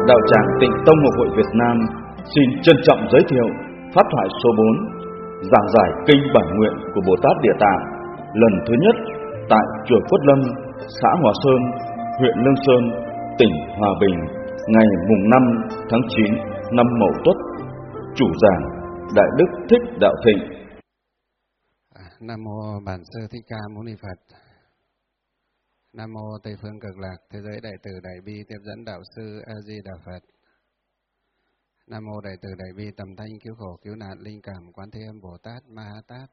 Đạo tràng Tịnh Tông Học hội Việt Nam xin trân trọng giới thiệu pháp thoại số 4, giảng giải kinh bản nguyện của Bồ Tát Địa Tạng lần thứ nhất tại chùa Quất Lâm, xã Hòa Sơn, huyện Lương Sơn, tỉnh Hòa Bình, ngày mùng 5 tháng 9 năm Mậu Tuất. Chủ giảng Đại Đức Thích Đạo Thịnh. Nam mô Bản Sư Thích Ca Mâu Ni Phật. Nam mô Tây Phương Cực Lạc Thế Giới Đại Từ Đại Bi Tiếp Dẫn Đạo Sư A Di Đà Phật. Nam mô Đại Từ Đại Bi Tầm Thanh Cứu Khổ Cứu Nạn Linh Cảm Quán Thế Âm Bồ Tát Ma Ha Tát.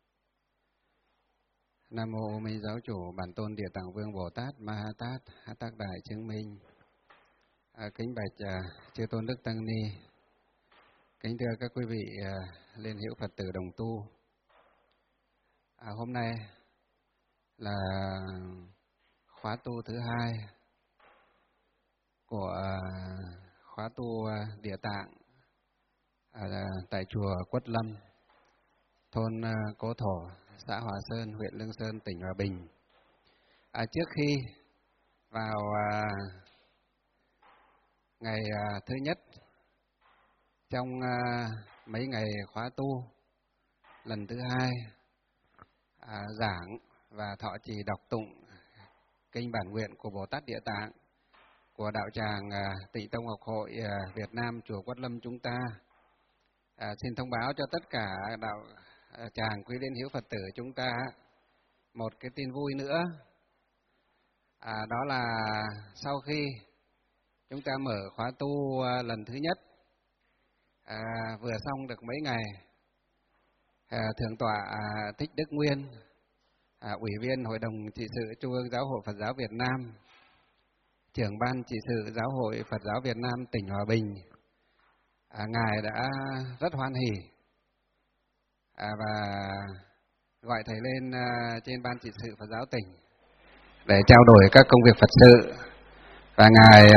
Nam mô Ô Minh Giáo Chủ Bản Tôn Địa Tạng Vương Bồ Tát Ma Ha Tát Ha Tát Đại Chứng Minh. Kính bạch chư tôn đức tăng ni, kính thưa các quý vị liên hữu Phật tử đồng tu. Hôm nay là khóa tu thứ 2 của khóa tu Địa Tạng tại chùa Quất Lâm, thôn Cố Thổ, xã Hòa Sơn, huyện Lương Sơn, tỉnh Hòa Bình. Trước khi vào ngày thứ nhất trong mấy ngày khóa tu lần thứ 2 giảng và thọ trì đọc tụng kinh bản nguyện của Bồ Tát Địa Tạng của đạo tràng Tịnh Tông Học hội Việt Nam chùa Quất Lâm chúng ta, xin thông báo cho tất cả đạo tràng quý liên hữu Phật tử chúng ta một cái tin vui nữa, đó là sau khi chúng ta mở khóa tu lần thứ nhất, vừa xong được mấy ngày, Thượng tọa Thích Đức Nguyên, Ủy viên Hội đồng Trị sự Trung ương Giáo hội Phật giáo Việt Nam, Trưởng ban Trị sự Giáo hội Phật giáo Việt Nam tỉnh Hòa Bình, Ngài đã rất hoan hỉ và gọi thầy lên trên ban trị sự Phật giáo tỉnh để trao đổi các công việc Phật sự, và Ngài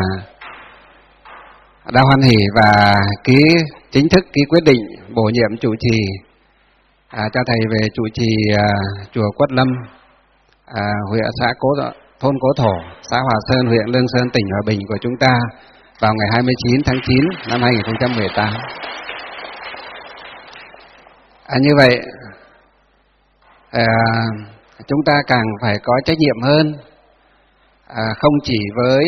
đã hoan hỉ và chính thức ký quyết định bổ nhiệm chủ trì cho thầy về chủ trì chùa Quất Lâm, huyện thôn Cố Thổ, xã Hòa Sơn, huyện Lương Sơn, tỉnh Hòa Bình của chúng ta vào ngày 29 tháng 9 năm 2018. Như vậy, chúng ta càng phải có trách nhiệm hơn, không chỉ với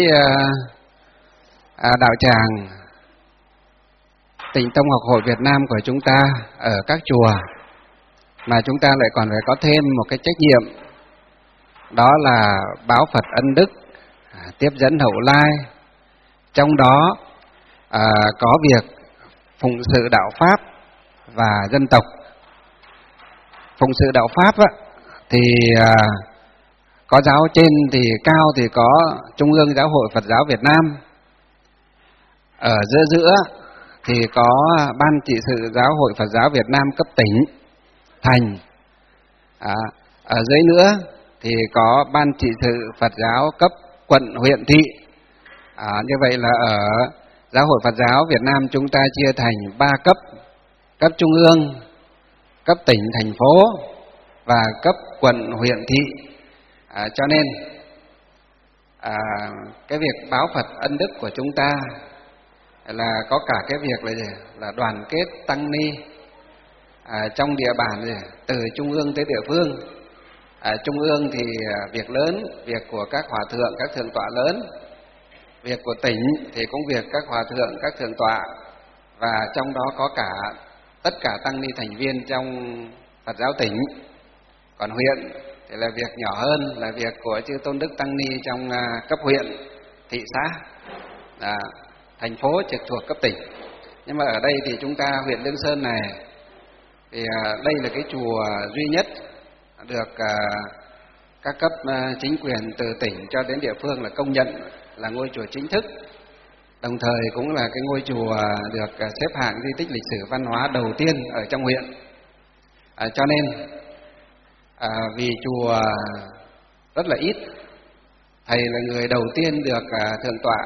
đạo tràng Tịnh Tông Học hội Việt Nam của chúng ta ở các chùa, mà chúng ta lại còn phải có thêm một cái trách nhiệm, đó là báo Phật ân đức, tiếp dẫn hậu lai. Trong đó có việc phụng sự đạo Pháp và dân tộc. Phụng sự đạo Pháp thì có giáo trên thì cao thì có Trung ương Giáo hội Phật giáo Việt Nam. Ở giữa thì có Ban Trị sự Giáo hội Phật giáo Việt Nam cấp tỉnh, thành. Ở dưới nữa thì có Ban Trị sự Phật giáo cấp quận, huyện, thị. Như vậy là ở Giáo hội Phật giáo Việt Nam chúng ta chia thành 3 cấp: cấp trung ương, cấp tỉnh, thành phố và cấp quận, huyện, thị. Cho nên cái việc báo Phật ân đức của chúng ta là có cả cái việc là đoàn kết tăng ni trong địa bàn, từ trung ương tới địa phương. Trung ương thì việc lớn, việc của các hòa thượng, các thượng tọa lớn. Việc của tỉnh thì cũng việc các hòa thượng, các thượng tọa, và trong đó có cả tất cả tăng ni thành viên trong Phật giáo tỉnh. Còn huyện thì là việc nhỏ hơn, là việc của chư tôn đức tăng ni trong cấp huyện, thị xã, thành phố trực thuộc cấp tỉnh. Nhưng mà ở đây thì chúng ta huyện Lương Sơn này thì đây là cái chùa duy nhất được các cấp chính quyền từ tỉnh cho đến địa phương là công nhận là ngôi chùa chính thức, đồng thời cũng là cái ngôi chùa được xếp hạng di tích lịch sử văn hóa đầu tiên ở trong huyện. Cho nên vì chùa rất là ít, thầy là người đầu tiên được thượng tọa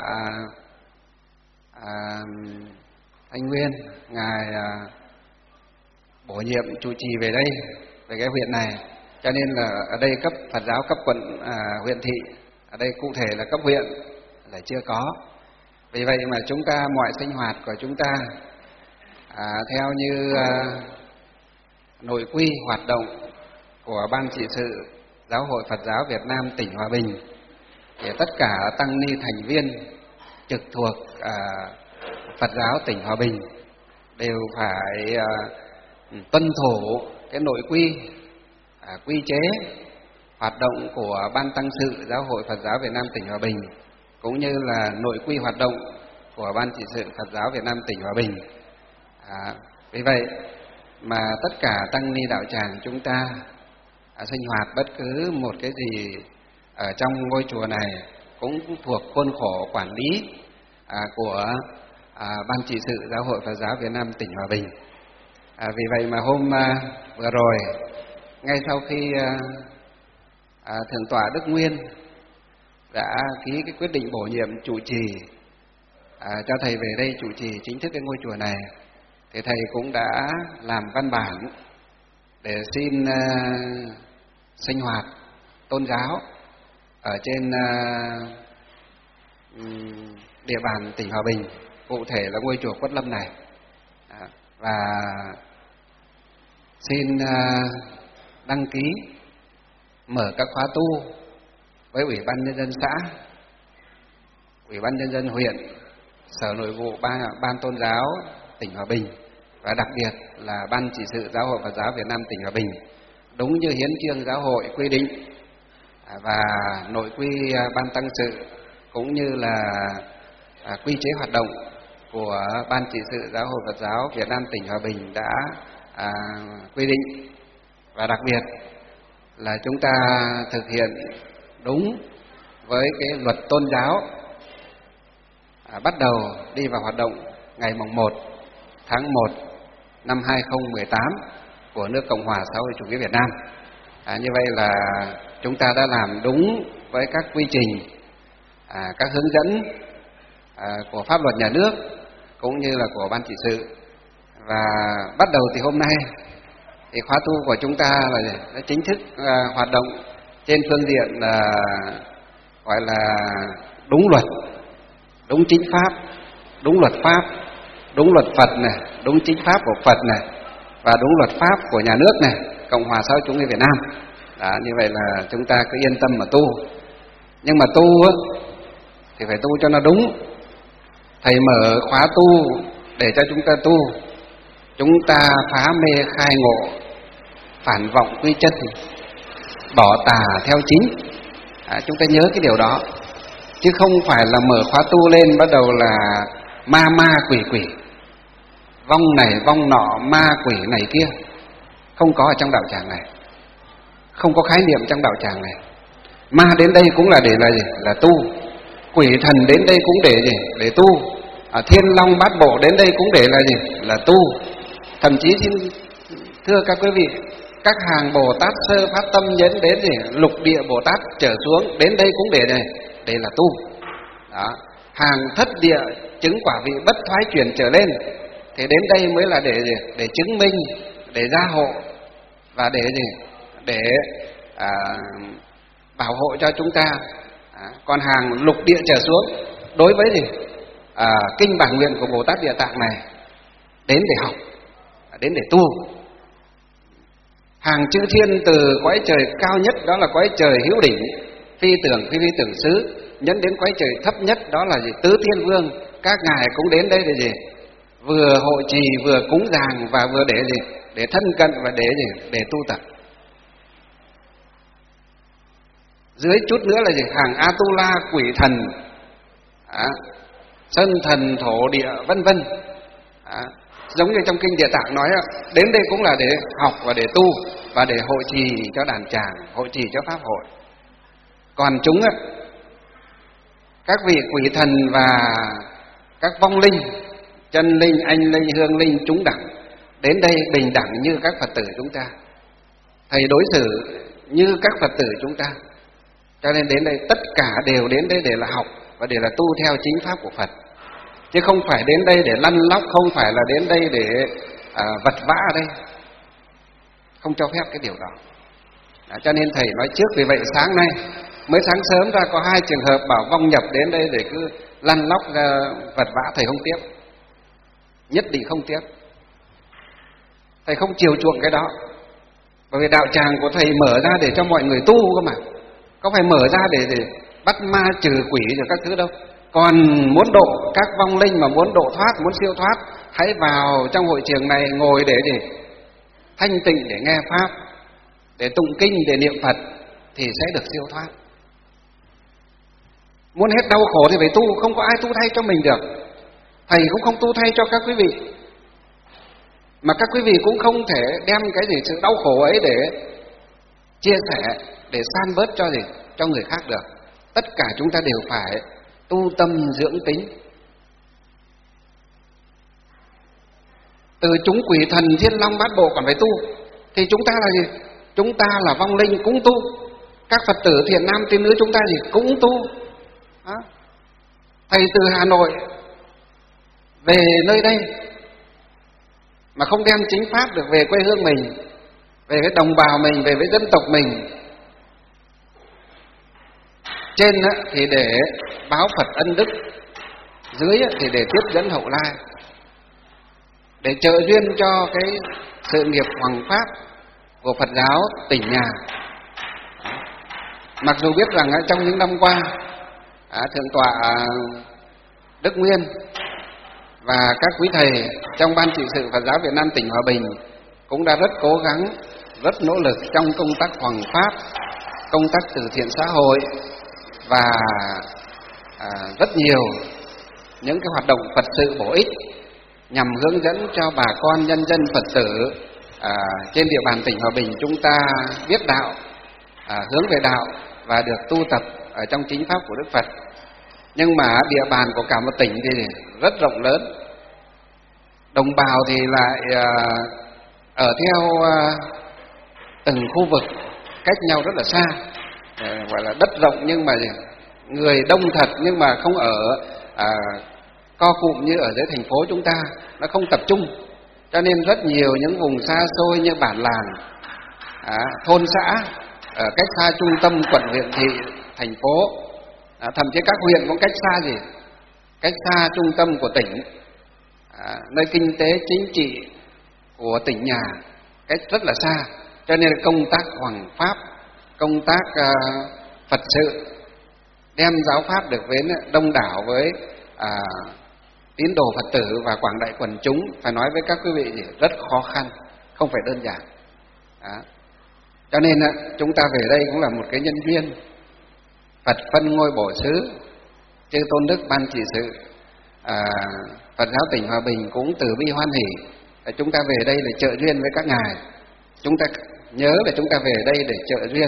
Thanh Nguyên ngài bổ nhiệm chủ trì về đây, về cái huyện này. Cho nên là ở đây cấp Phật giáo cấp quận, huyện, thị, ở đây cụ thể là cấp huyện là chưa có. Vì vậy mà chúng ta mọi sinh hoạt của chúng ta theo như nội quy hoạt động của Ban Trị sự Giáo hội Phật giáo Việt Nam tỉnh Hòa Bình, thì tất cả tăng ni thành viên trực thuộc Phật giáo tỉnh Hòa Bình đều phải tuân thủ cái nội quy, quy chế hoạt động của Ban Tăng sự Giáo hội Phật giáo Việt Nam tỉnh Hòa Bình, cũng như là nội quy hoạt động của Ban Trị sự Phật giáo Việt Nam tỉnh Hòa Bình. Vì vậy mà tất cả tăng ni đạo tràng chúng ta sinh hoạt bất cứ một cái gì ở trong ngôi chùa này cũng thuộc khuôn khổ quản lý của Ban Trị sự Giáo hội Phật giáo Việt Nam tỉnh Hòa Bình. Vì vậy mà hôm vừa rồi, ngay sau khi Thượng tọa Đức Nguyên đã ký cái quyết định bổ nhiệm trụ trì cho thầy về đây trụ trì chính thức cái ngôi chùa này, thì thầy cũng đã làm văn bản để xin sinh hoạt tôn giáo ở trên địa bàn tỉnh Hòa Bình, cụ thể là ngôi chùa Quất Lâm này, và xin đăng ký mở các khóa tu với Ủy ban Nhân dân xã, Ủy ban Nhân dân huyện, Sở Nội vụ, Ban Tôn giáo tỉnh Hòa Bình, và đặc biệt là Ban Trị sự Giáo hội Phật giáo Việt Nam tỉnh Hòa Bình, đúng như hiến chương giáo hội quy định và nội quy Ban Tăng sự cũng như là quy chế hoạt động của Ban Trị sự Giáo hội Phật giáo Việt Nam tỉnh Hòa Bình đã quy định. Và đặc biệt là chúng ta thực hiện đúng với cái luật tôn giáo bắt đầu đi vào hoạt động ngày mùng 1 tháng 1 năm 2018 của nước Cộng hòa xã hội chủ nghĩa Việt Nam. Như vậy là chúng ta đã làm đúng với các quy trình, các hướng dẫn của pháp luật nhà nước cũng như là của Ban Trị sự. Và bắt đầu từ hôm nay thì khóa tu của chúng ta là đã chính thức hoạt động trên phương diện gọi là đúng luật, đúng chính pháp, đúng luật pháp, đúng luật Phật này, đúng chính pháp của Phật này, và đúng luật pháp của nhà nước này, Cộng hòa xã hội chủ nghĩa Việt Nam. Như vậy là chúng ta cứ yên tâm mà tu. Nhưng mà tu thì phải tu cho nó đúng. Thầy mở khóa tu để cho chúng ta tu, chúng ta phá mê khai ngộ, phản vọng quy chân, bỏ tà theo chính. Chúng ta nhớ cái điều đó, chứ không phải là mở khóa tu lên bắt đầu là ma quỷ quỷ, vong này vong nọ, ma quỷ này kia. Không có ở trong đạo tràng này, không có khái niệm trong đạo tràng này. Ma đến đây cũng là để là gì? Là tu. Quỷ thần đến đây cũng để gì? Để tu. Thiên long bát bộ đến đây cũng để là gì? Là tu. Thậm chí xin thưa các quý vị, các hàng Bồ Tát sơ phát tâm nhấn đến gì? Lục địa Bồ Tát trở xuống đến đây cũng để là tu. Đó. Hàng thất địa chứng quả vị bất thoái chuyển trở lên thì đến đây mới là để gì? Để chứng minh, để gia hộ và để gì? Để bảo hộ cho chúng ta. Còn hàng lục địa trở xuống đối với gì? Kinh bản nguyện của Bồ Tát Địa Tạng này đến để học, đến để tu. Hàng chư thiên từ cõi trời cao nhất, đó là cõi trời hữu đỉnh, phi tưởng phi tưởng xứ, nhấn đến cõi trời thấp nhất, đó là gì? Tứ thiên vương. Các ngài cũng đến đây để gì? Vừa hộ trì, vừa cúng dường, và vừa để gì? Để thân cận và để gì? Để tu tập. Dưới chút nữa là gì? Hàng Atula, quỷ thần, sơn thần, thổ địa, vân vân. Giống như trong kinh Địa Tạng nói, đến đây cũng là để học và để tu và để hộ trì cho đàn tràng, hộ trì cho pháp hội. Còn chúng các vị quỷ thần và các vong linh, chân linh, anh linh, hương linh, chúng đẳng đến đây bình đẳng như các Phật tử chúng ta. Thầy đối xử như các Phật tử chúng ta, cho nên đến đây tất cả đều đến đây để là học và để là tu theo chính pháp của Phật, chứ không phải đến đây để lăn lóc, không phải là đến đây để vật vã ở đây, không cho phép cái điều đó. Cho nên thầy nói trước. Vì vậy sáng nay mới sáng sớm ra có 2 trường hợp bảo vong nhập đến đây để cứ lăn lóc ra vật vã, thầy không tiếp, nhất định không tiếp. Thầy không chiều chuộng cái đó, bởi vì đạo tràng của thầy mở ra để cho mọi người tu cơ mà, có phải mở ra để bắt ma trừ quỷ rồi các thứ đâu. Còn muốn độ các vong linh mà muốn độ thoát, muốn siêu thoát, hãy vào trong hội trường này ngồi để thanh tịnh, để nghe pháp, để tụng kinh, để niệm Phật thì sẽ được siêu thoát. Muốn hết đau khổ thì phải tu, không có ai tu thay cho mình được. Thầy cũng không tu thay cho các quý vị, mà các quý vị cũng không thể đem cái sự đau khổ ấy để chia sẻ, để san bớt cho người khác được. Tất cả chúng ta đều phải tu tâm dưỡng tính. Từ chúng quỷ thần thiên long bát bộ còn phải tu, thì chúng ta là gì? Chúng ta là vong linh cũng tu, các Phật tử thiện nam tín nữ chúng ta cũng tu. Đó. Thầy từ Hà Nội về nơi đây mà không đem chính pháp được về quê hương mình, về với đồng bào mình, về với dân tộc mình. Trên thì để báo Phật ân đức, dưới thì để tiếp dẫn hậu lai, để trợ duyên cho cái sự nghiệp hoằng pháp của Phật giáo tỉnh nhà. Mặc dù biết rằng trong những năm qua, Thượng tọa Đức Nguyên và các quý thầy trong Ban trị sự Phật giáo Việt Nam tỉnh Hòa Bình cũng đã rất cố gắng, rất nỗ lực trong công tác hoằng pháp, công tác từ thiện xã hội và rất nhiều những cái hoạt động Phật sự bổ ích nhằm hướng dẫn cho bà con nhân dân Phật tử trên địa bàn tỉnh Hòa Bình chúng ta biết đạo, hướng về đạo và được tu tập ở trong chính pháp của Đức Phật. Nhưng mà địa bàn của cả một tỉnh thì rất rộng lớn, đồng bào thì lại ở theo từng khu vực cách nhau rất là xa, gọi là đất rộng nhưng mà người đông thật, nhưng mà không ở co cụm như ở dưới thành phố chúng ta, nó không tập trung. Cho nên rất nhiều những vùng xa xôi như bản làng, thôn xã ở cách xa trung tâm quận, huyện, thị, thành phố, thậm chí các huyện cũng cách xa cách xa trung tâm của tỉnh, nơi kinh tế chính trị của tỉnh nhà cách rất là xa. Cho nên công tác hoằng pháp, công tác Phật sự, đem giáo pháp được đến đông đảo với tín đồ Phật tử và quảng đại quần chúng, phải nói với các quý vị rất khó khăn, không phải đơn giản. Cho nên chúng ta về đây cũng là một cái nhân duyên. Phật phân ngôi bổ xứ, chư Tôn Đức Ban trị sự Phật giáo tỉnh Hòa Bình cũng từ bi hoan hỷ chúng ta về đây để trợ duyên với các ngài. Chúng ta nhớ là chúng ta về đây để trợ duyên,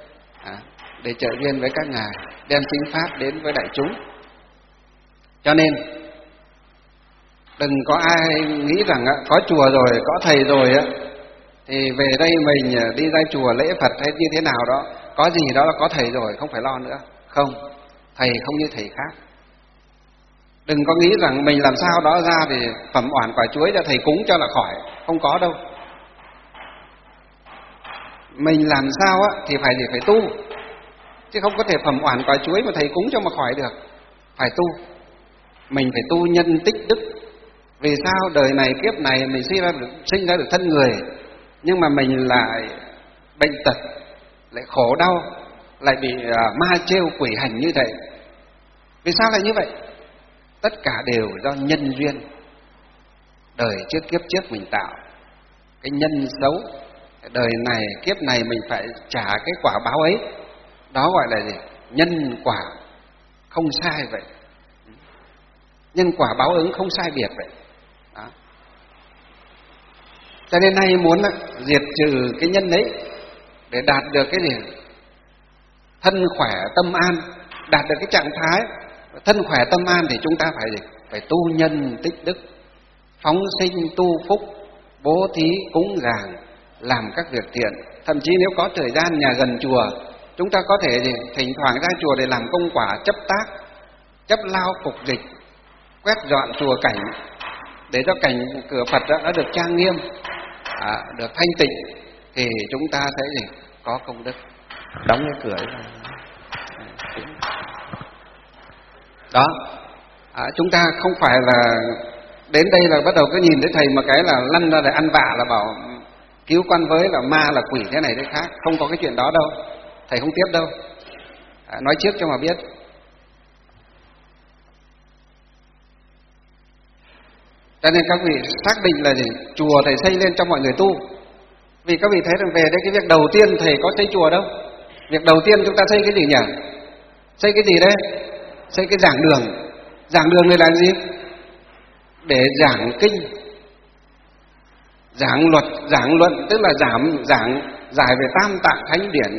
để trợ duyên với các ngài, đem chính pháp đến với đại chúng. Cho nên đừng có ai nghĩ rằng có chùa rồi, có thầy rồi thì về đây mình đi ra chùa lễ Phật hay như thế nào đó, có gì đó là có thầy rồi, không phải lo nữa. Không, thầy không như thầy khác. Đừng có nghĩ rằng mình làm sao đó ra thì phẩm oản quả chuối cho thầy cúng cho là khỏi, không có đâu. Mình làm sao thì phải tu, chứ không có thể phẩm oản quả chuối mà thầy cúng cho mà khỏi được. Phải tu, mình phải tu nhân tích đức. Vì sao đời này kiếp này mình sinh ra được thân người, nhưng mà mình lại bệnh tật, lại khổ đau, lại bị ma trêu quỷ hành như vậy? Vì sao lại như vậy? Tất cả đều do nhân duyên đời trước kiếp trước mình tạo, cái nhân xấu. Đời này kiếp này mình phải trả cái quả báo ấy. Đó gọi là gì? Nhân quả không sai vậy. Nhân quả báo ứng không sai biệt vậy. Đó. Cho nên nay muốn diệt trừ cái nhân ấy để đạt được cái gì? Thân khỏe tâm an, đạt được cái trạng thái thân khỏe tâm an thì chúng ta phải gì? Phải tu nhân tích đức, phóng sinh tu phúc, bố thí cúng dường, làm các việc thiện. Thậm chí nếu có thời gian nhà gần chùa, chúng ta có thể thỉnh thoảng ra chùa để làm công quả chấp tác, chấp lao phục dịch, quét dọn chùa cảnh, để cho cảnh cửa Phật đã được trang nghiêm, được thanh tịnh, thì chúng ta sẽ có công đức. Đóng cái cửa ấy. Đó, Chúng ta không phải là đến đây là bắt đầu cứ nhìn thấy thầy một cái là lăn ra để ăn vạ, là bảo cứu con với, là ma là quỷ thế này thế khác. Không có cái chuyện đó đâu, thầy không tiếp đâu. Nói trước cho mà biết. Cho nên các vị xác định là gì? Chùa thầy xây lên cho mọi người tu. Vì các vị thấy rằng về đây cái việc đầu tiên thầy có xây chùa đâu. Việc đầu tiên chúng ta xây cái gì nhỉ? Xây cái gì đấy? Xây cái giảng đường. Giảng đường này là gì? Để giảng kinh, giảng luật, giảng luận, tức là giảng giải về tam tạng thánh điển,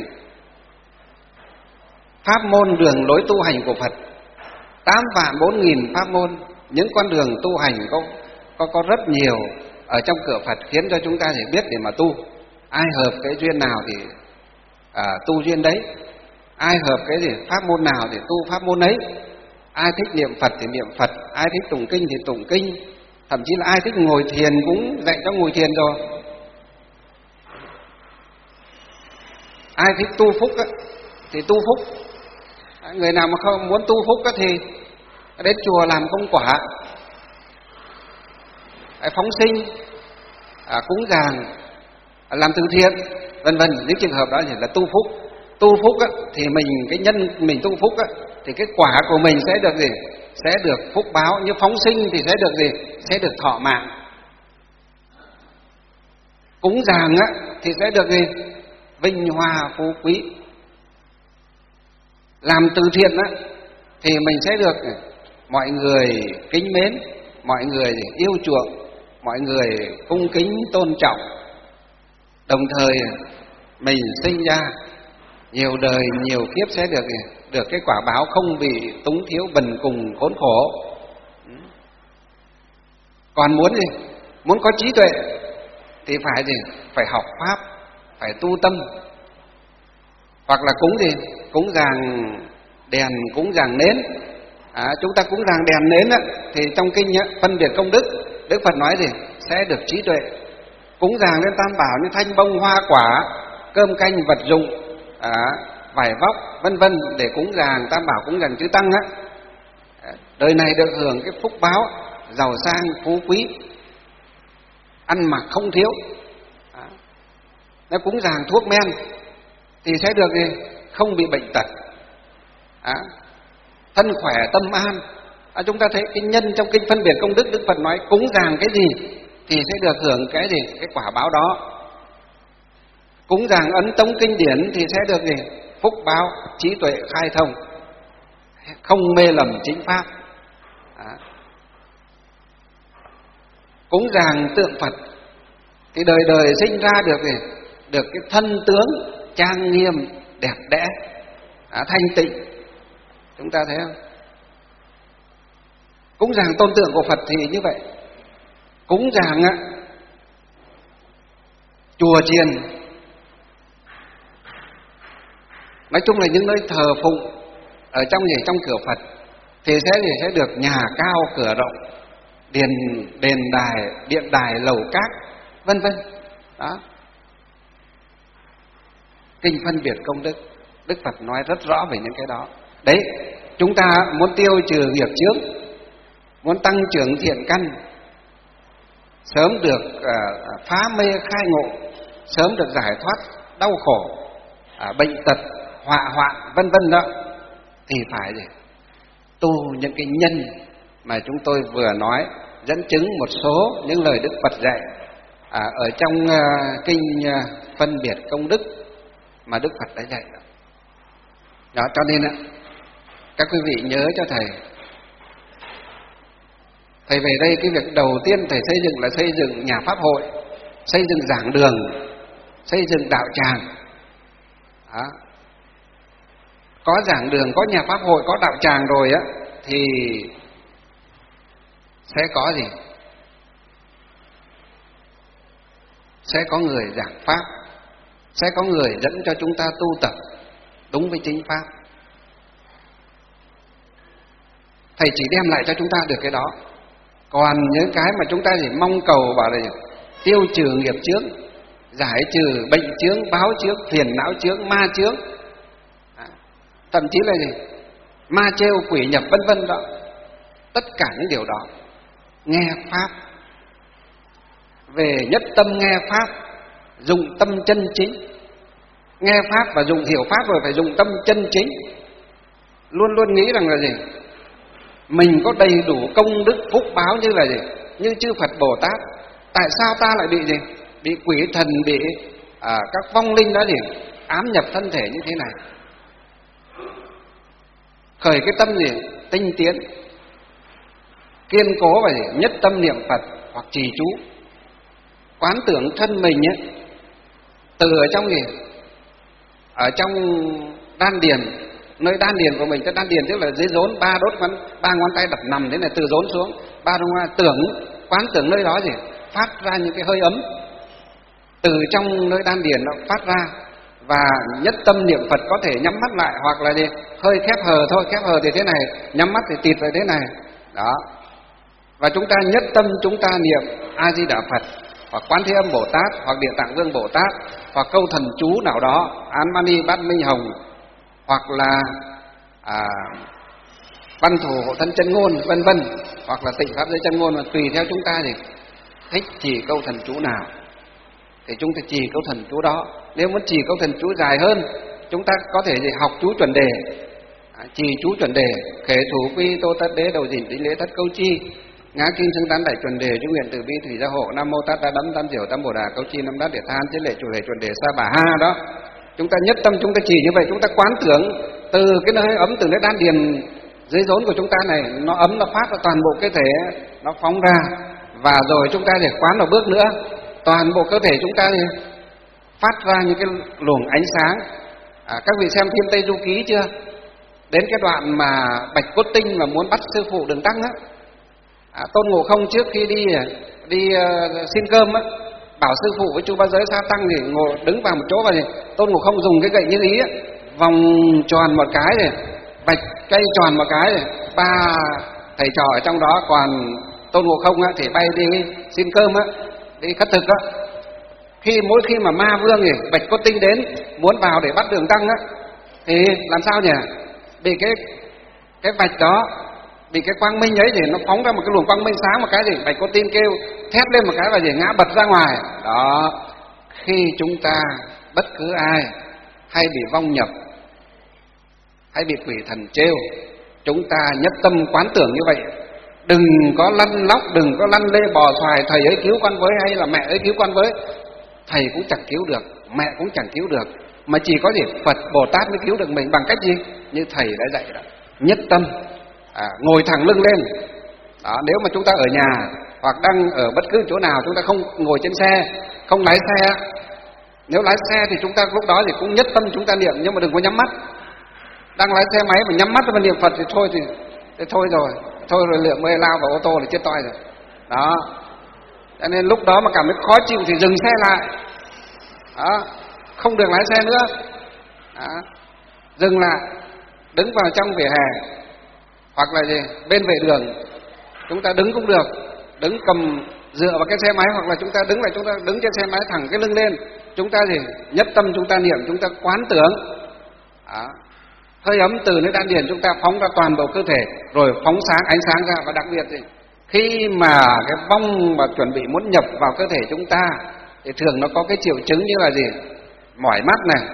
pháp môn đường lối tu hành của Phật. 8.400.000 pháp môn. Những con đường tu hành có rất nhiều ở trong cửa Phật, khiến cho chúng ta phải biết để mà tu. Ai hợp cái duyên nào thì tu duyên đấy, ai hợp cái gì pháp môn nào thì tu pháp môn ấy. Ai thích niệm Phật thì niệm Phật, ai thích tụng kinh thì tụng kinh, thậm chí là ai thích ngồi thiền cũng dạy cho ngồi thiền rồi. Ai thích tu phúc thì tu phúc. Người nào mà không muốn tu phúc thì đến chùa làm công quả, phóng sinh, cúng dường, làm từ thiện, vân vân. Những trường hợp đó chỉ là tu phúc. Tu phúc thì cái nhân mình tu phúc thì cái quả của mình sẽ được gì? Sẽ được phúc báo. Như phóng sinh thì sẽ được gì? Sẽ được thọ mạng. Cúng dường thì sẽ được gì? Vinh hoa phú quý. Làm từ thiện thì mình sẽ được mọi người kính mến, mọi người yêu chuộng, mọi người cung kính tôn trọng. Đồng thời mình sinh ra nhiều đời nhiều kiếp sẽ được cái quả báo không bị túng thiếu bần cùng khốn khổ. Còn muốn gì? Muốn có trí tuệ thì phải gì? Phải học pháp, phải tu tâm. Hoặc là cúng gì? Cúng dường đèn, cúng dường nến. Chúng ta cúng dường đèn nến thì trong kinh phân biệt công đức, Đức Phật nói gì? Sẽ được trí tuệ. Cúng dường lên tam bảo như thanh bông hoa quả, cơm canh vật dụng, vải vóc, vân vân, để cúng dường tam bảo, cúng dường chư tăng đời này được hưởng cái phúc báo giàu sang phú quý, ăn mặc không thiếu. Nó cúng dường thuốc men thì sẽ được gì? Không bị bệnh tật, thân khỏe tâm an. Chúng ta thấy cái nhân trong kinh phân biệt công đức, Đức Phật nói cúng dường cái gì thì sẽ được hưởng cái gì? Cái quả báo đó. Cúng dường ấn tống kinh điển thì sẽ được gì? Phúc báo, trí tuệ khai thông, không mê lầm chính pháp. Cúng dường tượng Phật thì đời đời sinh ra được gì? Được cái thân tướng trang nghiêm đẹp đẽ, thanh tịnh. Chúng ta thấy không? Cúng dường tôn tượng của Phật thì như vậy. Cúng dường chùa chiền, nói chung là những nơi thờ phụng ở trong cửa Phật thì sẽ được nhà cao cửa rộng, đền đài, điện đài, lầu cát, vân vân. Đó. Kinh phân biệt công đức, Đức Phật nói rất rõ về những cái đó. Đấy, chúng ta muốn tiêu trừ nghiệp chướng, muốn tăng trưởng thiện căn, sớm được phá mê khai ngộ, sớm được giải thoát đau khổ, bệnh tật, họa hoạn, vân vân đó, thì phải gì? Tu những cái nhân mà chúng tôi vừa nói, dẫn chứng một số những lời Đức Phật dạy ở trong kinh phân biệt công đức mà Đức Phật đã dạy. Đó, cho nên các quý vị nhớ cho thầy. Thầy về đây cái việc đầu tiên thầy xây dựng là xây dựng nhà pháp hội, xây dựng giảng đường, xây dựng đạo tràng. Đó. Có giảng đường, có nhà pháp hội, có đạo tràng rồi thì sẽ có gì? Sẽ có người giảng pháp, sẽ có người dẫn cho chúng ta tu tập đúng với chính pháp. Thầy chỉ đem lại cho chúng ta được cái đó. Còn những cái mà chúng ta chỉ mong cầu bảo là tiêu trừ nghiệp chướng, giải trừ bệnh chướng, báo chướng, phiền não chướng, ma chướng, thậm chí là gì? Ma trêu, quỷ nhập, vân vân đó. tất cả những điều đó. Nghe pháp, về nhất tâm nghe pháp, dụng tâm chân chính. Nghe pháp và hiểu pháp rồi phải dụng tâm chân chính. Luôn luôn nghĩ rằng là gì? Mình có đầy đủ công đức phúc báo như là gì? Như chư Phật Bồ Tát. Tại sao ta lại bị gì? Bị quỷ thần, bị các vong linh đó gì? Ám nhập thân thể như thế này. Khởi cái tâm gì? Tinh tiến, kiên cố và gì? Nhất tâm niệm Phật hoặc trì chú, quán tưởng thân mình ấy, từ ở trong gì? Ở trong đan điền, nơi đan điền của mình. Cái đan điền tức là dưới rốn, ba ngón tay đặt nằm thế này, từ rốn xuống, ba ngón tưởng, quán tưởng nơi đó gì? Phát ra những cái hơi ấm từ trong nơi đan điền nó phát ra. Và nhất tâm niệm Phật có thể nhắm mắt lại hoặc là gì? Hơi khép hờ thôi, khép hờ thì thế này, nhắm mắt thì tịt về thế này. Đó. Và chúng ta nhất tâm chúng ta niệm A Di Đà Phật hoặc Quán Thế Âm Bồ Tát hoặc Địa Tạng Vương Bồ Tát hoặc câu thần chú nào đó, Án Mani Bát Minh Hồng hoặc là Văn Thủ Hộ Thân Chân Ngôn vân vân, hoặc là Tịnh Pháp Giới Chân Ngôn, mà tùy theo chúng ta thì thích trì câu thần chú nào thì chúng ta trì câu thần chú đó. Nếu muốn trì câu thần chú dài hơn, chúng ta có thể học chú chuẩn đề, trì chú chuẩn đề: khế thủ quy tô tất đế đầu dình tính lễ thất câu chi, ngã kinh xưng tán đại chuẩn đề, chú nguyện từ bi thủy gia hộ, nam mô tát đa đấm tam diệu tam bồ đà câu chi năm đát địa than chế lệ chủ hệ chuẩn đề sa bà ha. Đó, chúng ta nhất tâm chúng ta trì như vậy, chúng ta quán tưởng từ cái nơi ấm, từ nơi đan điền dưới rốn của chúng ta này, nó ấm, nó phát ra toàn bộ cơ thể, nó phóng ra. Và rồi chúng ta để quán một bước nữa, toàn bộ cơ thể chúng ta thì phát ra những cái luồng ánh sáng. Các vị xem phim Tây Du Ký chưa? Đến cái đoạn mà Bạch Cốt Tinh mà muốn bắt sư phụ Đường Tăng á, Tôn Ngộ Không trước khi đi xin cơm á, bảo sư phụ với chú Ba Giới Sa Tăng thì ngồi đứng vào một chỗ, và Tôn Ngộ Không dùng cái gậy như ý á, vòng tròn một cái rồi vạch cây tròn một cái rồi, ba thầy trò ở trong đó, còn Tôn Ngộ Không á thì bay đi xin cơm á, đi khất thực á. Mỗi khi mà ma vương thì Bạch Cốt Tinh đến muốn vào để bắt Đường Tăng á, thì làm sao nhỉ? Bị cái vạch đó, bị cái quang minh ấy thì nó phóng ra một cái luồng quang minh sáng một cái gì, Bạch Cốt Tinh kêu thét lên một cái và gì ngã bật ra ngoài. Đó, khi chúng ta bất cứ ai hay bị vong nhập, hay bị quỷ thần trêu, chúng ta nhất tâm quán tưởng như vậy. Đừng có lăn lóc, đừng có lăn lê bò xoài, thầy ấy cứu con với hay là mẹ ấy cứu con với. Thầy cũng chẳng cứu được, mẹ cũng chẳng cứu được, mà chỉ có gì Phật Bồ Tát mới cứu được mình. Bằng cách gì? Như thầy đã dạy đó, nhất tâm, ngồi thẳng lưng lên. Đó, nếu mà chúng ta ở nhà hoặc đang ở bất cứ chỗ nào, chúng ta không ngồi trên xe, không lái xe. Nếu lái xe thì chúng ta lúc đó thì cũng nhất tâm chúng ta niệm, nhưng mà đừng có nhắm mắt. Đang lái xe máy mà nhắm mắt và niệm Phật thì thôi rồi lượng mới lao vào ô tô là chết toi rồi. Đó, cho nên lúc đó mà cảm thấy khó chịu thì dừng xe lại. Đó, không được lái xe nữa. Đó, dừng lại, đứng vào trong vỉa hè hoặc là gì bên vệ đường, chúng ta đứng cũng được, đứng cầm dựa vào cái xe máy, hoặc là chúng ta đứng lại, chúng ta đứng trên xe máy thẳng cái lưng lên, chúng ta gì nhất tâm chúng ta niệm, chúng ta quán tưởng. Đó, hơi ấm từ nơi đan điền chúng ta phóng ra toàn bộ cơ thể, rồi phóng sáng ánh sáng ra. Và đặc biệt thì khi mà cái vong mà chuẩn bị muốn nhập vào cơ thể chúng ta thì thường nó có cái triệu chứng như là gì? Mỏi mắt này,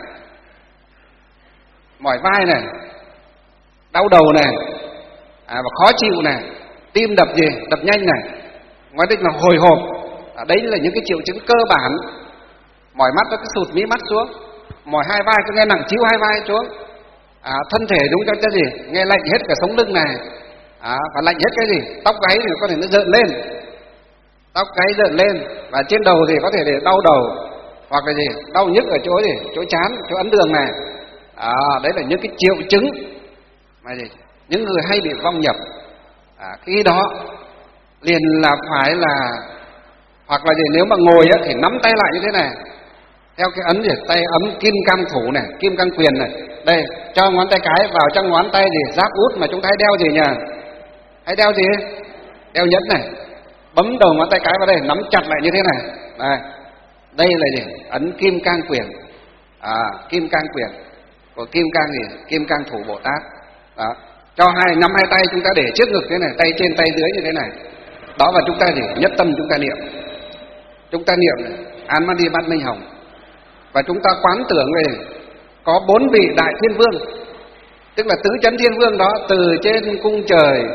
mỏi vai này, đau đầu này, và khó chịu này, tim đập gì? Đập nhanh này, ngoài đích là hồi hộp. Đấy là những cái triệu chứng cơ bản. Mỏi mắt nó cứ sụt mí mắt xuống, mỏi hai vai cứ nghe nặng chiếu hai vai xuống. Thân thể đúng cho cái gì? Nghe lạnh hết cả sống lưng này, và lạnh hết cái gì? Tóc gáy thì có thể nó rợn lên, tóc gáy rợn lên, và trên đầu thì có thể để đau đầu, hoặc là gì? Đau nhức ở chỗ gì? Chỗ trán, chỗ ấn đường này. Đấy là những cái triệu chứng mà gì? Những người hay bị vong nhập, khi đó liền là phải là, hoặc là gì? Nếu mà ngồi á, thì nắm tay lại như thế này, theo cái ấn gì? Tay ấm kim cang thủ này, kim cang quyền này. Đây, cho ngón tay cái vào trong ngón tay gì? Giáp út mà chúng ta hay đeo gì nhỉ? Hay đeo gì? Đeo nhẫn này. Bấm đầu ngón tay cái vào đây, nắm chặt lại như thế này. Đây là gì? Ấn kim cang quyền. Kim cang quyền của kim cang gì? Kim cang thủ Bồ Tát. Đó. Cho nắm hai tay chúng ta để trước ngực thế này, tay trên tay dưới như thế này. Đó, và chúng ta gì? Nhất tâm chúng ta niệm. Chúng ta niệm này, Án Mani Bát Minh Hồng. Và chúng ta quán tưởng này, có 4 vị đại thiên vương, tức là tứ chấn thiên vương đó, từ trên cung trời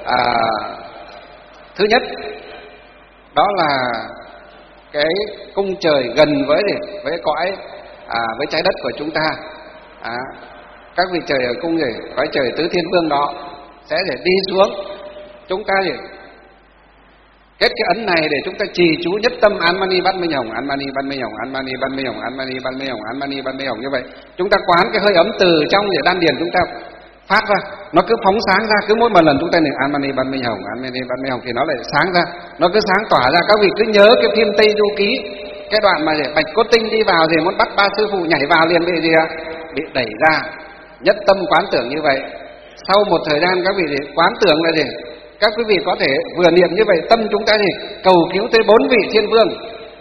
thứ nhất, đó là cái cung trời gần với cõi với trái đất của chúng ta. Các vị trời ở cung gì cõi trời tứ thiên vương đó sẽ để đi xuống, chúng ta gì kết cái ấn này để chúng ta trì chú nhất tâm Án Mani Bát Minh Hồng, Án Mani Bát Minh Hồng, Án Mani Bát Minh Hồng, Án Mani Bát Minh Hồng, Án Mani Bát Minh Hồng. Như vậy chúng ta quán cái hơi ấm từ trong đan điền chúng ta phát ra, nó cứ phóng sáng ra. Cứ mỗi một lần chúng ta niệm Án Mani Bát Minh Hồng, Án Mani Bát Minh Hồng thì nó lại sáng ra, nó cứ sáng tỏa ra. Các vị cứ nhớ cái phim Tây Du Ký, cái đoạn mà Bạch Cốt Tinh đi vào thì muốn bắt 3 sư phụ nhảy vào liền bị gì ạ? Bị đẩy ra. Nhất tâm quán tưởng như vậy. Sau một thời gian các vị thì quán tưởng là gì? Các quý vị có thể vừa niệm như vậy, tâm chúng ta gì? Cầu cứu tới 4 vị thiên vương.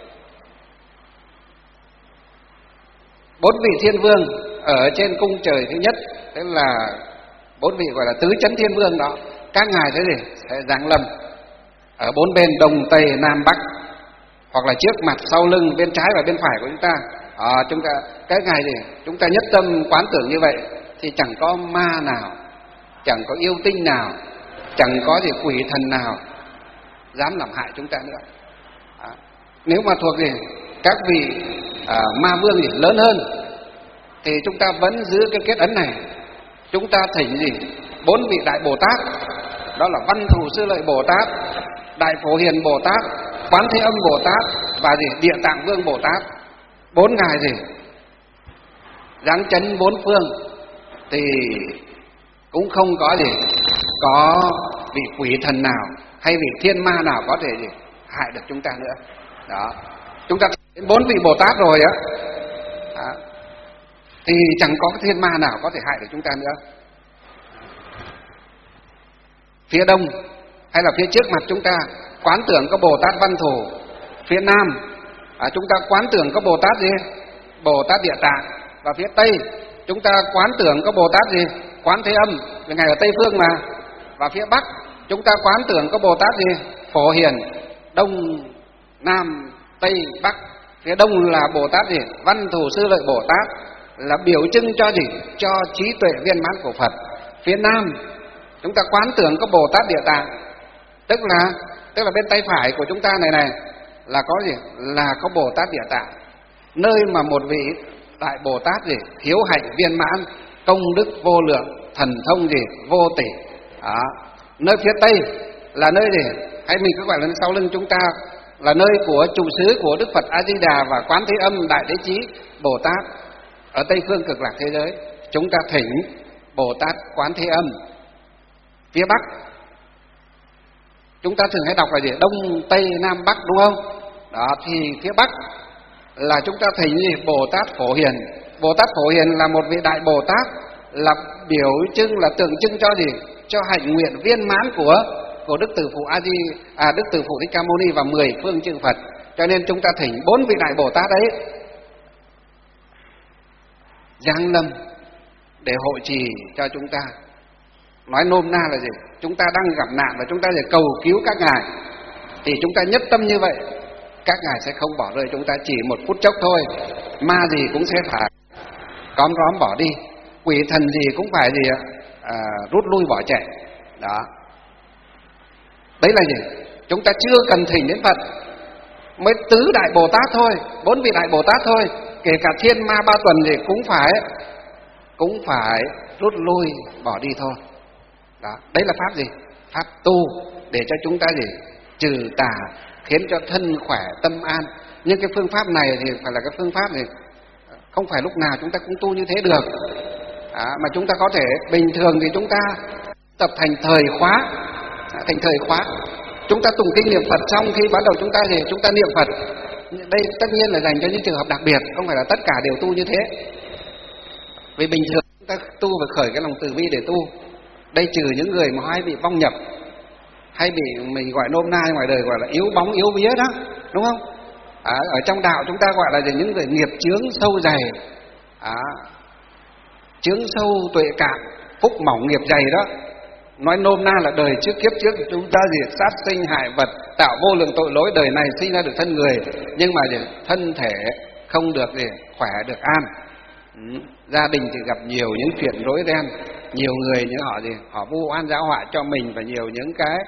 4 vị thiên vương ở trên cung trời thứ nhất, tức là 4 vị gọi là tứ chấn thiên vương đó. Các ngài thế gì? Sẽ giáng lâm ở 4 bên đông tây nam bắc, hoặc là trước mặt sau lưng, bên trái và bên phải của chúng ta. Chúng ta cái ngày gì chúng ta nhất tâm quán tưởng như vậy thì chẳng có ma nào, chẳng có yêu tinh nào, chẳng có gì quỷ thần nào dám làm hại chúng ta nữa. Nếu mà thuộc gì các vị ma vương gì lớn hơn thì chúng ta vẫn giữ cái kết ấn này. Chúng ta thỉnh gì 4 vị đại Bồ Tát, đó là Văn Thù Sư Lợi Bồ Tát, Đại Phổ Hiền Bồ Tát, Quán Thế Âm Bồ Tát và gì Địa Tạng Vương Bồ Tát. 4 ngài gì giáng chấn 4 phương thì cũng không có gì có vị quỷ thần nào hay vị thiên ma nào có thể gì hại được chúng ta nữa. Đó, chúng ta đến 4 vị Bồ Tát rồi á, thì chẳng có cái thiên ma nào có thể hại được chúng ta nữa. Phía đông hay là phía trước mặt chúng ta quán tưởng có Bồ Tát Văn Thù. Phía nam chúng ta quán tưởng có Bồ Tát gì? Bồ Tát Địa Tạng. Và phía tây chúng ta quán tưởng có Bồ Tát gì? Quán Thế Âm, vì ngài ở Tây Phương mà. Và phía bắc chúng ta quán tưởng có Bồ Tát gì? Phổ Hiền. Đông, nam, tây, bắc. Phía đông là Bồ Tát gì? Văn Thù Sư Lợi Bồ Tát, là biểu trưng cho gì? Cho trí tuệ viên mãn của Phật. Phía nam chúng ta quán tưởng có Bồ Tát Địa Tạng, tức là bên tay phải của chúng ta này là có gì? Là có Bồ Tát Địa Tạng, nơi mà một vị đại Bồ Tát gì? Hiếu hạnh viên mãn, công đức vô lượng, thần thông gì? Vô tỷ. Nơi phía tây là nơi gì? Hay mình cứ gọi là sau lưng chúng ta là nơi của trụ xứ của Đức Phật A Di Đà và Quán Thế Âm Đại Đế Chí Bồ Tát. Ở Tây phương cực lạc thế giới chúng ta thỉnh Bồ Tát Quán Thế Âm. Phía bắc chúng ta thường hay đọc là gì? Đông, tây, nam, bắc, đúng không? Đó, thì phía bắc là chúng ta thỉnh gì? Bồ Tát Phổ Hiền. Bồ Tát Phổ Hiền là một vị đại Bồ Tát, là biểu trưng, là tượng trưng cho gì? Cho hạnh nguyện viên mãn của Đức Từ Phụ Đức Từ Phụ Thích Ca Mâu Ni và 10 phương chư Phật. Cho nên chúng ta thỉnh 4 vị đại Bồ Tát ấy giáng lâm để hộ trì cho chúng ta. Nói nôm na là gì? Chúng ta đang gặp nạn và chúng ta để cầu cứu các ngài, thì chúng ta nhất tâm như vậy, các ngài sẽ không bỏ rơi chúng ta chỉ một phút chốc thôi. Ma gì cũng sẽ phải cóm róm bỏ đi, quỷ thần gì cũng phải gì rút lui bỏ chạy. Đó, đấy là gì? Chúng ta chưa cần thỉnh đến Phật, mới tứ đại Bồ Tát thôi, 4 vị đại Bồ Tát thôi, kể cả thiên ma 3 tuần gì cũng phải rút lui bỏ đi thôi. Đó, đấy là pháp gì? Pháp tu để cho chúng ta gì? Trừ tà, khiến cho thân khỏe tâm an. Nhưng cái phương pháp này thì phải là cái phương pháp gì? Không phải lúc nào chúng ta cũng tu như thế được. Mà chúng ta có thể bình thường thì chúng ta tập thành thời khóa, chúng ta tụng kinh niệm Phật xong, khi bắt đầu chúng ta gì? Chúng ta niệm Phật. Đây tất nhiên là dành cho những trường hợp đặc biệt, không phải là tất cả đều tu như thế. Vì bình thường chúng ta tu và khởi cái lòng từ bi để tu. Đây trừ những người mà hay bị vong nhập, hay bị mình gọi nôm na ngoài đời gọi là yếu bóng yếu vía đó, đúng không? Ở trong đạo chúng ta gọi là những người nghiệp chướng sâu dày, chướng sâu tuệ cạn, phúc mỏng nghiệp dày đó, Nói nôm na là đời trước kiếp trước chúng ta sát sinh hại vật, tạo vô lượng tội lỗi, đời này sinh ra được thân người, nhưng mà thân thể không được khỏe được an. Gia đình thì gặp nhiều những chuyện rối ren, nhiều người những họ vu oan giáo họa cho mình, và nhiều những cái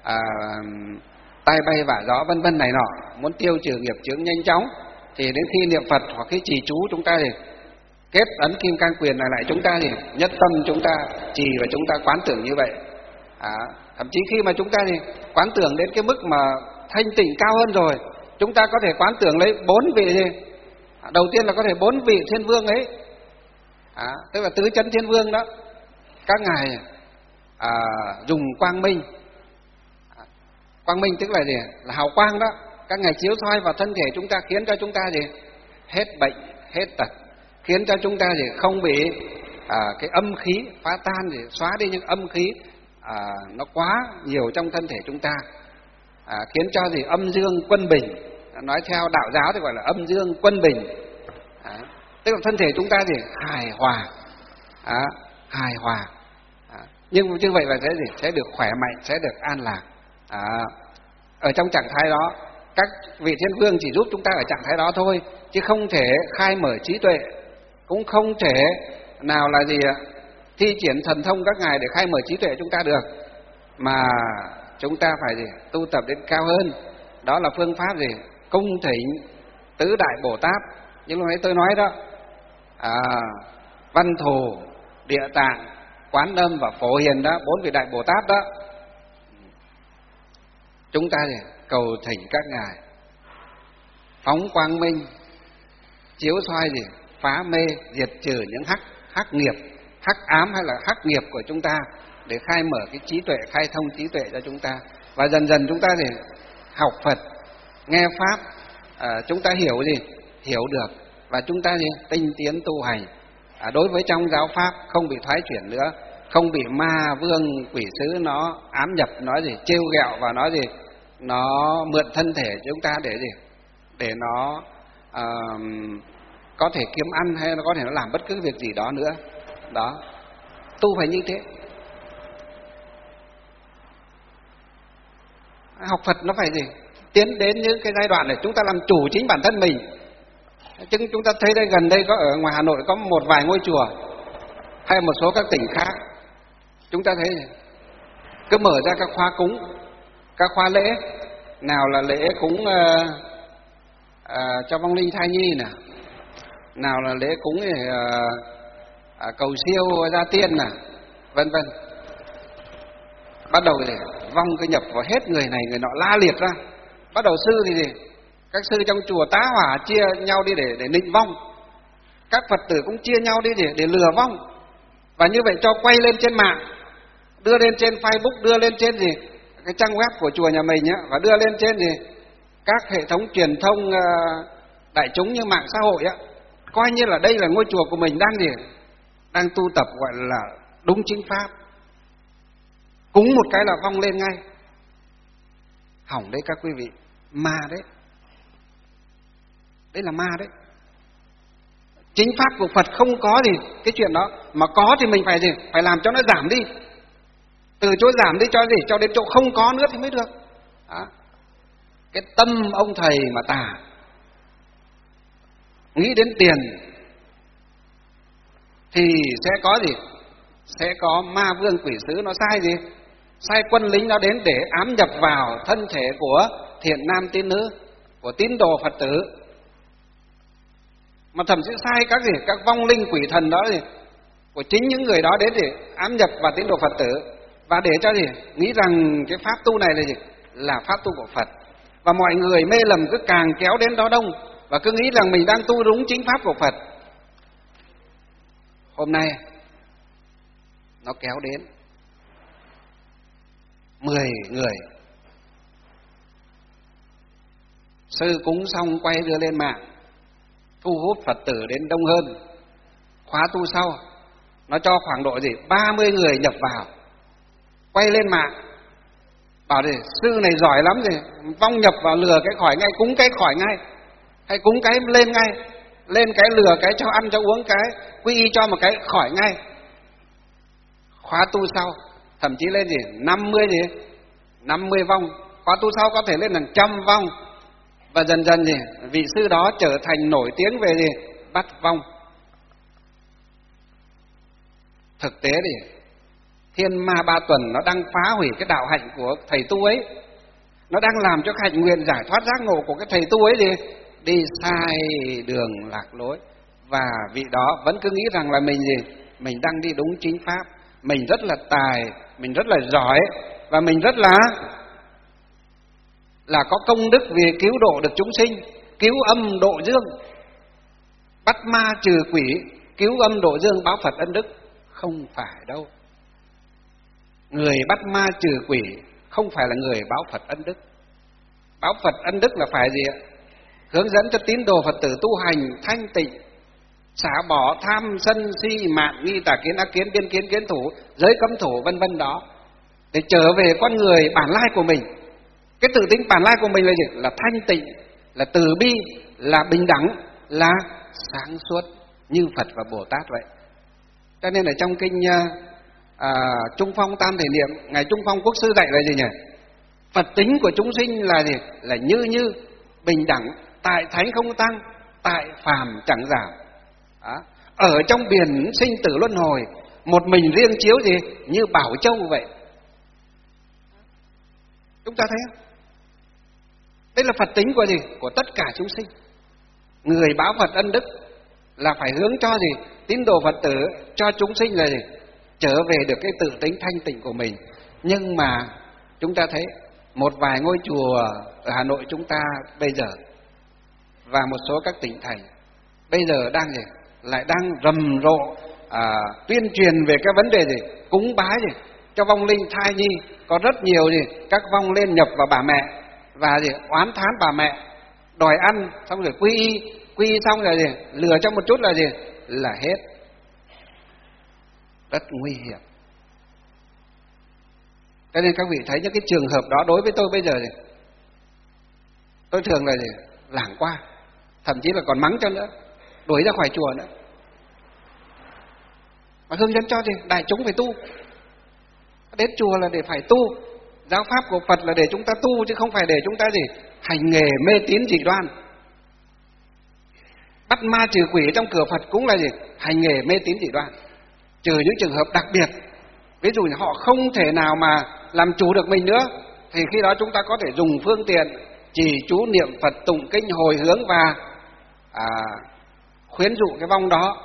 tai bay vạ gió vân vân này nọ, muốn tiêu trừ nghiệp chướng nhanh chóng. Thì đến khi niệm Phật hoặc khi trì chú, chúng ta thì kết ấn kim cang quyền này lại, chúng ta thì nhất tâm chúng ta trì và chúng ta quán tưởng như vậy. Thậm chí khi mà chúng ta thì quán tưởng đến cái mức mà thanh tịnh cao hơn rồi, chúng ta có thể quán tưởng lấy 4 vị gì. Đầu tiên là có thể 4 vị thiên vương ấy, tức là tứ chấn thiên vương đó. Các ngài dùng quang minh. Quang minh tức là gì? Là hào quang đó. Các ngài chiếu soi vào thân thể chúng ta, khiến cho chúng ta gì? Hết bệnh, hết tật, khiến cho chúng ta gì? Không bị cái âm khí phá tan, thì xóa đi những âm khí nó quá nhiều trong thân thể chúng ta, khiến cho gì? Âm dương quân bình. Nói theo đạo giáo thì gọi là âm dương quân bình. Tức là thân thể chúng ta gì? Hài hòa. Hài hòa. Nhưng như vậy là sẽ được khỏe mạnh, sẽ được an lạc. Ở trong trạng thái đó, các vị thiên vương chỉ giúp chúng ta ở trạng thái đó thôi, chứ không thể khai mở trí tuệ, cũng không thể nào là gì thi triển thần thông các ngài để khai mở trí tuệ chúng ta được, mà chúng ta phải gì? Tu tập đến cao hơn. Đó là phương pháp gì? Cung thỉnh tứ đại Bồ Tát. Như lúc nãy tôi nói đó, Văn Thù, Địa Tạng, Quán Âm và Phổ Hiền đó, 4 vị đại Bồ Tát đó. Chúng ta thì cầu thỉnh các ngài phóng quang minh, chiếu soi gì? Phá mê, diệt trừ những hắc nghiệp, hắc ám hay là hắc nghiệp của chúng ta, để khai mở cái trí tuệ, khai thông trí tuệ cho chúng ta. Và dần dần chúng ta thì học Phật, nghe Pháp, chúng ta hiểu gì? Hiểu được. Và chúng ta gì? Tinh tiến tu hành. Đối với trong giáo Pháp không bị thoái chuyển nữa, không bị ma vương quỷ sứ nó ám nhập, nói gì? Trêu ghẹo và nói gì? Nó mượn thân thể chúng ta để gì? Để nó có thể kiếm ăn, hay nó có thể nó làm bất cứ việc gì đó nữa. Đó, tu phải như thế. Học Phật nó phải gì? Tiến đến những cái giai đoạn để chúng ta làm chủ chính bản thân mình. Chứ chúng ta thấy đây, gần đây có ở ngoài Hà Nội có một vài ngôi chùa hay một số các tỉnh khác, chúng ta thấy cứ mở ra các khóa cúng, các khóa lễ, nào là lễ cúng cho vong linh thai nhi nè, nào là lễ cúng cầu siêu gia tiên nè, vân vân. Bắt đầu thì vong cứ nhập vào hết người này người nọ, la liệt ra. Bắt đầu sư thì gì? Các sư trong chùa tá hỏa chia nhau đi để nịnh vong. Các Phật tử cũng chia nhau đi để lừa vong. Và như vậy cho quay lên trên mạng, đưa lên trên Facebook, đưa lên trên gì? Cái trang web của chùa nhà mình nhá, và đưa lên trên gì? Các hệ thống truyền thông đại chúng như mạng xã hội á, coi như là đây là ngôi chùa của mình đang gì? Đang tu tập gọi là đúng chính pháp. Cúng một cái là vong lên ngay. Hỏng đấy các quý vị, ma đấy. Đấy là ma đấy. Chính pháp của Phật không có gì cái chuyện đó, mà có thì mình phải gì? Phải làm cho nó giảm đi. Từ chỗ giảm đi cho gì? Cho đến chỗ không có nữa thì mới được. Đó. Cái tâm ông thầy mà tà, nghĩ đến tiền thì sẽ có gì? Sẽ có ma vương quỷ sứ nó sai gì? Sai quân lính nó đến để ám nhập vào thân thể của thiện nam tín nữ, của tín đồ Phật tử. Mà thậm chí sai các gì? Các vong linh quỷ thần đó gì? Của chính những người đó đến để ám nhập vào tín đồ Phật tử, và để cho gì? Nghĩ rằng cái pháp tu này là gì? Là pháp tu của Phật. Và mọi người mê lầm cứ càng kéo đến đó đông, và cứ nghĩ rằng mình đang tu đúng chính pháp của Phật. Hôm nay nó kéo đến 10 người. Sư cúng xong quay đưa lên mạng, thu hút Phật tử đến đông hơn. Khóa tu sau nó cho khoảng độ gì 30 người nhập vào, quay lên mạng bảo thì sư này giỏi lắm rồi, vong nhập vào lừa cái khỏi ngay, cúng cái khỏi ngay, hay cúng cái lên ngay, lên cái lừa cái cho ăn cho uống cái, quy y cho một cái khỏi ngay. Khóa tu sau thậm chí lên gì 50 vong, khóa tu sau có thể lên hàng trăm vong, và dần dần gì vị sư đó trở thành nổi tiếng về gì bắt vong. Thực tế thì Thiên Ma Ba Tuần nó đang phá hủy cái đạo hạnh của thầy tu ấy, nó đang làm cho hạnh nguyện giải thoát giác ngộ của cái thầy tu ấy gì đi sai đường lạc lối, và vị đó vẫn cứ nghĩ rằng là mình gì mình đang đi đúng chính pháp, mình rất là tài, mình rất là giỏi, và mình rất là có công đức vì cứu độ được chúng sinh, cứu âm độ dương, bắt ma trừ quỷ, cứu âm độ dương, báo Phật ân đức. Không phải đâu. Người bắt ma trừ quỷ không phải là người báo Phật ân đức. Báo Phật ân đức là phải gì ạ? Hướng dẫn cho tín đồ Phật tử tu hành thanh tịnh, xả bỏ tham sân si mạn nghi tà kiến ác kiến biên kiến kiến thủ giới cấm thủ vân vân đó, để trở về con người bản lai của mình. Cái tự tính bản lai của mình là gì? Là thanh tịnh, là từ bi, là bình đẳng, là sáng suốt như Phật và Bồ Tát vậy. Cho nên ở trong kinh Trung Phong Tam Thể Niệm, ngài Trung Phong Quốc sư dạy là gì nhỉ? Phật tính của chúng sinh là gì? Là như bình đẳng, tại thánh không tăng, tại phàm chẳng giảm. Đó. Ở trong biển sinh tử luân hồi, một mình riêng chiếu gì? Như Bảo Châu vậy. Chúng ta thấy không? Đây là Phật tính của gì? Của tất cả chúng sinh. Người báo Phật ân đức là phải hướng cho gì? Tín đồ Phật tử, cho chúng sinh là gì? Trở về được cái tự tính thanh tịnh của mình. Nhưng mà chúng ta thấy một vài ngôi chùa ở Hà Nội chúng ta bây giờ, và một số các tỉnh thành bây giờ đang gì? Lại đang rầm rộ tuyên truyền về cái vấn đề gì? Cúng bái gì? Cho vong linh thai nhi. Có rất nhiều gì? Các vong lên nhập vào bà mẹ và gì? Oán thán bà mẹ, đòi ăn, xong rồi quy y xong rồi gì? Lừa cho một chút là gì? Là hết. Rất nguy hiểm. Cho nên các vị thấy những cái trường hợp đó đối với tôi bây giờ gì? Tôi thường là gì? Lảng qua, thậm chí là còn mắng cho nữa, đuổi ra khỏi chùa nữa. Mà hướng dẫn cho gì? Đại chúng phải tu. Đến chùa là để phải tu. Giáo pháp của Phật là để chúng ta tu, chứ không phải để chúng ta gì? Hành nghề mê tín dị đoan. Bắt ma trừ quỷ trong cửa Phật cũng là gì? Hành nghề mê tín dị đoan. Trừ những trường hợp đặc biệt, ví dụ như họ không thể nào mà làm chủ được mình nữa, thì khi đó chúng ta có thể dùng phương tiện trì chú niệm Phật, tụng kinh hồi hướng và khuyến dụ cái vong đó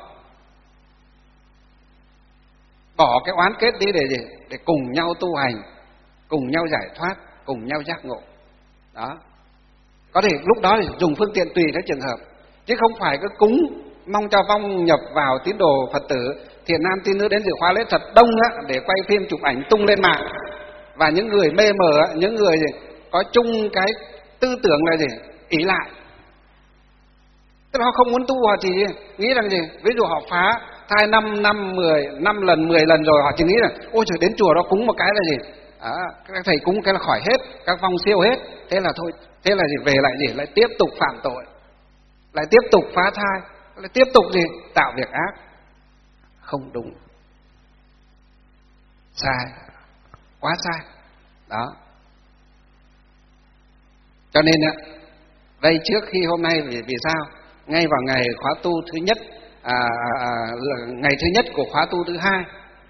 bỏ cái oán kết đi để gì? Để cùng nhau tu hành, cùng nhau giải thoát, cùng nhau giác ngộ. Đó. Có thể lúc đó thì dùng phương tiện tùy theo trường hợp, chứ không phải cứ cúng mong cho vong nhập vào tín đồ Phật tử, thiện nam tín nữ đến dự khóa lễ thật đông á, để quay phim chụp ảnh tung lên mạng. Và những người mê mờ, những người gì? Có chung cái tư tưởng là gì? Ý lại. Tức là họ không muốn tu, họ chỉ nghĩ rằng gì? Ví dụ họ phá thai 5 lần 10 lần rồi, họ chỉ nghĩ là ôi trời, đến chùa đó cúng một cái là gì? Các thầy cúng cái là khỏi hết, các vong siêu hết. Thế là thôi, thế là gì? Về lại gì? Lại tiếp tục phạm tội, lại tiếp tục phá thai, lại tiếp tục gì? Tạo việc ác. Không đúng, sai, quá sai. Đó. Cho nên đây trước khi hôm nay, vì sao? Ngay vào ngày khóa tu thứ nhất, ngày thứ nhất của khóa tu thứ hai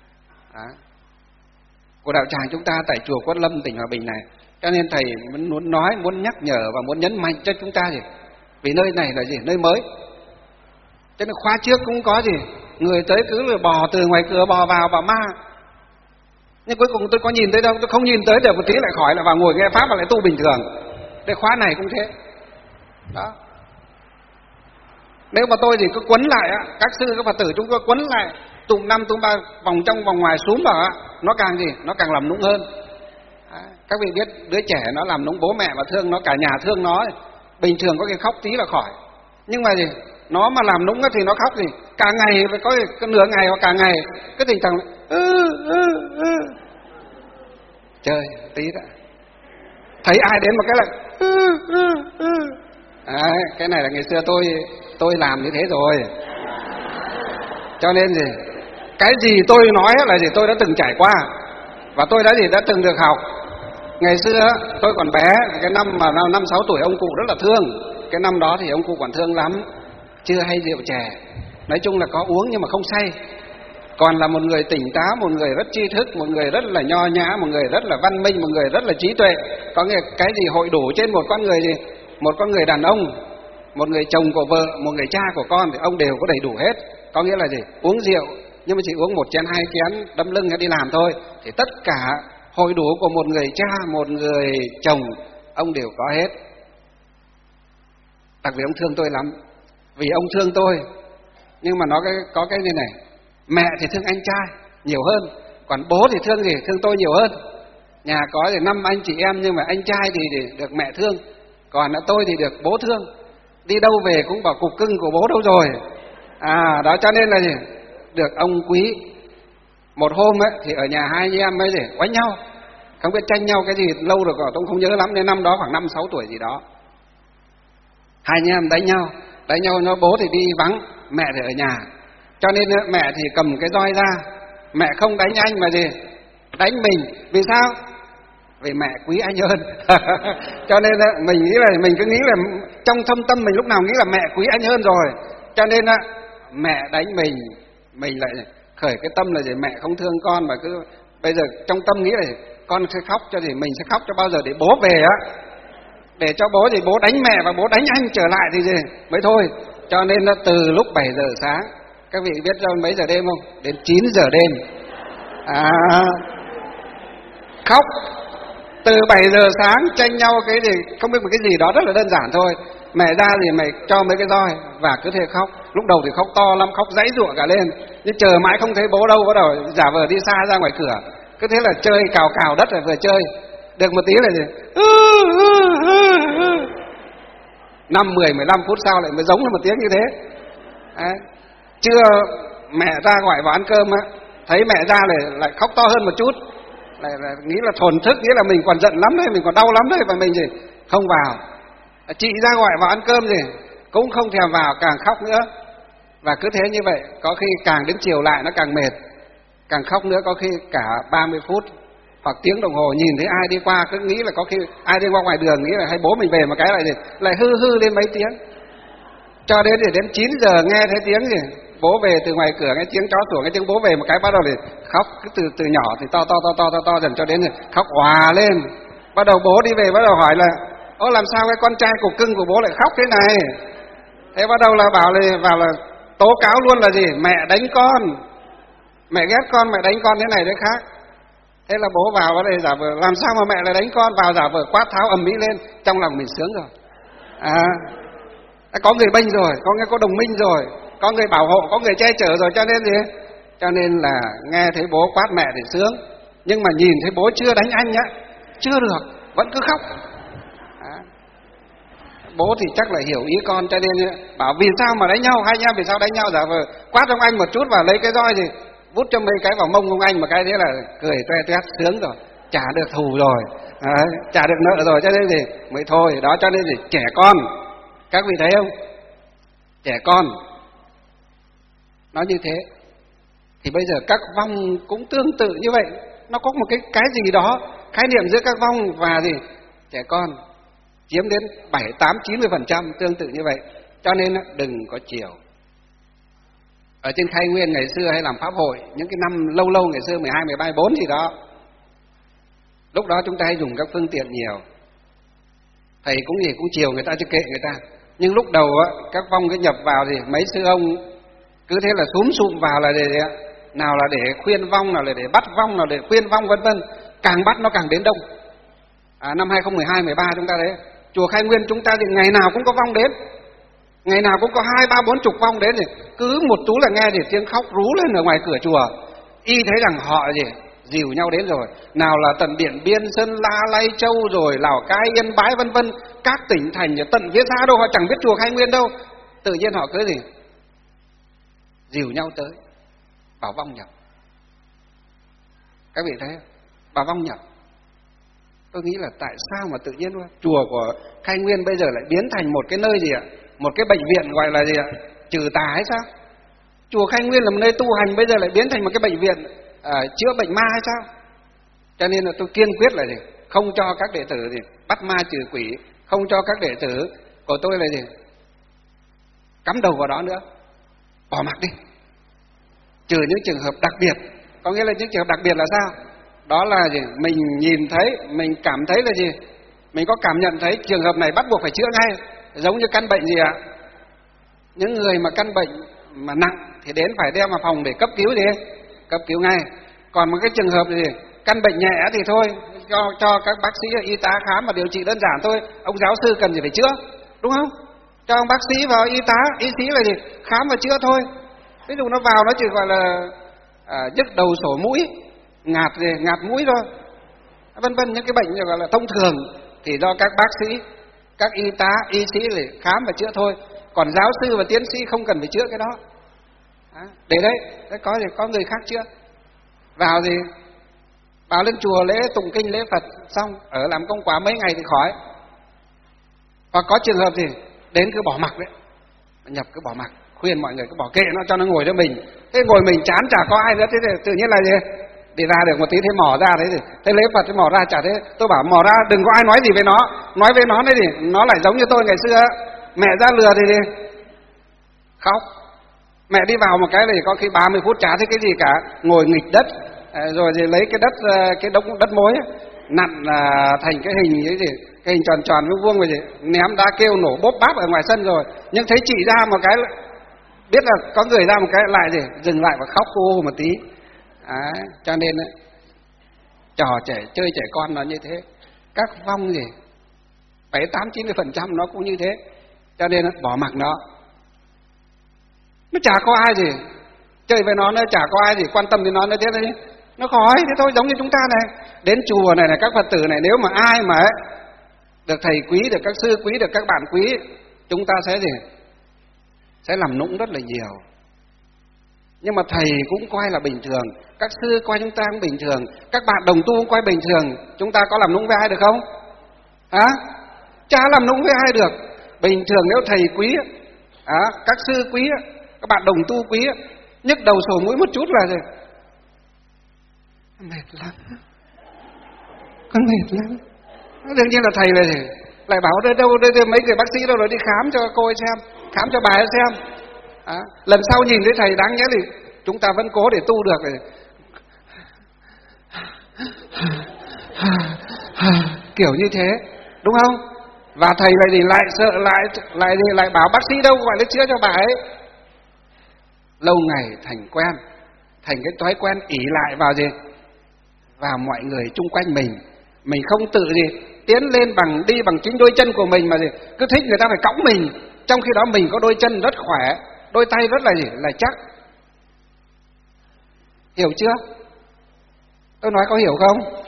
của đạo tràng chúng ta tại chùa Quất Lâm, tỉnh Hòa Bình này, cho nên thầy muốn nói, muốn nhắc nhở và muốn nhấn mạnh cho chúng ta gì? Vì nơi này là gì? Nơi mới. Cho nên khóa trước cũng có gì? Người tới cứ là bò từ ngoài cửa bò vào bảo ma. Nhưng cuối cùng tôi có nhìn tới đâu? Tôi không nhìn tới được một tí lại khỏi, lại vào ngồi nghe pháp và lại tu bình thường. Đây khóa này cũng thế. Đó. Nếu mà tôi thì cứ quấn lại á, các sư các Phật tử chúng tôi quấn lại tụng 5 tụng 3 vòng trong vòng ngoài súm vào á, nó càng gì? Nó càng làm nũng hơn. Các vị biết đứa trẻ nó làm nũng bố mẹ và thương nó, cả nhà thương nó, bình thường có cái khóc tí là khỏi. Nhưng mà gì? Nó mà làm nũng thì nó khóc gì? Cả ngày, phải có cái nửa ngày hoặc cả ngày cái tình trạng chơi tí đó. Thấy ai đến một cái là cái này là ngày xưa tôi làm như thế rồi. Cho nên gì? Cái gì tôi nói là gì? Tôi đã từng trải qua. Và tôi đã từng được học. Ngày xưa tôi còn bé, cái năm mà 5-6 tuổi ông cụ rất là thương. Cái năm đó thì ông cụ còn thương lắm, chưa hay rượu chè. Nói chung là có uống nhưng mà không say. Còn là một người tỉnh táo, một người rất tri thức, một người rất là nho nhã, một người rất là văn minh, một người rất là trí tuệ. Có nghĩa cái gì hội đủ trên một con người gì? Một con người đàn ông, một người chồng của vợ, một người cha của con thì ông đều có đầy đủ hết. Có nghĩa là gì? Uống rượu nhưng mà chỉ uống 1 chén 2 chén đâm lưng đi làm thôi. Thì tất cả hội đủ của một người cha, một người chồng ông đều có hết. Đặc biệt ông thương tôi lắm. Vì ông thương tôi, nhưng mà nó có cái này này. Mẹ thì thương anh trai nhiều hơn, còn bố thì thương gì? Thương tôi nhiều hơn. Nhà có thì 5 anh chị em, nhưng mà anh trai thì được mẹ thương, còn tôi thì được bố thương. Đi đâu về cũng bảo cục cưng của bố đâu rồi. Đó cho nên là gì? Được ông quý. Một hôm ấy thì ở nhà hai anh em ấy gì quánh nhau, không biết tranh nhau cái gì, lâu rồi tôi không nhớ lắm, nên năm đó khoảng 5-6 tuổi gì đó. Hai anh em đánh nhau nó bố thì đi vắng, mẹ thì ở nhà. Cho nên mẹ thì cầm cái roi ra, mẹ không đánh anh mà gì? Đánh mình. Vì sao? Vì mẹ quý anh hơn. Cho nên mình cứ nghĩ là trong thâm tâm mình lúc nào nghĩ là mẹ quý anh hơn rồi. Cho nên mẹ đánh mình lại khởi cái tâm là gì? Mẹ không thương con, mà cứ bây giờ trong tâm nghĩ là con sẽ khóc cho gì? Mình sẽ khóc cho bao giờ để bố về để cho bố thì bố đánh mẹ và bố đánh anh trở lại thì gì mới thôi. Cho nên từ lúc 7 giờ sáng, các vị biết ra mấy giờ đêm không? Đến 9 giờ đêm. Khóc từ 7 giờ sáng, tranh nhau cái gì không biết một cái gì đó rất là đơn giản thôi. Mẹ ra thì mày cho mấy cái roi và cứ thế khóc. Lúc đầu thì khóc to lắm, khóc giãy giụa cả lên, nhưng chờ mãi không thấy bố đâu, bắt đầu giả vờ đi xa ra ngoài cửa. Cứ thế là chơi cào đất rồi vừa chơi được một tí là gì 5-10-15 phút sau lại mới giống lên một tiếng như thế. Trưa mẹ ra ngoài vào ăn cơm thấy mẹ ra lại khóc to hơn một chút, lại nghĩ là thổn thức, nghĩa là mình còn giận lắm đấy, mình còn đau lắm đấy, và mình gì không vào. Chị ra gọi vào ăn cơm gì cũng không thèm vào, càng khóc nữa. Và cứ thế như vậy, có khi càng đến chiều lại nó càng mệt, càng khóc nữa, có khi cả 30 phút hoặc tiếng đồng hồ. Nhìn thấy ai đi qua cứ nghĩ là có khi ai đi qua ngoài đường, nghĩ là hay bố mình về một cái lại hư lên mấy tiếng. Cho đến 9 giờ nghe thấy tiếng gì bố về từ ngoài cửa, nghe tiếng chó sủa, nghe tiếng bố về một cái bắt đầu thì khóc. Cứ từ nhỏ thì to dần cho đến khóc òa lên. Bắt đầu bố đi về bắt đầu hỏi là làm sao cái con trai cục cưng của bố lại khóc thế này. Thế bắt đầu là vào là tố cáo luôn là gì? Mẹ đánh con, mẹ ghét con, mẹ đánh con thế này thế khác. Thế là bố vào ở đây giả vờ làm sao mà mẹ lại đánh con, vào giả vờ quát tháo ầm ĩ lên. Trong lòng mình sướng rồi. Có người bênh rồi, có đồng minh rồi, có người bảo hộ, có người che chở rồi, cho nên gì? Cho nên là nghe thấy bố quát mẹ thì sướng, nhưng mà nhìn thấy bố chưa đánh anh chưa được, vẫn cứ khóc. Bố thì chắc là hiểu ý con, cho nên bảo vì sao mà đánh nhau, hai anh em vì sao đánh nhau, giả vờ quát ông anh một chút và lấy cái roi gì vút cho mấy cái vào mông ông anh, mà cái thế là cười toe toét sướng rồi, trả được thù rồi, trả được nợ rồi, cho nên gì mới thôi. Đó, cho nên gì trẻ con, các vị thấy không? Trẻ con nó như thế thì bây giờ các vong cũng tương tự như vậy. Nó có một cái gì đó khái niệm giữa các vong và gì trẻ con chiếm đến 7-8-90% tương tự như vậy. Cho nên đừng có chiều. Ở trên Khai Nguyên ngày xưa hay làm pháp hội, những cái năm lâu ngày xưa 12, 13, 14 gì đó, lúc đó chúng ta hay dùng các phương tiện nhiều. Thầy cũng chiều người ta chứ kệ người ta. Nhưng lúc đầu các vong cứ nhập vào thì mấy sư ông cứ thế là súm sụm vào là nào là để khuyên vong, nào là để bắt vong, nào để khuyên vong, vân vân. Càng bắt nó càng đến đông. Năm 2012, 13 chúng ta thấy chùa Khai Nguyên chúng ta thì ngày nào cũng có vong đến, ngày nào cũng có 2, 3, 40 vong đến, thì cứ một tú là nghe thì tiếng khóc rú lên ở ngoài cửa chùa. Y thấy rằng họ dìu nhau đến rồi. Nào là tận Điện Biên, Sơn La, Lai Châu, rồi Lào Cai, Yên Bái, vân vân, các tỉnh thành tận phía xa đâu, họ chẳng biết chùa Khai Nguyên đâu. Tự nhiên họ cứ dìu nhau tới bảo vong nhập. Các vị thấy không? Bảo vong nhập. Tôi nghĩ là tại sao mà tự nhiên chùa của Khai Nguyên bây giờ lại biến thành một cái nơi một cái bệnh viện gọi là trừ tà hay sao? Chùa Khai Nguyên là một nơi tu hành, bây giờ lại biến thành một cái bệnh viện chữa bệnh ma hay sao? Cho nên là tôi kiên quyết là gì? Không cho các đệ tử gì bắt ma trừ quỷ, không cho các đệ tử của tôi là gì cắm đầu vào đó nữa, bỏ mặc đi. Trừ những trường hợp đặc biệt. Có nghĩa là những trường hợp đặc biệt là sao? Đó là gì? Mình nhìn thấy, mình cảm thấy là gì? Mình có cảm nhận thấy trường hợp này bắt buộc phải chữa ngay. Giống như căn bệnh gì ạ? Những người mà căn bệnh mà nặng thì đến phải đem vào phòng để cấp cứu gì? Cấp cứu ngay. Còn một cái trường hợp gì? Căn bệnh nhẹ thì thôi, cho các bác sĩ y tá khám và điều trị đơn giản thôi. Ông giáo sư cần gì phải chữa, đúng không? Cho ông bác sĩ vào y tá, y sĩ là gì? Khám và chữa thôi. Ví dụ nó vào nó chỉ gọi là nhức đầu sổ mũi, ngạt mũi thôi, vân vân, những cái bệnh gọi là thông thường thì do các bác sĩ, các y tá, y sĩ để khám và chữa thôi. Còn giáo sư và tiến sĩ không cần phải chữa cái đó. Để đấy, có người khác chữa. Vào thì vào lên chùa lễ tụng kinh lễ Phật xong ở làm công quả mấy ngày thì khỏi. Hoặc có trường hợp gì đến cứ bỏ mặc đấy, nhập cứ bỏ mặc, khuyên mọi người cứ bỏ kệ nó cho nó ngồi cho mình. Thế ngồi mình chán chả có ai nữa, thế thì tự nhiên là gì? Đi ra được một tí thấy mò ra đấy, thế lễ Phật thấy mò ra chả thế. Tôi bảo mò ra đừng có ai nói gì với nó, nói với nó đấy thì nó lại giống như tôi ngày xưa, mẹ ra lừa thì đi khóc. Mẹ đi vào một cái thì có khi 30 phút chả thấy cái gì cả, ngồi nghịch đất, rồi thì lấy cái đống đất mối nặn thành cái hình cái gì, cái hình tròn tròn vuông vuông vậy gì, ném đá kêu nổ bốp báp ở ngoài sân rồi. Nhưng thấy chị ra một cái, biết là có người ra một cái lại gì, dừng lại và khóc cô một tí. Cho nên trò chơi trẻ con nó như thế. Các vong gì 7-8-90% nó cũng như thế. Cho nên bỏ mặc nó chả có ai gì chơi với nó chả có ai gì quan tâm đến nó thế đấy, nó khỏi thế thôi. Giống như chúng ta này, đến chùa này các Phật tử này, nếu mà ai mà được thầy quý, được các sư quý, được các bạn quý, chúng ta sẽ gì? Sẽ làm nũng rất là nhiều. Nhưng mà thầy cũng coi là bình thường, các sư coi chúng ta cũng bình thường, các bạn đồng tu cũng coi bình thường. Chúng ta có làm nũng với ai được không? Chả làm nũng với ai được. Bình thường nếu thầy quý, các sư quý, các bạn đồng tu quý, nhức đầu sổ mũi một chút là gì? Mệt lắm, con mệt lắm. Đương nhiên là thầy là gì? Lại bảo đây mấy người bác sĩ đâu rồi, đi khám cho cô ấy xem, khám cho bà ấy xem. Lần sau nhìn thấy thầy đáng nhẽ thì chúng ta vẫn cố để tu được rồi. Kiểu như thế, đúng không? Và thầy lại thì lại sợ, lại bảo bác sĩ đâu gọi là chữa cho bà ấy. Lâu ngày thành quen, thành cái thói quen ỷ lại vào gì? Vào mọi người chung quanh mình. Mình không tự gì tiến lên đi bằng chính đôi chân của mình mà gì cứ thích người ta phải cõng mình, trong khi đó mình có đôi chân rất khỏe, đôi tay rất là gì? Là chắc. Hiểu chưa? Tôi nói có hiểu không?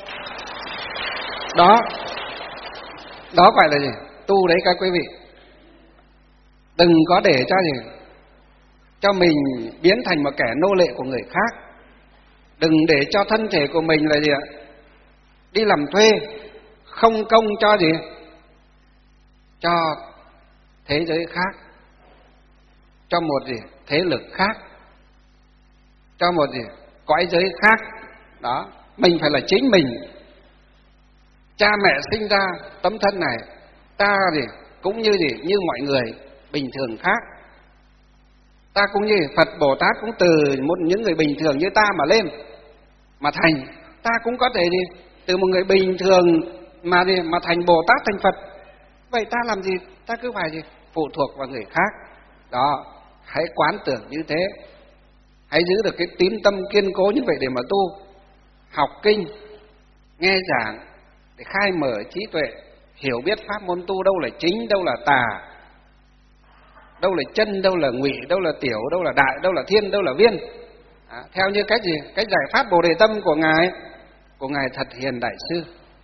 Đó gọi là gì? Tu đấy các quý vị. Đừng có để cho gì? Cho mình biến thành một kẻ nô lệ của người khác. Đừng để cho thân thể của mình là gì ạ? Đi làm thuê, không công cho gì? Cho thế giới khác, cho một gì? Thế lực khác, cho một gì? Cõi giới khác. Đó, mình phải là chính mình. Cha mẹ sinh ra tấm thân này, ta gì? Cũng như gì? Như mọi người bình thường khác. Ta cũng như Phật Bồ Tát cũng từ những người bình thường như ta mà lên, mà thành. Ta cũng có thể gì? Từ một người bình thường mà thành Bồ Tát, thành Phật. Vậy ta làm gì? Ta cứ phải gì? Phụ thuộc vào người khác. Đó, hãy quán tưởng như thế. Hãy giữ được cái tín tâm kiên cố như vậy để mà tu. Học kinh, nghe giảng để khai mở trí tuệ, hiểu biết pháp môn tu đâu là chính, đâu là tà, đâu là chân, đâu là ngụy, đâu là tiểu, đâu là đại, đâu là thiên, đâu là viên. Theo như cách gì? Cách giải pháp Bồ Đề Tâm của Ngài Thật Hiền Đại Sư.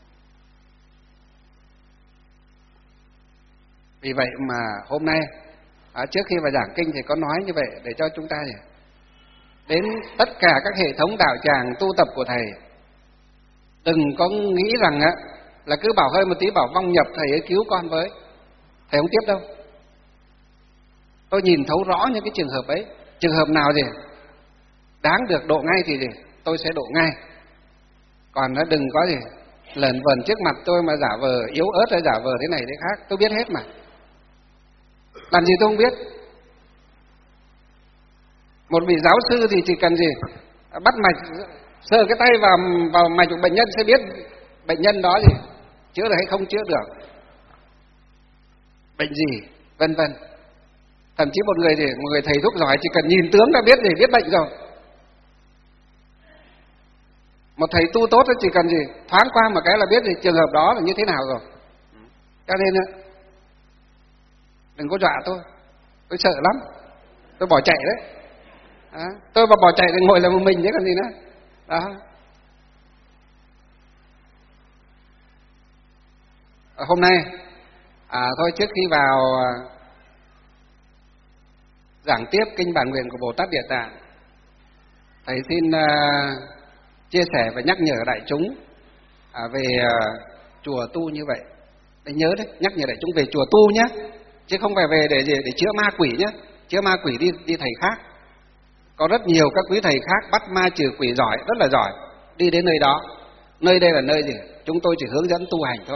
Vì vậy mà hôm nay trước khi vào giảng kinh thì có nói như vậy để cho chúng ta đến tất cả các hệ thống đạo tràng tu tập của thầy, đừng có nghĩ rằng là cứ bảo hơi một tí bảo vong nhập thầy ấy cứu con với. Thầy không tiếp đâu. Tôi nhìn thấu rõ những cái trường hợp ấy. Trường hợp nào gì đáng được độ ngay thì tôi sẽ độ ngay. Còn nó đừng có gì lởn vởn trước mặt tôi mà giả vờ yếu ớt hay giả vờ thế này thế khác, tôi biết hết mà. Làm gì tôi không biết. Một vị giáo sư thì chỉ cần gì bắt mạch, sờ cái tay vào mạch của bệnh nhân sẽ biết bệnh nhân đó gì chữa được hay không chữa được, bệnh gì, vân vân. Thậm chí một người thầy thuốc giỏi chỉ cần nhìn tướng đã biết gì, biết bệnh rồi. Một thầy tu tốt chỉ cần gì thoáng qua một cái là biết gì trường hợp đó là như thế nào rồi. Cho nên đừng có dọa tôi sợ lắm, tôi bỏ chạy đấy. Tôi mà bỏ chạy thì ngồi là một mình chứ còn gì nữa. Đó. Hôm nay thôi trước khi vào giảng tiếp kinh bản nguyện của Bồ Tát Địa Tạng, thầy xin chia sẻ và nhắc nhở đại chúng về chùa tu như vậy. Để nhớ đấy, nhắc nhở đại chúng về chùa tu nhé, chứ không phải về để chữa ma quỷ nhé. Chữa ma quỷ đi thầy khác. Có rất nhiều các quý thầy khác bắt ma trừ quỷ giỏi, rất là giỏi, đi đến nơi đó. Nơi đây là nơi gì? Chúng tôi chỉ hướng dẫn tu hành thôi.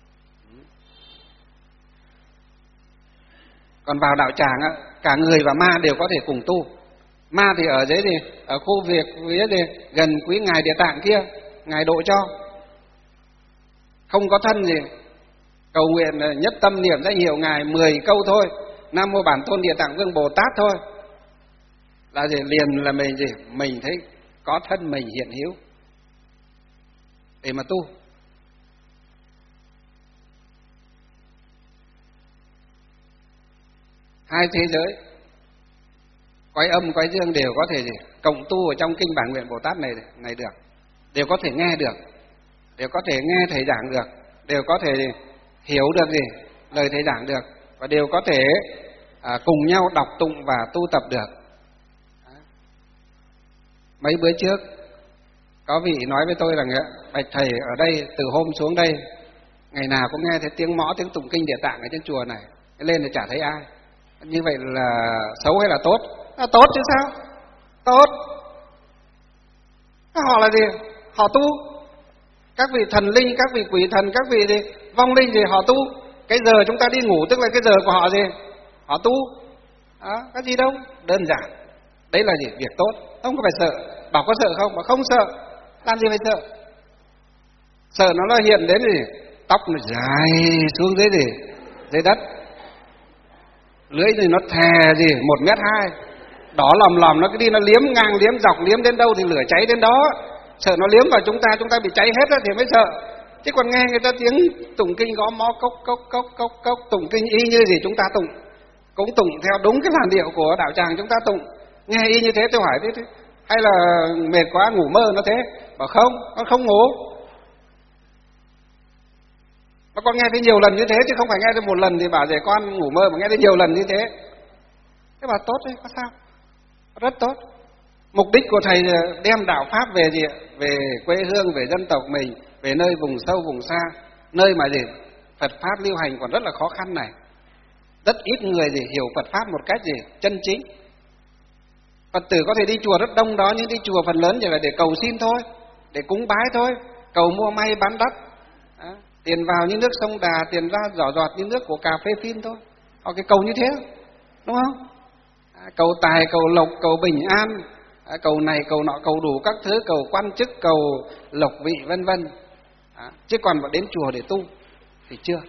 Còn vào đạo tràng cả người và ma đều có thể cùng tu. Ma thì ở dưới gì? Ở khu vực phía gì? Gần quý ngài Địa Tạng kia, ngài độ cho. Không có thân gì. Cầu nguyện nhất tâm niệm danh hiệu ngài 10 câu thôi. Nam mô Bản Tôn Địa Tạng Vương Bồ Tát thôi. Là gì? Liền là mình gì? Mình thấy có thân mình hiện hữu để mà tu. Hai thế giới, quái âm quái dương đều có thể gì cộng tu ở trong kinh bản nguyện Bồ Tát này được, đều có thể nghe được, đều có thể nghe thầy giảng được, đều có thể hiểu được gì lời thầy giảng được, và đều có thể cùng nhau đọc tụng và tu tập được. Mấy bữa trước có vị nói với tôi rằng bạch thầy, ở đây từ hôm xuống đây ngày nào cũng nghe thấy tiếng mõ, tiếng tụng kinh Địa Tạng ở trên chùa này, lên thì chả thấy ai. Như vậy là xấu hay là tốt? Tốt chứ sao? Tốt. Họ là gì? Họ tu. Các vị thần linh, các vị quỷ thần, các vị gì vong linh gì họ tu. Cái giờ chúng ta đi ngủ tức là cái giờ của họ gì? Họ tu. Có gì đâu, đơn giản. Đấy là gì? Việc tốt, không có phải sợ. Bảo có sợ không? Bảo không sợ. Làm gì phải sợ? Sợ nó hiện đến gì? Tóc nó dài xuống dưới gì? Dưới đất. Lưỡi thì nó thè gì 1m2, đỏ lòm nó cứ đi, nó liếm ngang liếm dọc, liếm đến đâu thì lửa cháy đến đó. Sợ nó liếm vào chúng ta bị cháy hết á thì mới sợ. Chứ còn nghe người ta tiếng tụng kinh gõ mõ cốc cốc cốc cốc cốc, tụng kinh y như gì chúng ta tụng, cũng tụng theo đúng cái làn điệu của đạo tràng chúng ta tụng. Nghe y như thế tôi hỏi thế hay là mệt quá ngủ mơ nó thế? Bảo không, con không ngủ. Mà con nghe thấy nhiều lần như thế chứ không phải nghe thấy một lần thì bảo về con ngủ mơ, mà nghe thấy nhiều lần như thế. Thế bảo tốt đấy, có sao? Rất tốt. Mục đích của thầy đem đạo pháp về gì? Về quê hương, về dân tộc mình, về nơi vùng sâu vùng xa, nơi mà gì Phật pháp lưu hành còn rất là khó khăn này. Rất ít người gì hiểu Phật pháp một cách gì chân chính. Phật tử có thể đi chùa rất đông đó, nhưng đi chùa phần lớn chỉ là để cầu xin thôi, để cúng bái thôi, cầu mua may bán đắt. Tiền vào như nước sông Đà, tiền ra giỏ giọt như nước của cà phê phin thôi. Họ cái cầu như thế, đúng không? Cầu tài, cầu lộc, cầu bình an, cầu này, cầu nọ, cầu đủ các thứ, cầu quan chức, cầu lộc vị vân vân. Chứ còn vào đến chùa để tu thì chưa.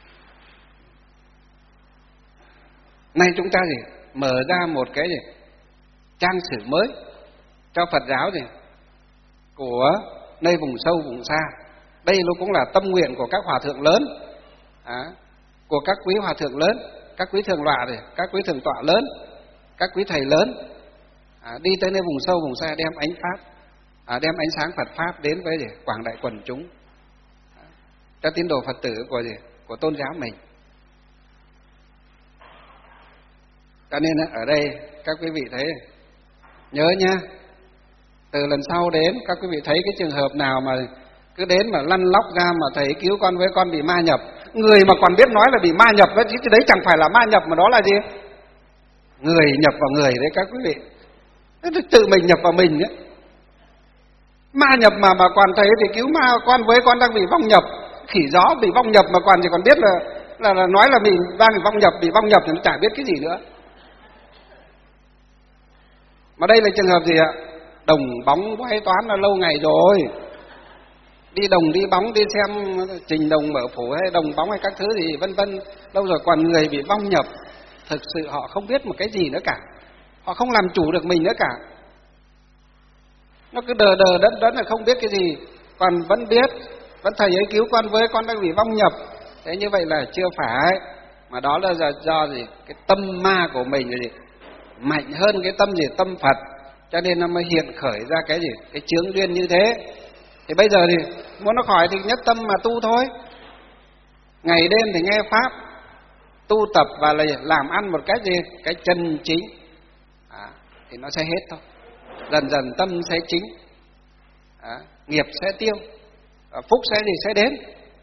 Nay chúng ta gì mở ra một cái gì trang sử mới cho Phật giáo gì của nơi vùng sâu vùng xa. Đây nó cũng là tâm nguyện của các hòa thượng lớn, của các quý hòa thượng lớn, các quý thượng tọa này, các quý thượng tọa lớn, các quý thầy lớn, đi tới nơi vùng sâu vùng xa đem ánh pháp, đem ánh sáng Phật pháp đến với quảng đại quần chúng, cho tín đồ Phật tử của tôn giáo mình. Cho nên ở đây các quý vị thấy nhớ nha, từ lần sau đến các quý vị thấy cái trường hợp nào mà cứ đến mà lăn lóc ra mà thầy cứu con với con bị ma nhập, người mà còn biết nói là bị ma nhập đấy, chứ đấy chẳng phải là ma nhập mà đó là gì? Người nhập vào người đấy các quý vị, tự mình nhập vào mình đấy. Ma nhập mà còn thấy thì cứu ma, con với con đang bị vong nhập. Khỉ gió bị vong nhập mà còn chỉ còn biết là nói là mình đang bị vong nhập thì nó chả biết cái gì nữa. Mà đây là trường hợp gì ạ? Đồng bóng quay toán là lâu ngày rồi. Đi đồng đi bóng, đi xem trình đồng mở phủ hay đồng bóng hay các thứ gì vân vân, lâu rồi. Còn người bị vong nhập, thực sự họ không biết một cái gì nữa cả, họ không làm chủ được mình nữa cả. Nó cứ đờ đẫn là không biết cái gì, còn vẫn biết, vẫn thầy ấy cứu con với, con đang bị vong nhập. Thế như vậy là chưa phải, mà đó là do gì? Cái tâm ma của mình là gì? Mạnh hơn cái tâm gì? Tâm Phật, cho nên nó mới hiện khởi ra cái gì? Cái chướng duyên như thế. Thì bây giờ thì muốn nó khỏi thì nhất tâm mà tu thôi. Ngày đêm thì nghe Pháp, tu tập và làm ăn một cách gì? Cái chân chính, thì nó sẽ hết thôi. Dần dần tâm sẽ chính, nghiệp sẽ tiêu, phúc sẽ đến.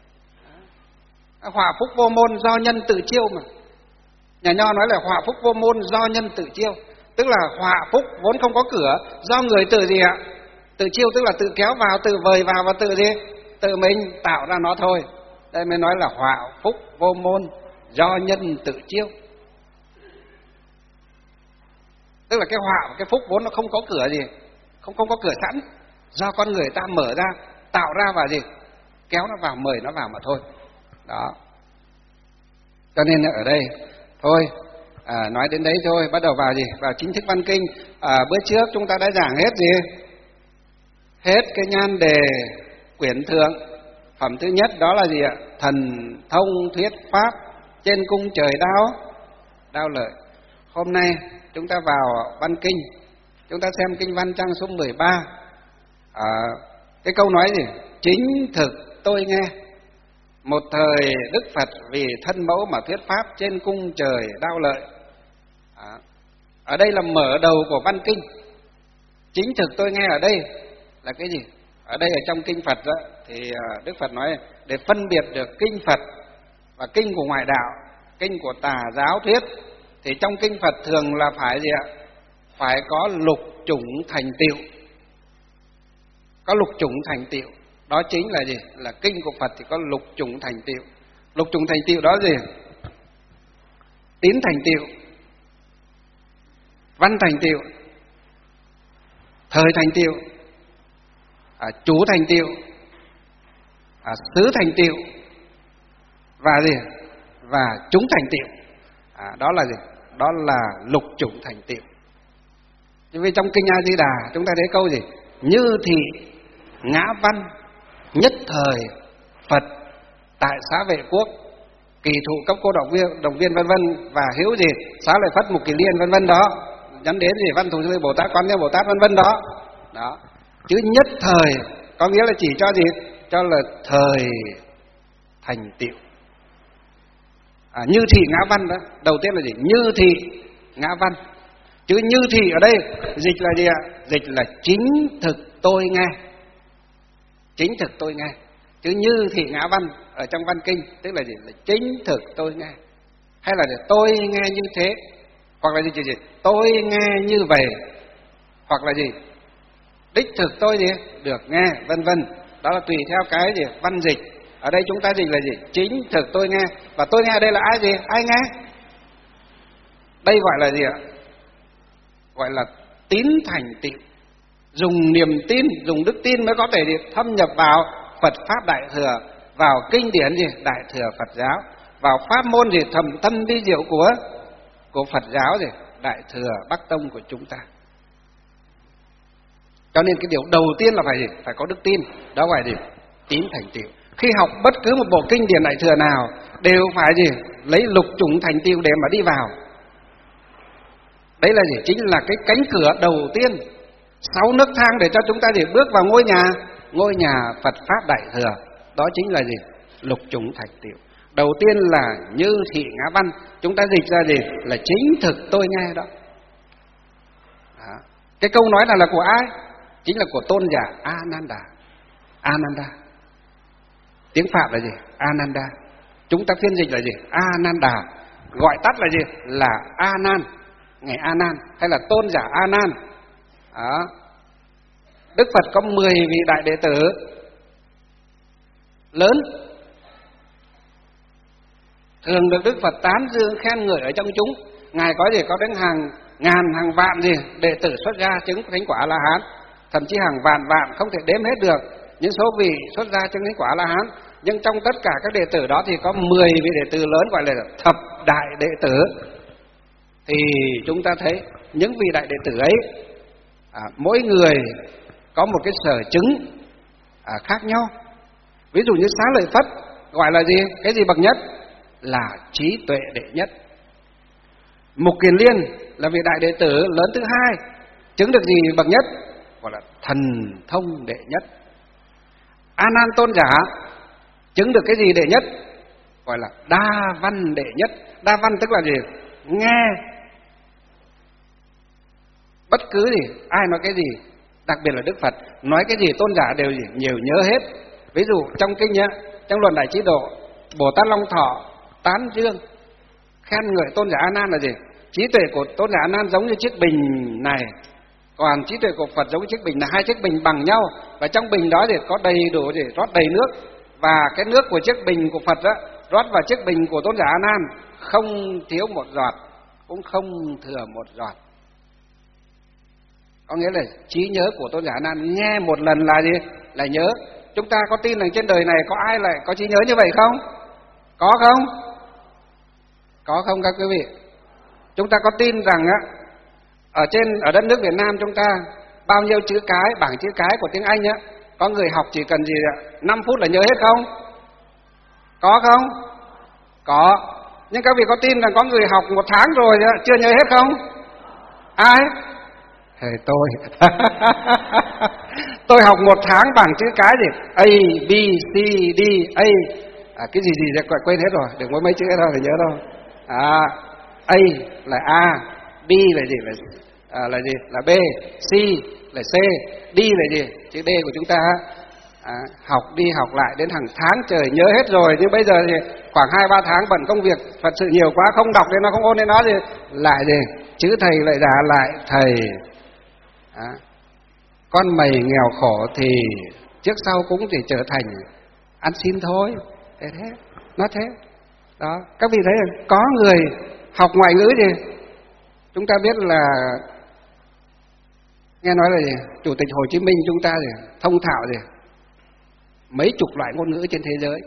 Họa phúc vô môn do nhân tự chiêu mà. Nhà Nho nói là họa phúc vô môn do nhân tự chiêu. Tức là họa phúc vốn không có cửa, do người tự gì ạ? Tự chiêu, tức là tự kéo vào, tự vời vào và tự gì? Tự mình tạo ra nó thôi. Đây mới nói là họa phúc vô môn do nhân tự chiêu. Tức là cái họa và cái phúc vốn nó không có cửa gì, không có cửa sẵn, do con người ta mở ra, tạo ra và gì? Kéo nó vào, mời nó vào mà thôi. Đó. Cho nên ở đây thôi, nói đến đấy thôi, bắt đầu vào gì? Vào chính thức văn kinh. Bữa trước chúng ta đã giảng hết gì? Hết cái nhan đề quyển thượng. Phẩm thứ nhất đó là gì ạ? Thần thông thuyết pháp trên cung trời đao lợi. Hôm nay chúng ta vào văn kinh, chúng ta xem kinh văn trang số 13. Cái câu nói gì? Chính thực tôi nghe, một thời Đức Phật vì thân mẫu mà thuyết pháp trên cung trời đao lợi. Ở đây là mở đầu của văn kinh. Chính thực tôi nghe ở đây là cái gì? Ở đây ở trong kinh Phật đó, thì Đức Phật nói để phân biệt được kinh Phật và kinh của ngoại đạo, kinh của tà giáo thuyết, thì trong kinh Phật thường là phải gì ạ? Phải có lục chủng thành tựu. Có lục chủng thành tựu. Đó chính là gì? Là kinh của Phật thì có lục chủng thành tựu. Lục chủng thành tựu đó gì? Tín thành tựu, văn thành tựu, thời thành tựu, chú thành tựu, xứ thành tựu và gì? Và chúng thành tựu. Đó là gì? Đó là lục chủng thành tựu. Vì trong kinh A Di Đà chúng ta thấy câu gì? Như thị ngã văn nhất thời Phật tại xá vệ quốc, kỳ thụ cấp cô động viên vân vân, và hiếu gì? Xá lợi Phất Mục Kỳ Liên vân vân đó, nhắn đến gì? Văn Thù Sư Bồ Tát, Quan Thế Bồ Tát vân vân đó. Đó. Chữ nhất thời có nghĩa là chỉ cho gì? Cho là thời thành tựu. Như thị ngã văn đó, đầu tiên là gì? Như thị ngã văn. Chữ như thị ở đây dịch là gì ạ? Dịch là chính thực tôi nghe. Chính thực tôi nghe. Chữ như thị ngã văn ở trong văn kinh tức là gì? Là chính thực tôi nghe. Hay là tôi nghe như thế, hoặc là gì? Tôi nghe như vậy, hoặc là gì? Đích thực tôi gì? Được nghe, vân vân. Đó là tùy theo cái gì? Văn dịch. Ở đây chúng ta dịch là gì? Chính thực tôi nghe. Và tôi nghe ở đây là ai gì? Ai nghe? Đây gọi là gì ạ? Gọi là tín thành tựu. Dùng niềm tin, dùng đức tin mới có thể thâm nhập vào Phật Pháp Đại Thừa, vào kinh điển gì? Đại Thừa Phật giáo, vào pháp môn gì? Thầm thâm vi diệu của Phật giáo gì? Đại Thừa Bắc Tông của chúng ta. Cho nên cái điều đầu tiên là phải gì? Phải có đức tin. Đó gọi là gì? Tín thành tựu. Khi học bất cứ một bộ kinh điển Đại Thừa nào đều phải gì? Lấy lục chủng thành tựu để mà đi vào. Đấy là gì? Chính là cái cánh cửa đầu tiên, 6 nấc thang để cho chúng ta gì? Bước vào ngôi nhà Phật Pháp Đại Thừa. Đó chính là gì? Lục chủng thành tựu. Đầu tiên là như thị ngã văn, chúng ta dịch ra gì? Là chính thực tôi nghe đó. Cái câu nói này là của ai? Chính là của tôn giả Ananda. Ananda. Tiếng Phạm là gì? Ananda. Chúng ta phiên dịch là gì? Ananda. Gọi tắt là gì? Là A Nan. Ngài A Nan hay là tôn giả A Nan. Đó. Đức Phật có 10 vị đại đệ tử lớn, thường được Đức Phật tán dương khen ngợi ở trong chúng. Ngài có gì có đến hàng ngàn hàng vạn gì đệ tử xuất gia chứng thánh quả A-la-hán, thậm chí hàng vạn vạn không thể đếm hết được những số vị xuất gia chứng thánh quả A-la-hán. Nhưng trong tất cả các đệ tử đó thì có 10 vị đệ tử lớn gọi là thập đại đệ tử. Thì chúng ta thấy những vị đại đệ tử ấy mỗi người có một cái sở chứng khác nhau. Ví dụ như Xá Lợi Phất gọi là gì? Cái gì bậc nhất? Là trí tuệ đệ nhất. Mục Kiền Liên là vị đại đệ tử lớn thứ hai, chứng được gì bậc nhất? Gọi là thần thông đệ nhất. A Nan Tôn Giả chứng được cái gì đệ nhất? Gọi là đa văn đệ nhất. Đa văn tức là gì? Nghe bất cứ gì, ai nói cái gì, đặc biệt là Đức Phật nói cái gì tôn giả đều nhiều nhớ hết. Ví dụ trong kinh nhá, trong Luận Đại Trí Độ, Bồ Tát Long Thọ tán dương khen ngợi tôn giả A Nan là gì? Trí tuệ của tôn giả A Nan giống như chiếc bình này, còn trí tuệ của Phật giống như chiếc bình, là hai chiếc bình bằng nhau, và trong bình đó thì có đầy đủ gì, rót đầy nước, và cái nước của chiếc bình của Phật đó rót vào chiếc bình của tôn giả A Nan, không thiếu một giọt, cũng không thừa một giọt. Có nghĩa là trí nhớ của tôn giả A Nan nghe một lần là gì? Là nhớ. Chúng ta có tin rằng trên đời này có ai lại có trí nhớ như vậy không? Có không? Có không các quý vị? Chúng ta có tin rằng ở đất nước Việt Nam chúng ta bao nhiêu chữ cái, bảng chữ cái của tiếng Anh có người học chỉ cần gì 5 phút là nhớ hết không? Có không? Có. Nhưng các vị có tin rằng có người học 1 tháng rồi chưa nhớ hết không? Ai? Thầy tôi. Tôi học 1 tháng bảng chữ cái gì? A, B, C, D, A. Cái gì quên hết rồi, đừng có mấy chữ đâu thì nhớ đâu. A là A, B là gì? Là gì? Là B, C là C, D là gì? Chữ D của chúng ta. Học đi học lại đến hàng tháng trời nhớ hết rồi, nhưng bây giờ thì khoảng 2-3 tháng bận công việc Phật sự nhiều quá, không đọc nên nó không ôn nên nó thì lại gì? Chữ thầy lại giả lại thầy. Con mày nghèo khổ thì trước sau cũng chỉ trở thành ăn xin thôi. Thế nó thế đó. Các vị thấy là có người học ngoại ngữ gì, chúng ta biết là nghe nói là gì? Chủ tịch Hồ Chí Minh chúng ta gì? Thông thạo gì? Mấy chục loại ngôn ngữ trên thế giới,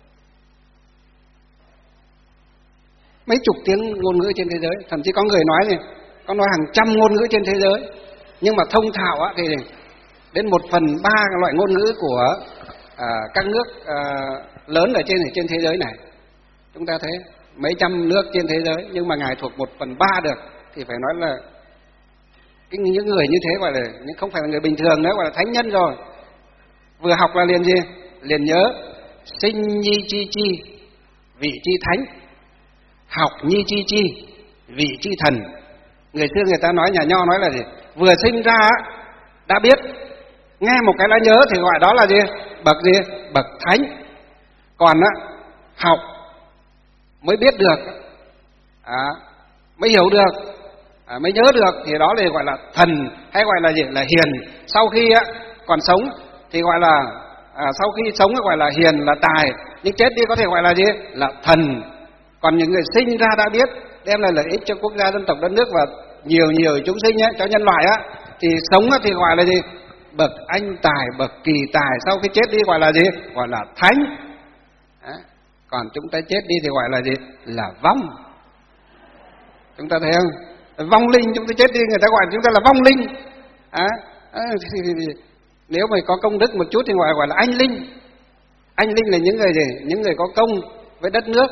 mấy chục tiếng ngôn ngữ trên thế giới, thậm chí có người nói gì? Có nói hàng trăm ngôn ngữ trên thế giới. Nhưng mà thông thạo thì đến 1/3 loại ngôn ngữ của các nước lớn ở trên thế giới này. Chúng ta thấy mấy trăm nước trên thế giới, nhưng mà Ngài thuộc 1/3 được, thì phải nói là những người như thế gọi là không phải là người bình thường nữa, gọi là thánh nhân rồi. Vừa học là liền gì? Liền nhớ. Sinh nhi chi chi, vị chi thánh. Học nhi chi chi, vị chi thần. Người xưa người ta nói, nhà Nho nói là gì? Vừa sinh ra đã biết, nghe một cái đã nhớ thì gọi đó là gì? Bậc gì? Bậc thánh. Còn học mới biết được, mới hiểu được, mới nhớ được thì đó là gọi là thần, hay gọi là gì? Là hiền. Sau khi còn sống thì gọi là sau khi sống gọi là hiền, là tài, nhưng chết đi có thể gọi là gì? Là thần. Còn những người sinh ra đã biết, đem lại lợi ích cho quốc gia, dân tộc, đất nước và nhiều chúng sinh cho nhân loại thì sống thì gọi là gì? Bậc anh tài, bậc kỳ tài. Sau khi chết đi gọi là gì? Gọi là thánh. Còn chúng ta chết đi thì gọi là gì? Là vong. Chúng ta thấy không? Vong linh. Chúng ta chết đi người ta gọi chúng ta là vong linh. Nếu mà có công đức một chút thì gọi là anh linh. Anh linh là những người gì? Những người có công với đất nước,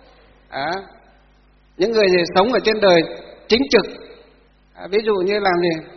những người gì sống ở trên đời chính trực. Ví dụ như làm gì?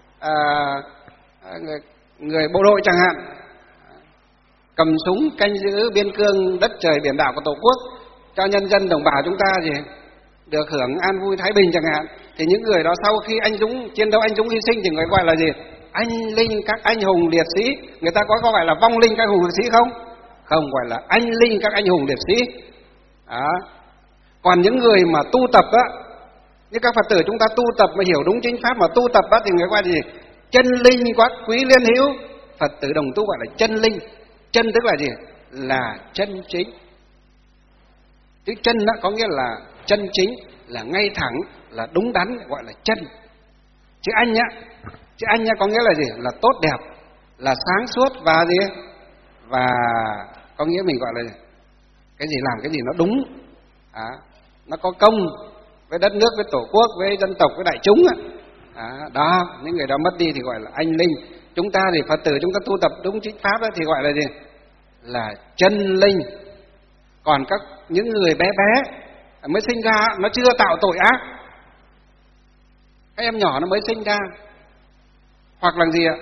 Người bộ đội chẳng hạn, cầm súng canh giữ biên cương đất trời biển đảo của Tổ quốc, cho nhân dân đồng bào chúng ta gì được hưởng an vui thái bình chẳng hạn. Thì những người đó sau khi anh dũng chiến đấu, anh dũng hy sinh thì người gọi là gì? Anh linh các anh hùng liệt sĩ. Người ta có gọi là vong linh các anh hùng liệt sĩ không? Không, gọi là anh linh các anh hùng liệt sĩ. Còn những người mà tu tập như các Phật tử chúng ta tu tập mà hiểu đúng chính pháp mà tu tập thì người gọi là gì? chân linh quá quý liên hữu. Phật tử Đồng Tu gọi là chân linh. Chân tức là gì? Là chân chính. Chữ chân đó có nghĩa là chân chính, là ngay thẳng, là đúng đắn, gọi là chân. Chữ anh nhá, chữ anh nhá có nghĩa là gì? Là tốt đẹp, là sáng suốt và gì? Và có nghĩa mình gọi là gì? Cái gì làm cái gì nó đúng, nó có công với đất nước, với tổ quốc, với dân tộc, với đại chúng. Đó, những người đó mất đi thì gọi là anh linh. Chúng ta thì Phật tử chúng ta tu tập đúng chính pháp đó thì gọi là gì? Là chân linh. Còn những người bé bé mới sinh ra, nó chưa tạo tội ác, các em nhỏ nó mới sinh ra, hoặc là gì ạ?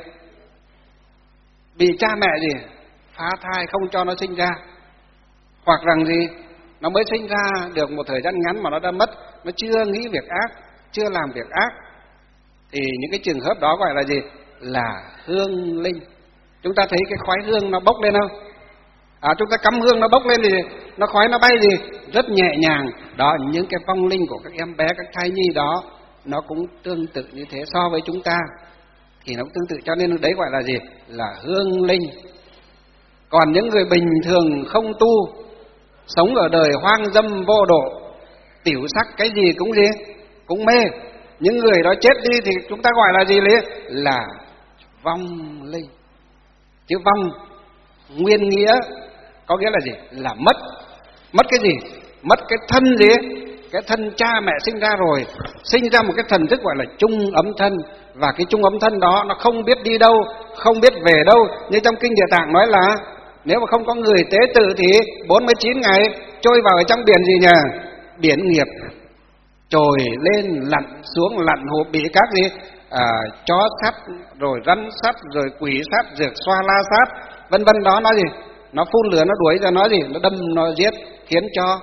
Bị cha mẹ gì phá thai không cho nó sinh ra, hoặc rằng gì nó mới sinh ra được một thời gian ngắn mà nó đã mất, nó chưa nghĩ việc ác, chưa làm việc ác, thì những cái trường hợp đó gọi là gì? Là hương linh. Chúng ta thấy cái khói hương nó bốc lên không? Chúng ta cắm hương nó bốc lên thì nó khói nó bay gì? Rất nhẹ nhàng. Đó, những cái vong linh của các em bé, các thai nhi đó, nó cũng tương tự như thế so với chúng ta. Thì nó cũng tương tự, cho nên đấy gọi là gì? Là hương linh. Còn những người bình thường không tu, sống ở đời hoang dâm vô độ, tiểu sắc cái gì cũng mê, những người đó chết đi thì chúng ta gọi là gì? Là vong linh. Chữ vong nguyên nghĩa có nghĩa là gì? Là mất. Mất cái gì? Mất cái thân gì? Cái thân cha mẹ sinh ra rồi, sinh ra một cái thần thức gọi là chung ấm thân. Và cái chung ấm thân đó nó không biết đi đâu, không biết về đâu. Như trong Kinh Địa Tạng nói là nếu mà không có người tế tự thì 49 ngày trôi vào ở trong biển gì nhỉ? Biển nghiệp. Trồi lên lặn xuống, lặn hụp, bị các gì? Chó sát, rồi rắn sát, rồi quỷ sát, rượt xoa la sát, vân vân đó. Nó gì? Nó phun lửa, nó đuổi ra, nó gì? Nó đâm, nó giết, khiến cho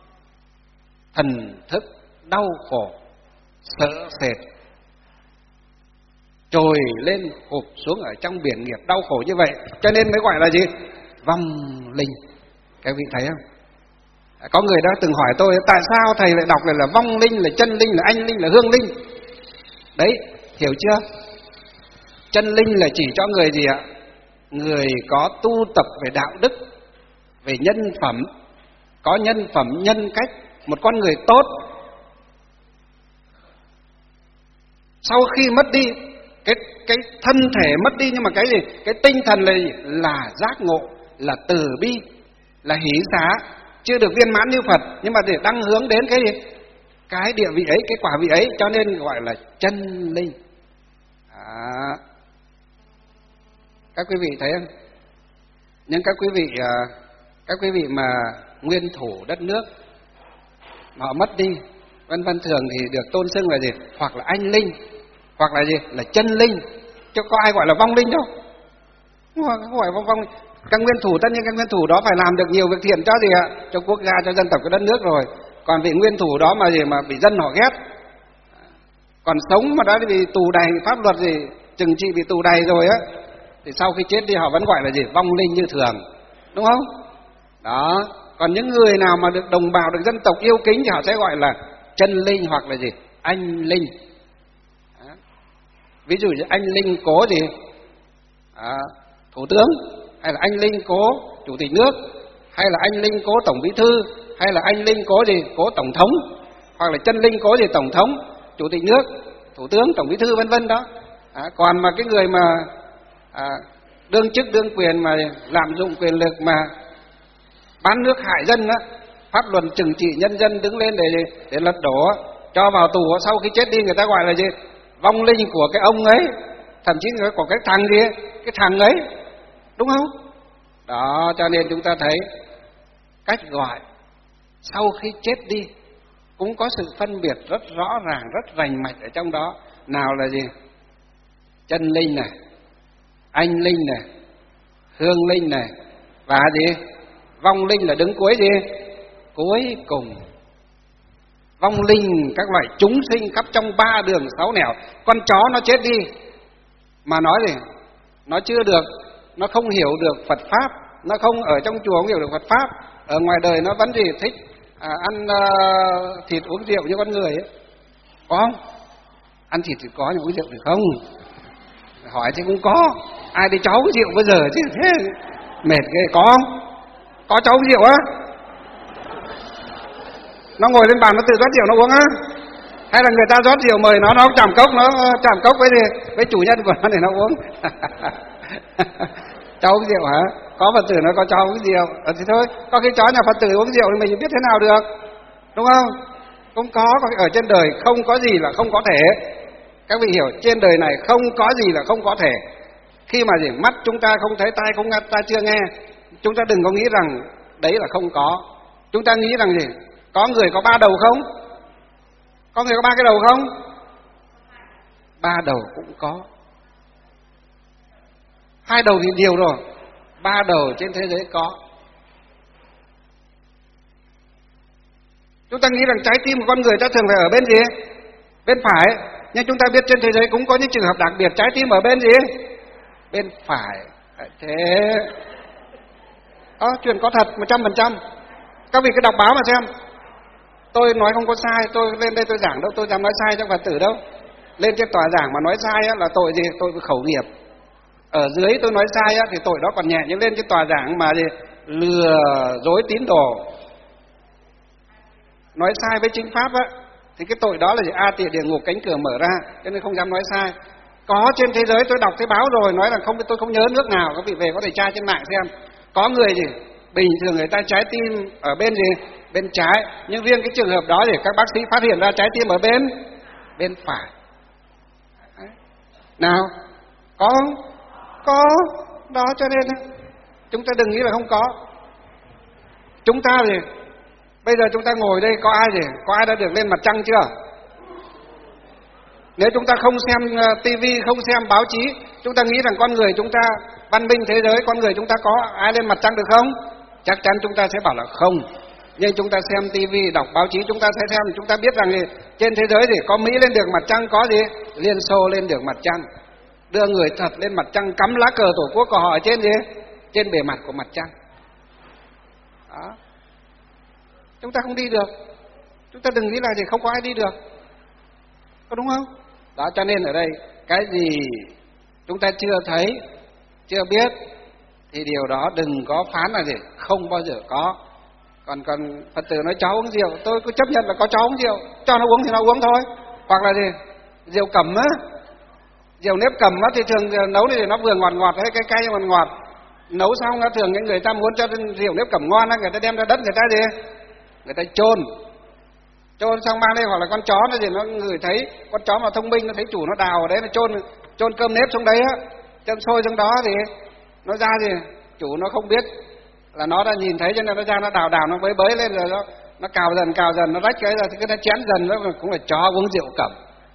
thần thức đau khổ, sợ sệt, trồi lên hụp xuống ở trong biển nghiệp đau khổ như vậy. Cho nên mới gọi là gì? Vong linh. Các vị thấy không? Có người đã từng hỏi tôi tại sao thầy lại đọc là vong linh, là chân linh, là anh linh, là hương linh. Đấy, hiểu chưa? Chân linh là chỉ cho người gì ạ? Người có tu tập về đạo đức, về nhân phẩm, có nhân phẩm, nhân cách, một con người tốt. Sau khi mất đi, cái thân thể mất đi, nhưng mà cái gì? Cái tinh thần này là giác ngộ, là từ bi, là hỷ xá, chưa được viên mãn như Phật, nhưng mà để đang hướng đến cái gì? Cái địa vị ấy, cái quả vị ấy, cho nên gọi là chân linh. Các quý vị thấy không? Nhưng các quý vị mà nguyên thủ đất nước mà họ mất đi, vân vân, thường thì được tôn xưng là gì? Hoặc là anh linh, hoặc là gì? Là chân linh, chứ có ai gọi là vong linh đâu. Không phải vong linh. Các nguyên thủ, tất nhiên các nguyên thủ đó phải làm được nhiều việc thiện cho gì ạ? Cho quốc gia, cho dân tộc, cho đất nước rồi. Còn vị nguyên thủ đó mà gì mà bị dân họ ghét, còn sống mà đã bị tù đày, pháp luật gì trừng trị bị tù đày rồi á, thì sau khi chết đi họ vẫn gọi là gì? Vong linh như thường, đúng không? Đó. Còn những người nào mà được đồng bào, được dân tộc yêu kính thì họ sẽ gọi là chân linh, hoặc là gì? Anh linh. Đó. Ví dụ như anh linh cố gì? Thủ tướng, hay là anh linh cố chủ tịch nước, hay là anh linh cố tổng bí thư, hay là anh linh cố gì? Cố tổng thống, hoặc là chân linh cố gì? Tổng thống, chủ tịch nước, thủ tướng, tổng bí thư, vân vân đó. Còn mà cái người mà đương chức đương quyền mà lạm dụng quyền lực mà bán nước hại dân á, pháp luật trừng trị nhân dân đứng lên để lật đổ, cho vào tù, sau khi chết đi người ta gọi là gì? Vong linh của cái ông ấy, thậm chí của cái thằng gì ấy, cái thằng ấy, đúng không? Đó, cho nên chúng ta thấy cách gọi sau khi chết đi cũng có sự phân biệt rất rõ ràng, rất rành mạch ở trong đó. Nào là gì? Chân linh này, anh linh này, hương linh này, và gì? Vong linh là đứng cuối gì? Cuối cùng. Vong linh các loại chúng sinh khắp trong 3 đường 6 nẻo. Con chó nó chết đi mà nói gì? Nó chưa được, nó không hiểu được Phật Pháp, nó không ở trong chùa không hiểu được Phật Pháp, ở ngoài đời nó vẫn gì? Thích ăn thịt uống rượu như con người ấy. Có không? Ăn thịt thì có, nhưng uống rượu thì không. hỏi thì cũng có. Ai đi cháu uống rượu bây giờ chứ, thế mệt ghê. Có không? Có cháu uống rượu á? Nó ngồi lên bàn nó tự rót rượu nó uống á? Hay là người ta rót rượu mời nó chạm cốc với chủ nhân của nó để nó uống? Cháu uống rượu hả? Có Phật tử nó có cháu uống rượu. Thì thôi, có cái chó nhà Phật tử uống rượu thì mình biết thế nào được, đúng không? Không có ở trên đời không có gì là không có thể. Các vị hiểu, trên đời này không có gì là không có thể. Khi mà gì mắt chúng ta không thấy, tai không nghe, ta chưa nghe, chúng ta đừng có nghĩ rằng đấy là không có. Chúng ta nghĩ rằng gì? Có người có 3 đầu không? Có người có 3 cái đầu không? 3 đầu cũng có. 2 đầu thì nhiều rồi, 3 đầu trên thế giới có. Chúng ta nghĩ rằng trái tim của con người ta thường phải ở bên gì? Bên phải. Nhưng chúng ta biết trên thế giới cũng có những trường hợp đặc biệt trái tim ở bên gì? Bên phải. Thế chuyện có thật 100%. Các vị cứ đọc báo mà xem. Tôi nói không có sai, tôi lên đây tôi giảng đâu, tôi dám nói sai cho Phật tử đâu. Lên trên tòa giảng mà nói sai là tội gì? Tội khẩu nghiệp. Ở dưới tôi nói sai thì tội đó còn nhẹ, nhưng lên trên tòa giảng mà gì? Lừa dối tín đồ, nói sai với chính pháp thì cái tội đó là gì? Tịa địa ngục, cánh cửa mở ra, cho nên không dám nói sai. Có trên thế giới, tôi đọc thấy báo rồi, nói là tôi không nhớ nước nào, các vị về có thể tra trên mạng xem. Có người gì bình thường người ta trái tim ở bên gì? Bên trái, nhưng riêng cái trường hợp đó thì các bác sĩ phát hiện ra trái tim ở bên phải. Nào, có không? Có. Đó, cho nên chúng ta đừng nghĩ là không có. Chúng ta thì bây giờ chúng ta ngồi đây có ai đã được lên mặt trăng chưa? Nếu chúng ta không xem tivi, không xem báo chí, chúng ta nghĩ rằng con người chúng ta văn minh thế giới, con người chúng ta có ai lên mặt trăng được không? Chắc chắn chúng ta sẽ bảo là không. Nhưng chúng ta xem tivi, đọc báo chí, chúng ta sẽ xem, chúng ta biết rằng thì trên thế giới thì có Mỹ lên được mặt trăng, có gì? Liên Xô lên được mặt trăng, đưa người thật lên mặt trăng, cắm lá cờ tổ quốc của họ trên gì? Trên bề mặt của mặt trăng. Đó. Chúng ta không đi được. Chúng ta đừng nghĩ là gì không có ai đi được, có đúng không? Đó, cho nên ở đây cái gì chúng ta chưa thấy, chưa biết thì điều đó đừng có phán là gì không bao giờ có. Còn Phật tử nói cháu uống rượu, tôi cứ chấp nhận là có cháu uống rượu, cho nó uống thì nó uống thôi. Hoặc là gì rượu cẩm á, rượu nếp cẩm á thì thường nấu thì nó vừa ngọt ngọt hay cái cay ngọt ngọt. Nấu xong á thường những người ta muốn cho rượu nếp cẩm ngon á, người ta đem ra đất người ta gì? Người ta chôn xong mang lên, hoặc là con chó nó gì nó người thấy con chó mà thông minh nó thấy chủ nó đào ở đấy, nó chôn cơm nếp xuống đấy á, châm sôi xuống đó thì nó ra gì chủ nó không biết là nó đã nhìn thấy, cho nên nó ra nó đào nó bới lên rồi nó cào dần nó rách cái ra thì cứ nó chén dần, nó cũng là chó uống rượu cẩm.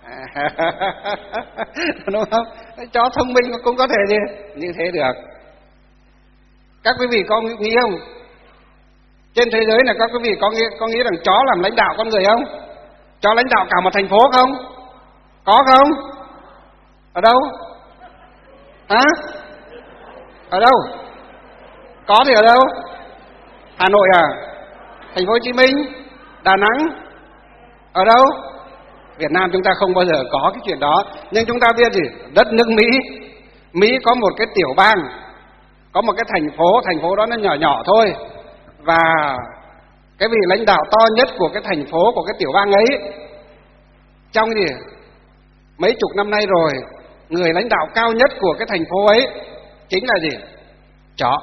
Đúng không? Chó thông minh cũng có thể gì như thế được. Các quý vị có nghĩ không? Trên thế giới này các quý vị có nghĩ rằng chó làm lãnh đạo con người không? Chó lãnh đạo cả một thành phố không? Có không? Ở đâu? Hả? Ở đâu? Có thì ở đâu? Hà Nội à? Thành phố Hồ Chí Minh? Đà Nẵng? Ở đâu? Việt Nam chúng ta không bao giờ có cái chuyện đó. Nhưng chúng ta biết gì? Đất nước Mỹ có một cái tiểu bang, có một cái thành phố đó nó nhỏ nhỏ thôi. Và cái vị lãnh đạo to nhất của cái thành phố, của cái tiểu bang ấy, trong gì mấy chục năm nay rồi, người lãnh đạo cao nhất của cái thành phố ấy chính là gì? Chó.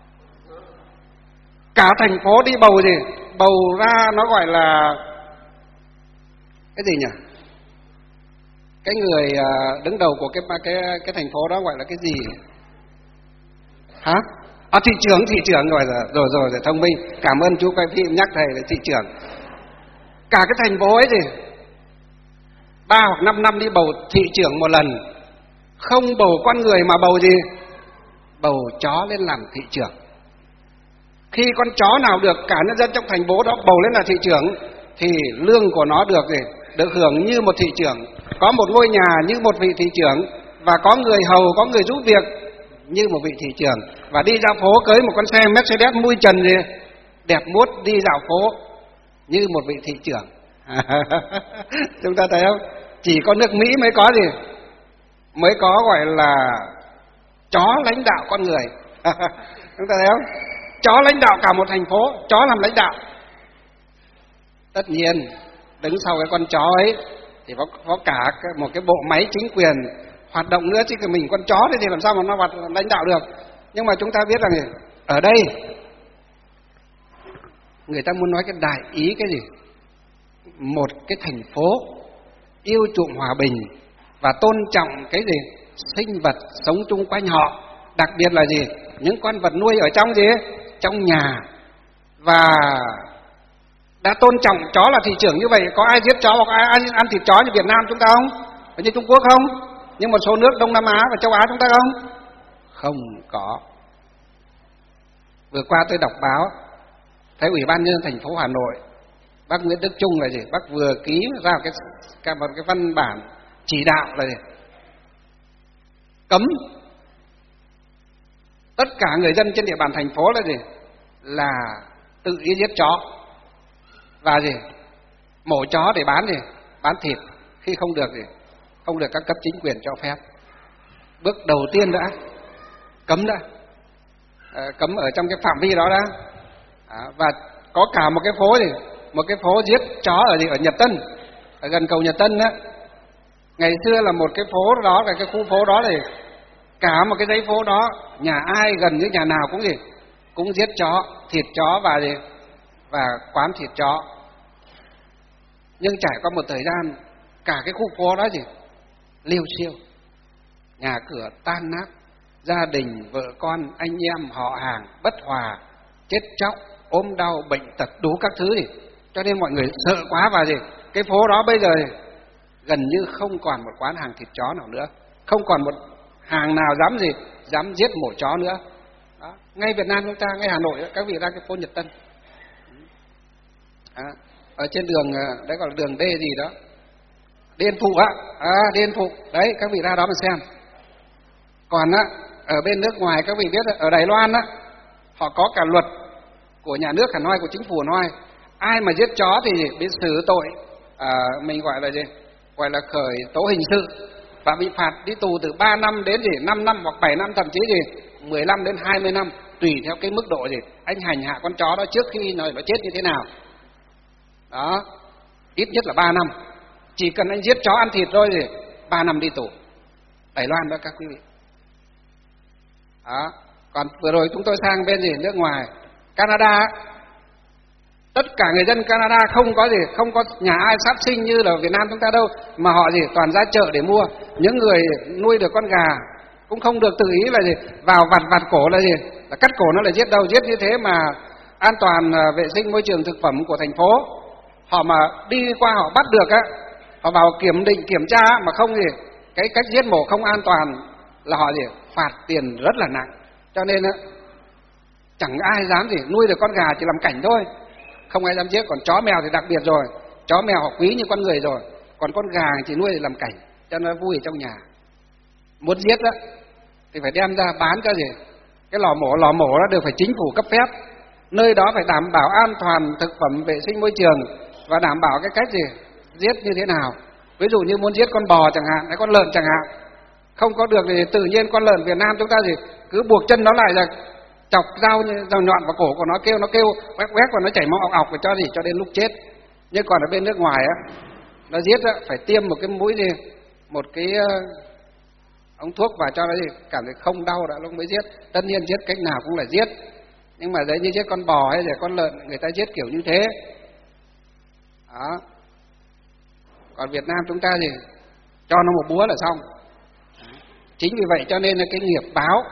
Cả thành phố đi bầu gì? Bầu ra nó gọi là cái gì nhỉ? Cái người đứng đầu của cái thành phố đó gọi là cái gì? Hả? Thị trưởng rồi thông minh. Cảm ơn chú quay phim nhắc thầy là thị trưởng. Cả cái thành phố ấy gì 3 hoặc 5 năm đi bầu thị trưởng một lần. Không bầu con người mà bầu gì? Bầu chó lên làm thị trưởng. Khi con chó nào được cả nhân dân trong thành phố đó bầu lên là thị trưởng thì lương của nó được gì? Được hưởng như một thị trưởng, có một ngôi nhà như một vị thị trưởng, và có người hầu, có người giúp việc như một vị thị trưởng, và đi dạo phố cưới một con xe Mercedes mui trần gì đẹp muốt đi dạo phố như một vị thị trưởng. Chúng ta thấy không? Chỉ có nước Mỹ mới có gì mới có gọi là chó lãnh đạo con người. Chúng ta thấy không? Chó lãnh đạo cả một thành phố, chó làm lãnh đạo. Tất nhiên đứng sau cái con chó ấy thì có cả một cái bộ máy chính quyền hoạt động nữa, chứ mình con chó thì làm sao mà nó lãnh đạo được. Nhưng mà chúng ta biết rằng ở đây người ta muốn nói cái đại ý cái gì? Một cái thành phố yêu chuộng hòa bình và tôn trọng cái gì? Sinh vật sống chung quanh họ, đặc biệt là gì? Những con vật nuôi ở trong gì? Trong nhà. Và đã tôn trọng chó là thị trưởng như vậy, có ai giết chó hoặc ai ăn thịt chó như Việt Nam chúng ta không? Và như Trung Quốc không? Như một số nước Đông Nam Á và châu Á chúng ta không? Không có. Vừa qua tôi đọc báo thấy Ủy ban nhân dân thành phố Hà Nội, bác Nguyễn Đức Chung là gì? Bác vừa ký ra một cái văn bản chỉ đạo là gì? Cấm tất cả người dân trên địa bàn thành phố là gì? Là tự ý giết chó và gì? Mổ chó để bán gì? Bán thịt khi không được gì? Không được các cấp chính quyền cho phép. Bước đầu tiên đã cấm đã. Cấm ở trong cái phạm vi đó đã. Và có cả một cái phố gì? Một cái phố giết chó ở gì? Ở Nhật Tân, ở gần cầu Nhật Tân á. Ngày xưa là một cái phố đó, là cái khu phố đó thì cả một cái dãy phố đó, nhà ai gần như nhà nào cũng gì? Cũng giết chó, thịt chó và gì? Và quán thịt chó. Nhưng trải qua một thời gian, cả cái khu phố đó gì? Liêu xiêu, nhà cửa tan nát, gia đình, vợ con, anh em, họ hàng bất hòa, chết chóc, ốm đau, bệnh tật, đủ các thứ gì. Cho nên mọi người sợ quá và gì? Cái phố đó bây giờ gần như không còn một quán hàng thịt chó nào nữa, không còn một hàng nào dám gì? Dám giết mổ chó nữa. Đó. Ngay Việt Nam chúng ta, ngay Hà Nội, các vị ra cái phố Nhật Tân. Ở trên đường, đấy gọi là đường D gì đó, Điên Phụ á, Điên Phụ, đấy các vị ra đó mà xem. Còn á, ở bên nước ngoài các vị biết, ở Đài Loan á, họ có cả luật của nhà nước Hà Nội, của chính phủ Hà Nội. Ai mà giết chó thì bị xử tội, mình gọi là gì? Gọi là khởi tố hình sự và bị phạt đi tù từ 3 năm đến gì 5 năm hoặc 7 năm, thậm chí gì 15 đến 20 năm, tùy theo cái mức độ gì anh hành hạ con chó đó trước khi nó chết như thế nào. Đó, ít nhất là 3 năm. Chỉ cần anh giết chó ăn thịt thôi thì 3 năm đi tù. Đài Loan đó các quý vị. Đó. Còn vừa rồi chúng tôi sang bên gì nước ngoài, Canada, tất cả người dân Canada không có gì, không có nhà ai sát sinh như là Việt Nam chúng ta đâu, mà họ gì toàn ra chợ để mua. Những người nuôi được con gà cũng không được tự ý là gì vào vặt cổ là gì, là cắt cổ nó là giết đâu. Giết như thế mà an toàn vệ sinh môi trường thực phẩm của thành phố, họ mà đi qua họ bắt được á, họ vào kiểm định kiểm tra mà không gì cái cách giết mổ không an toàn là họ gì phạt tiền rất là nặng. Cho nên á, chẳng ai dám gì nuôi được con gà chỉ làm cảnh thôi, không ai dám giết. Còn chó mèo thì đặc biệt rồi, chó mèo họ quý như con người rồi, còn con gà chỉ nuôi để làm cảnh cho nó vui ở trong nhà. Muốn giết á thì phải đem ra bán cho gì cái lò mổ đó đều phải chính phủ cấp phép, nơi đó phải đảm bảo an toàn thực phẩm, vệ sinh môi trường và đảm bảo cái cách gì giết như thế nào. Ví dụ như muốn giết con bò chẳng hạn, hay con lợn chẳng hạn, không có được thì tự nhiên con lợn Việt Nam chúng ta gì cứ buộc chân nó lại, là chọc dao nhọn vào cổ của nó kêu quét và nó chảy máu ọc và cho gì cho đến lúc chết. Nhưng còn ở bên nước ngoài á, nó giết á phải tiêm một cái mũi gì, một cái ống thuốc vào cho nó gì cảm thấy không đau đã lúc mới giết. Tất nhiên giết cách nào cũng là giết, nhưng mà đấy như giết con bò hay là con lợn người ta giết kiểu như thế. Đó. Còn Việt Nam chúng ta thì cho nó một búa là xong. Chính vì vậy cho nên là cái nghiệp báo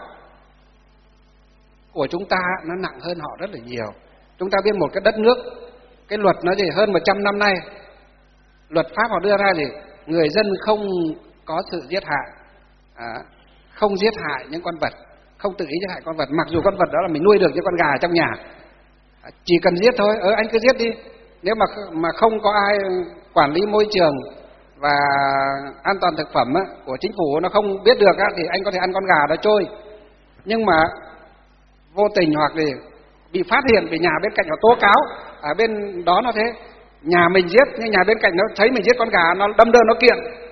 của chúng ta nó nặng hơn họ rất là nhiều. Chúng ta biết một cái đất nước, cái luật nó gì hơn 100 năm nay, luật pháp họ đưa ra gì người dân không có sự giết hại, không giết hại những con vật, không tự ý giết hại con vật, mặc dù con vật đó là mình nuôi được như con gà trong nhà, chỉ cần giết thôi, anh cứ giết đi. Nếu mà không có ai quản lý môi trường và an toàn thực phẩm á, của chính phủ nó không biết được á, thì anh có thể ăn con gà đó trôi. Nhưng mà vô tình hoặc là bị phát hiện, bị nhà bên cạnh nó tố cáo, ở bên đó nó thế, nhà mình giết nhưng nhà bên cạnh nó thấy mình giết con gà, nó đâm đơn nó kiện,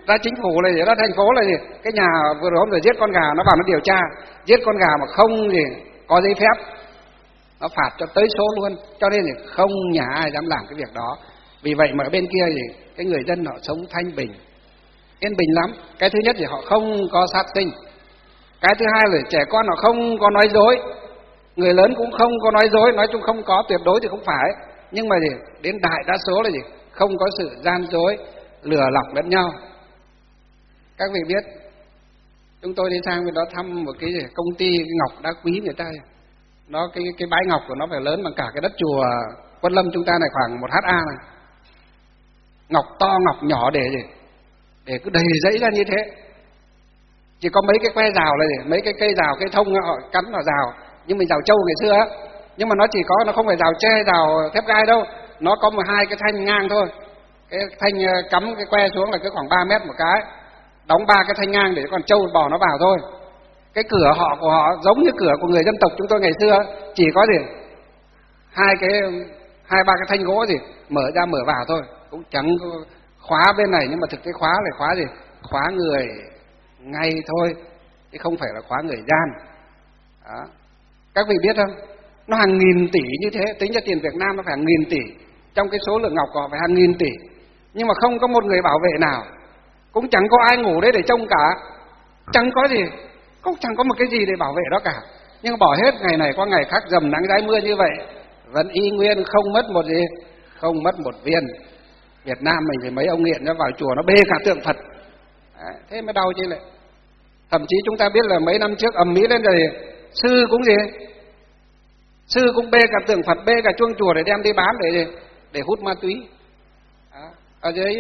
ra chính phủ là gì, ra thành phố là gì, cái nhà vừa rồi hôm rồi giết con gà nó vào nó điều tra, giết con gà mà không gì có giấy phép nó phạt cho tới số luôn. Cho nên thì không nhà ai dám làm cái việc đó. Vì vậy mà ở bên kia thì cái người dân họ sống thanh bình, yên bình lắm. Cái thứ nhất thì họ không có sát sinh. Cái thứ hai là trẻ con họ không có nói dối, người lớn cũng không có nói dối. Nói chung không có, tuyệt đối thì không phải, nhưng mà gì đến đại đa số là gì không có sự gian dối, lừa lọc lẫn nhau. Các vị biết chúng tôi đi sang bên đó thăm một cái công ty ngọc đá quý người ta, nó cái bãi ngọc của nó phải lớn bằng cả cái đất chùa Quân Lâm chúng ta này, khoảng 1 ha này. Ngọc to ngọc nhỏ để cứ đầy dãy ra như thế. Chỉ có mấy cái que rào là gì, mấy cái cây rào, cây thông họ cắm vào rào, nhưng mình rào trâu ngày xưa á, nhưng mà nó chỉ có, nó không phải rào tre, rào thép gai đâu, nó có 2 cái thanh ngang thôi. Cái thanh cắm cái que xuống là cứ khoảng 3 mét một cái, đóng 3 cái thanh ngang để con trâu bò nó vào thôi. Cái cửa của họ giống như cửa của người dân tộc chúng tôi ngày xưa, chỉ có gì 2 3 cái thanh gỗ gì mở ra mở vào thôi, cũng chẳng có khóa bên này, nhưng mà thực tế khóa là khóa gì, khóa người ngay thôi, chứ không phải là khóa người gian. Đó. Các vị biết không, nó hàng nghìn tỷ như thế, tính ra tiền Việt Nam nó phải hàng nghìn tỷ, trong cái số lượng ngọc của họ phải hàng nghìn tỷ, nhưng mà không có một người bảo vệ nào, cũng chẳng có ai ngủ đấy để trông cả, chẳng có gì, cũng chẳng có một cái gì để bảo vệ đó cả. Nhưng bỏ hết ngày này qua ngày khác, dầm nắng dãi mưa như vậy, vẫn y nguyên không mất một gì, không mất một viên. Việt Nam mình thì mấy ông nghiện nó vào chùa nó bê cả tượng Phật. Đấy, thế mới đau chứ lại. Thậm chí chúng ta biết là mấy năm trước ầm ĩ lên rồi, sư cũng gì, sư cũng bê cả tượng Phật, bê cả chuông chùa để đem đi bán để hút ma túy. Đó. Ở dưới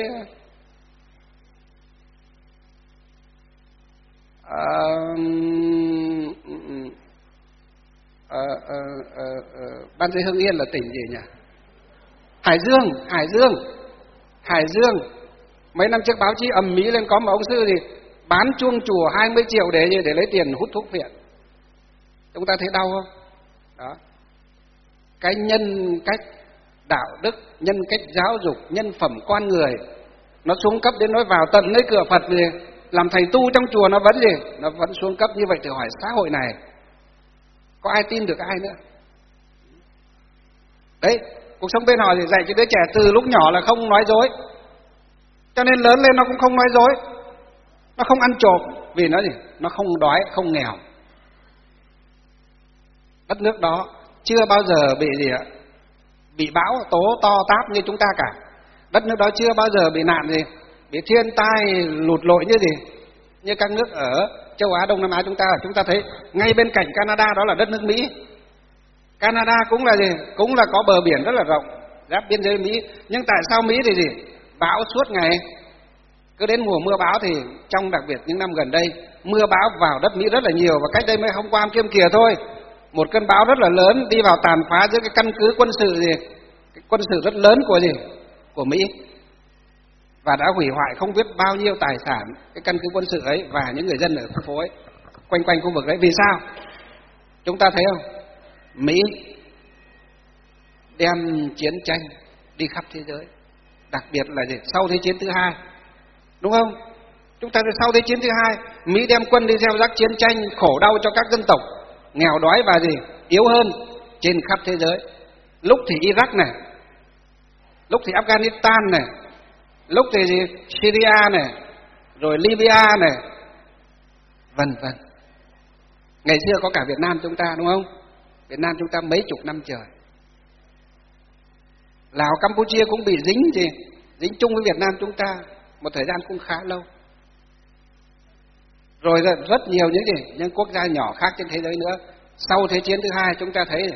ban dưới Hưng Yên là tỉnh gì nhỉ? Hải Dương. Mấy năm trước báo chí ầm ĩ lên, có một ông sư gì bán chuông chùa 20 triệu để lấy tiền hút thuốc viện. Chúng ta thấy đau không? Đó. Cái nhân cách đạo đức, nhân cách giáo dục, nhân phẩm con người nó xuống cấp đến nỗi vào tận nơi cửa Phật gì, làm thầy tu trong chùa nó vẫn gì, nó vẫn xuống cấp như vậy. Thì hỏi xã hội này có ai tin được ai nữa? Đấy, cuộc sống bên họ thì dạy cho đứa trẻ từ lúc nhỏ là không nói dối, cho nên lớn lên nó cũng không nói dối, nó không ăn trộm, vì nó gì, nó không đói, không nghèo. Đất nước đó chưa bao giờ bị gì ạ, bị bão tố to táp như chúng ta cả. Đất nước đó chưa bao giờ bị nạn gì, bị thiên tai lụt lội như gì, như các nước ở châu Á, Đông Nam Á chúng ta thấy ngay bên cạnh Canada đó là đất nước Mỹ. Canada cũng là gì, cũng là có bờ biển rất là rộng, giáp biên giới Mỹ, nhưng tại sao Mỹ thì gì, bão suốt ngày, cứ đến mùa mưa bão thì trong đặc biệt những năm gần đây mưa bão vào đất Mỹ rất là nhiều. Và cách đây mới hôm qua hôm kia kìa thôi, một cơn bão rất là lớn đi vào tàn phá giữa cái căn cứ quân sự gì, cái quân sự rất lớn của Mỹ, và đã hủy hoại không biết bao nhiêu tài sản cái căn cứ quân sự ấy và những người dân ở khu phố ấy, quanh khu vực đấy. Vì sao? Chúng ta thấy không? Mỹ đem chiến tranh đi khắp thế giới, đặc biệt là gì? Sau Thế chiến thứ hai, đúng không? Chúng ta sau Thế chiến thứ hai, Mỹ đem quân đi gieo rắc chiến tranh khổ đau cho các dân tộc nghèo đói và gì, yếu hơn trên khắp thế giới. Lúc thì Iraq này, lúc thì Afghanistan này, lúc thì gì, Syria này, rồi Libya này, vân vân. Ngày xưa có cả Việt Nam chúng ta, đúng không? Việt Nam chúng ta mấy chục năm trời. Lào, Campuchia cũng bị dính chung với Việt Nam chúng ta một thời gian cũng khá lâu. Rồi rất nhiều những quốc gia nhỏ khác trên thế giới nữa. Sau Thế chiến thứ hai chúng ta thấy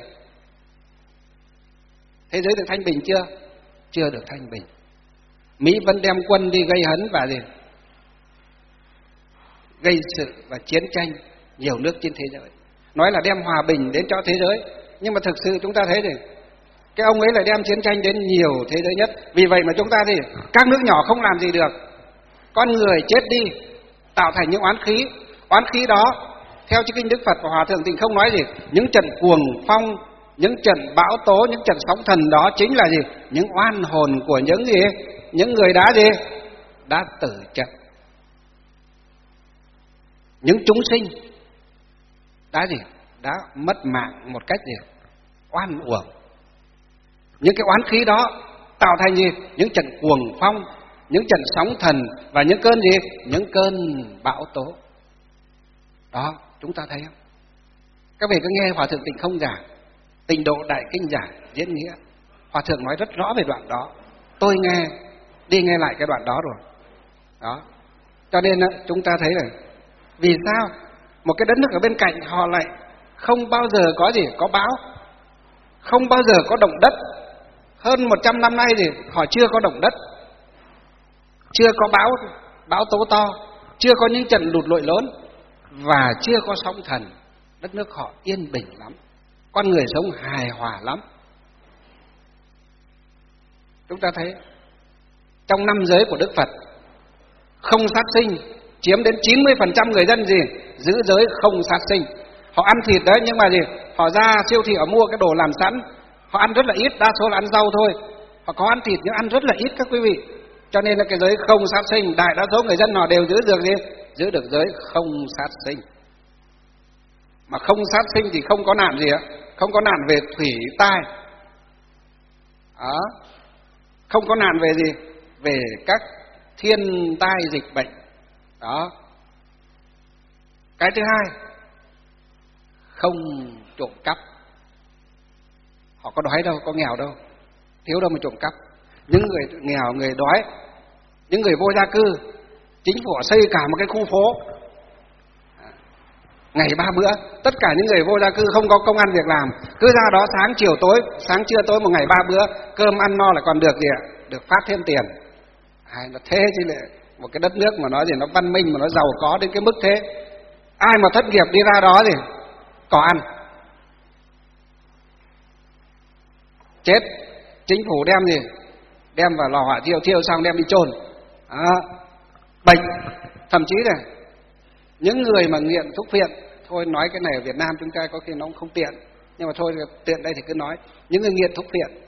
thế giới được thanh bình chưa? Chưa được thanh bình. Mỹ vẫn đem quân đi gây hấn và gây sự và chiến tranh nhiều nước trên thế giới. Nói là đem hòa bình đến cho thế giới, nhưng mà thực sự chúng ta thấy cái ông ấy lại đem chiến tranh đến nhiều thế giới nhất. Vì vậy mà chúng ta các nước nhỏ không làm gì được. Con người chết đi tạo thành những oán khí đó theo chư kinh Đức Phật và Hòa Thượng Tịnh Không nói gì, những trận cuồng phong, những trận bão tố, những trận sóng thần đó chính là gì, những oan hồn của những người đã tử trận. những chúng sinh đã mất mạng một cách oan uổng. Những cái oán khí đó tạo thành những trận cuồng phong, những trận sóng thần và những cơn những cơn bão tố. Đó, chúng ta thấy không? Các vị có nghe Hòa thượng Tịnh Không giảng Tịnh Độ Đại Kinh giảng diễn nghĩa, Hòa thượng nói rất rõ về đoạn đó. Tôi đi nghe lại cái đoạn đó rồi. Đó. Cho nên chúng ta thấy là vì sao một cái đất nước ở bên cạnh họ lại không bao giờ có bão, không bao giờ có động đất. Hơn 100 năm nay họ chưa có động đất, chưa có bão tố to, chưa có những trận lụt lội lớn và chưa có sóng thần. Đất nước họ yên bình lắm, con người sống hài hòa lắm. Chúng ta thấy trong 5 giới của Đức Phật, không sát sinh chiếm đến 90% người dân giữ giới không sát sinh. Họ ăn thịt đấy, nhưng mà họ ra siêu thị họ mua cái đồ làm sẵn, họ ăn rất là ít, đa số là ăn rau thôi. Họ có ăn thịt nhưng ăn rất là ít các quý vị. Cho nên là cái giới không sát sinh, đại đa số người dân họ đều giữ được giới không sát sinh. Mà không sát sinh thì không có nạn gì ạ, không có nạn về thủy tai. Đó. Không có nạn về về các thiên tai dịch bệnh. Đó. Cái thứ hai, không trộm cắp. Họ có đói đâu, có nghèo đâu, thiếu đâu mà trộm cắp. Những người nghèo, người đói, những người vô gia cư, chính phủ xây cả một cái khu phố ngày 3 bữa. Tất cả những người vô gia cư không có công ăn việc làm, cứ ra đó sáng chiều tối, sáng trưa tối một ngày 3 bữa, cơm ăn no lại còn được được phát thêm tiền. Nó thế chứ lại một cái đất nước mà nó nó văn minh, mà nó giàu có đến cái mức thế. Ai mà thất nghiệp đi ra đó có ăn. Chết, chính phủ đem vào lò hỏa thiêu xong đem đi chôn. Bệnh, thậm chí là những người mà nghiện thuốc phiện, thôi nói cái này ở Việt Nam chúng ta có khi nó cũng không tiện, nhưng mà thôi tiện đây thì cứ nói. Những người nghiện thuốc phiện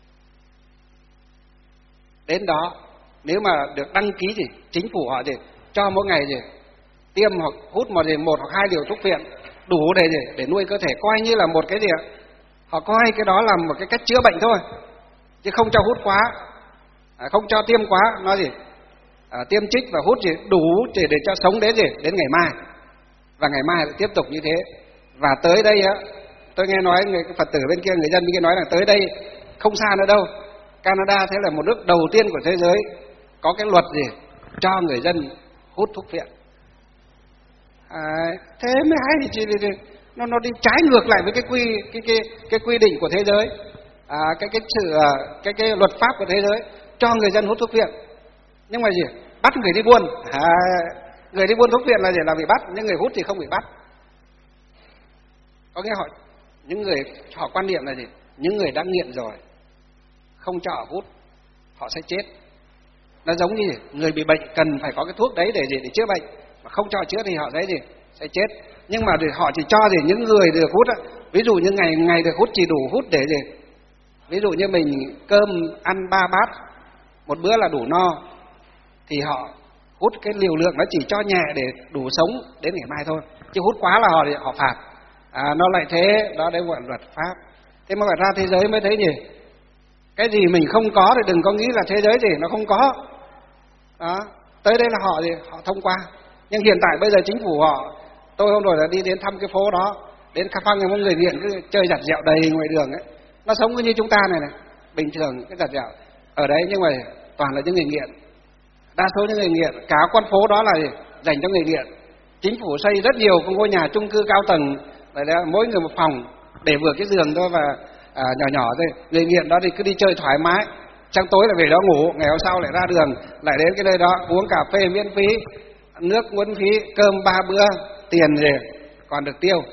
đến đó, nếu mà được đăng ký chính phủ họ cho mỗi ngày tiêm hoặc hút một hoặc 2 liều thuốc phiện đủ để nuôi cơ thể, coi như là một cái họ coi cái đó là một cái cách chữa bệnh thôi, chứ không cho hút quá, không cho tiêm quá. Nói tiêm trích và hút đủ để cho sống đến ngày mai, và ngày mai lại tiếp tục như thế. Và tới đây tôi nghe nói người Phật tử bên kia, người dân bên kia nói là tới đây không xa nữa đâu, Canada thế là một nước đầu tiên của thế giới có cái luật cho người dân hút thuốc phiện. Thế mới hay thì nó đi trái ngược lại với cái quy định của thế giới, cái luật pháp của thế giới cho người dân hút thuốc phiện. Nhưng mà bắt người đi buôn, người đi buôn thuốc phiện là bị bắt, nhưng người hút thì không bị bắt. Có nghĩa những người họ quan niệm là những người đã nghiện rồi không cho họ hút họ sẽ chết. Nó giống như người bị bệnh cần phải có cái thuốc đấy để chữa bệnh, mà không cho chữa thì họ sẽ chết. Nhưng mà họ chỉ cho những người được hút, ví dụ như ngày được hút chỉ đủ hút để ví dụ như mình cơm ăn 3 bát một bữa là đủ no, thì họ hút cái liều lượng nó chỉ cho nhẹ để đủ sống đến ngày mai thôi, chứ hút quá là họ phạt. Nó lại thế đó, đấy gọi luật pháp. Thế mà phải ra thế giới mới thấy cái gì mình không có thì đừng có nghĩ là thế giới nó không có. Đó, tới đây là họ thông qua. Nhưng hiện tại bây giờ chính phủ họ, tôi hôm rồi là đi đến thăm cái phố đó, đến cà phăng một người nghiện cứ chơi giặt dẹo đầy ngoài đường ấy. Nó sống như chúng ta này, bình thường cái giặt dẹo ở đấy, nhưng mà toàn là những người nghiện. Đa số những người nghiện, cả con phố đó là dành cho người nghiện. Chính phủ xây rất nhiều ngôi nhà chung cư cao tầng, mỗi người một phòng để vừa cái giường thôi, và nhỏ thôi. Người nghiện đó thì cứ đi chơi thoải mái, sáng tối là về đó ngủ, ngày hôm sau lại ra đường, lại đến cái nơi đó uống cà phê miễn phí, nước miễn phí, cơm 3 bữa, tiền còn được tiêu.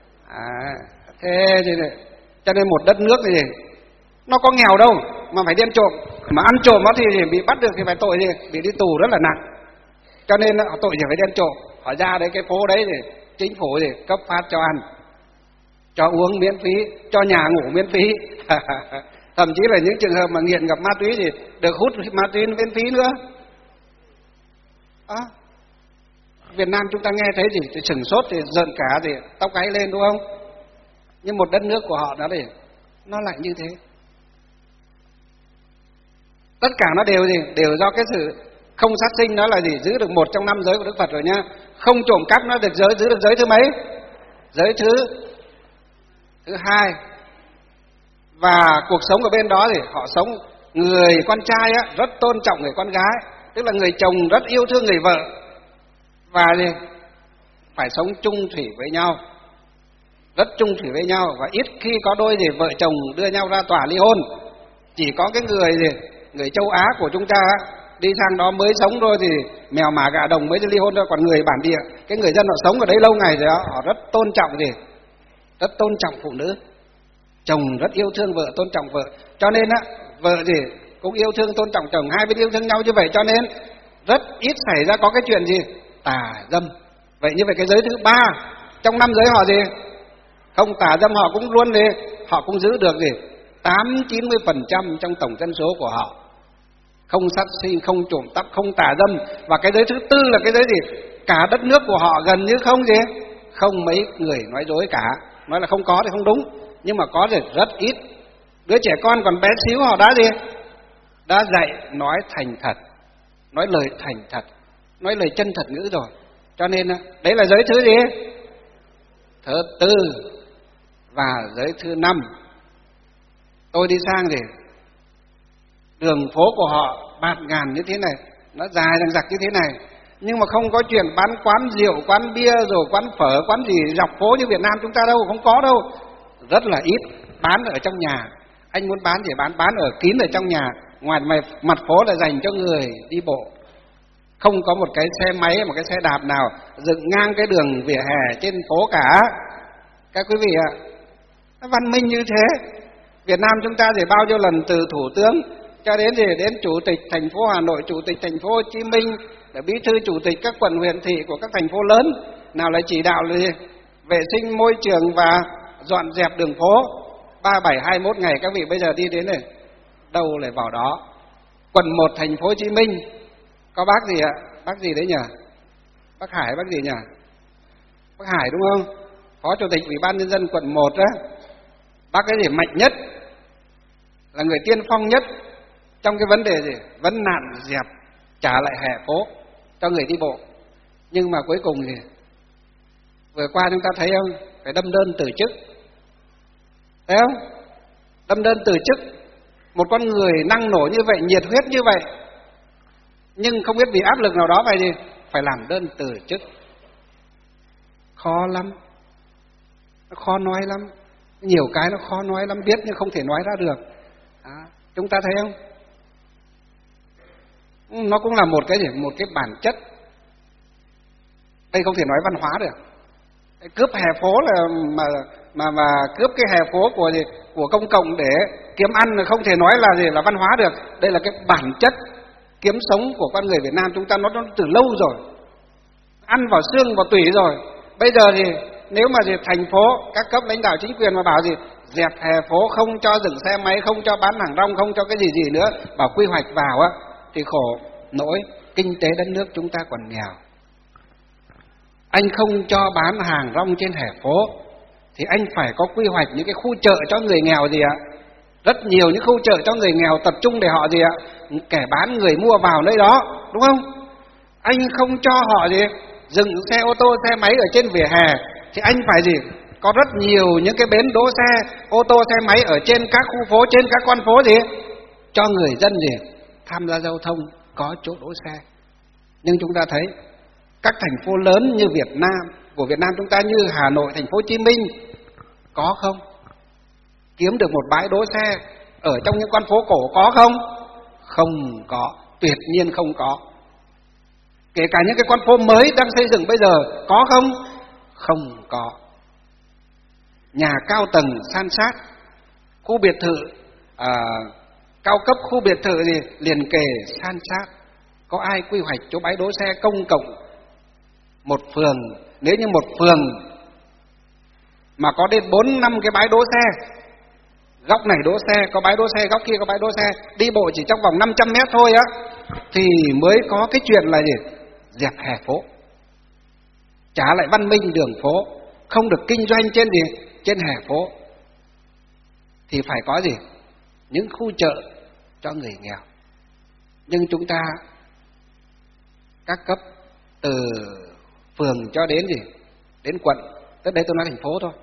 Thế cho nên một đất nước nó có nghèo đâu mà phải đi ăn trộm, mà ăn trộm đó thì bị bắt được thì phải tội bị đi tù rất là nặng. Cho nên họ tội phải đi ăn trộm. Họ ra đấy cái phố đấy chính phủ cấp phát cho ăn, cho uống miễn phí, cho nhà ngủ miễn phí. Thậm chí là những trường hợp mà nghiện gặp ma túy thì được hút ma túy miễn phí nữa. Việt Nam chúng ta nghe thấy gì thì sửng sốt, thì giận cả, thì tóc gáy lên, đúng không? Nhưng một đất nước của họ đó thì nó lại như thế. Tất cả nó đều do cái sự không sát sinh, nó là gì? Giữ được một trong 5 giới của Đức Phật rồi nhá. Không trộm cắp nó được giữ được giới thứ mấy? Giới thứ 2. Và cuộc sống ở bên đó thì họ sống, người con trai á rất tôn trọng người con gái, tức là người chồng rất yêu thương người vợ, và gì? Phải sống chung thủy với nhau, rất chung thủy với nhau, và ít khi có đôi gì vợ chồng đưa nhau ra tòa ly hôn. Chỉ có cái người châu Á của chúng ta đi sang đó mới sống thôi thì mèo mả gà đồng mới ly hôn thôi, còn người bản địa, cái người dân họ sống ở đấy lâu ngày rồi đó, họ rất tôn trọng rất tôn trọng phụ nữ. Chồng rất yêu thương vợ, tôn trọng vợ, cho nên á vợ cũng yêu thương tôn trọng chồng, hai bên yêu thương nhau như vậy, cho nên rất ít xảy ra có cái chuyện tà dâm. Vậy như vậy cái giới thứ 3 trong 5 giới họ không tà dâm, họ cũng luôn họ cũng giữ được 80-90% trong tổng dân số của họ. Không sát sinh, không trộm cắp, không tà dâm. Và cái giới thứ 4 là cái giới cả đất nước của họ gần như không mấy người nói dối cả. Nói là không có thì không đúng, nhưng mà có rất ít. Đứa trẻ con còn bé xíu họ đã dạy nói thành thật, nói lời thành thật, nói lời chân thật ngữ rồi. Cho nên đấy là giới thứ thứ 4. Và giới thứ 5, tôi đi sang thì đường phố của họ bạt ngàn như thế này, nó dài dằng dặc như thế này, nhưng mà không có chuyện bán quán rượu, quán bia, rồi quán phở, quán gì dọc phố như Việt Nam chúng ta đâu, không có đâu. Rất là ít, bán ở trong nhà. Anh muốn bán thì bán ở kín ở trong nhà, ngoài mặt phố là dành cho người đi bộ. Không có một cái xe máy, một cái xe đạp nào dựng ngang cái đường vỉa hè trên phố cả. Các quý vị ạ, nó văn minh như thế. Việt Nam chúng ta thì bao nhiêu lần từ thủ tướng cho đến đến chủ tịch thành phố Hà Nội, chủ tịch thành phố Hồ Chí Minh, bí thư chủ tịch các quận huyện thị của các thành phố lớn, nào lại chỉ đạo là vệ sinh môi trường và dọn dẹp đường phố 37-21 ngày. Các vị bây giờ đi đến này, đâu lại vào đó. Quận 1 thành phố Hồ Chí Minh có bác gì ạ? Bác gì đấy nhỉ? Bác Hải, bác gì nhỉ? Bác Hải đúng không? Phó chủ tịch Ủy ban nhân dân quận 1 á. Bác cái mạnh nhất, là người tiên phong nhất trong cái vấn đề vấn nạn dẹp trả lại hè phố cho người đi bộ. Nhưng mà cuối cùng vừa qua chúng ta thấy không? Phải đâm đơn từ chức. Thấy không? Đâm đơn từ chức. Một con người năng nổ như vậy, nhiệt huyết như vậy, nhưng không biết vì áp lực nào đó phải làm đơn từ chức. Khó lắm, nó khó nói lắm. Nhiều cái nó khó nói lắm, biết nhưng không thể nói ra được. Chúng ta thấy không? Nó cũng là một cái bản chất. Đây không thể nói văn hóa được. Cướp hè phố là mà cướp cái hè phố của công cộng để kiếm ăn là không thể nói là văn hóa được. Đây là cái bản chất kiếm sống của con người Việt Nam chúng ta, nó từ lâu rồi, ăn vào xương vào tủy rồi. Bây giờ nếu mà thành phố, các cấp lãnh đạo chính quyền mà bảo dẹp hè phố, không cho dừng xe máy, không cho bán hàng rong, không cho cái gì nữa, bảo quy hoạch vào á, thì khổ nỗi kinh tế đất nước chúng ta còn nghèo. Anh không cho bán hàng rong trên hè phố thì anh phải có quy hoạch những cái khu chợ cho người nghèo rất nhiều những khu chợ cho người nghèo tập trung để họ kẻ bán người mua vào nơi đó, đúng không? Anh không cho họ dừng xe ô tô xe máy ở trên vỉa hè thì anh phải có rất nhiều những cái bến đỗ xe ô tô xe máy ở trên các khu phố, trên các con phố cho người dân tham gia giao thông có chỗ đỗ xe. Nhưng chúng ta thấy các thành phố lớn như của Việt Nam chúng ta, như Hà Nội, thành phố Hồ Chí Minh, có không? Kiếm được một bãi đỗ xe ở trong những con phố cổ có không? Không có, tuyệt nhiên không có. Kể cả những cái con phố mới đang xây dựng bây giờ có không? Không có. Nhà cao tầng san sát, khu biệt thự cao cấp, khu biệt thự liền kề san sát. Có ai quy hoạch chỗ bãi đỗ xe công cộng một phường? Nếu như một phường mà có đến 4-5 cái bãi đỗ xe, góc này đỗ xe, có bãi đỗ xe, góc kia có bãi đỗ xe, đi bộ chỉ trong vòng 500 mét thôi á, thì mới có cái chuyện là dẹp hè phố. trả lại văn minh đường phố, không được kinh doanh trên hè phố, thì phải có gì? Những khu chợ cho người nghèo. Nhưng chúng ta các cấp từ phường cho đến đến quận, tới đây tôi nói thành phố thôi,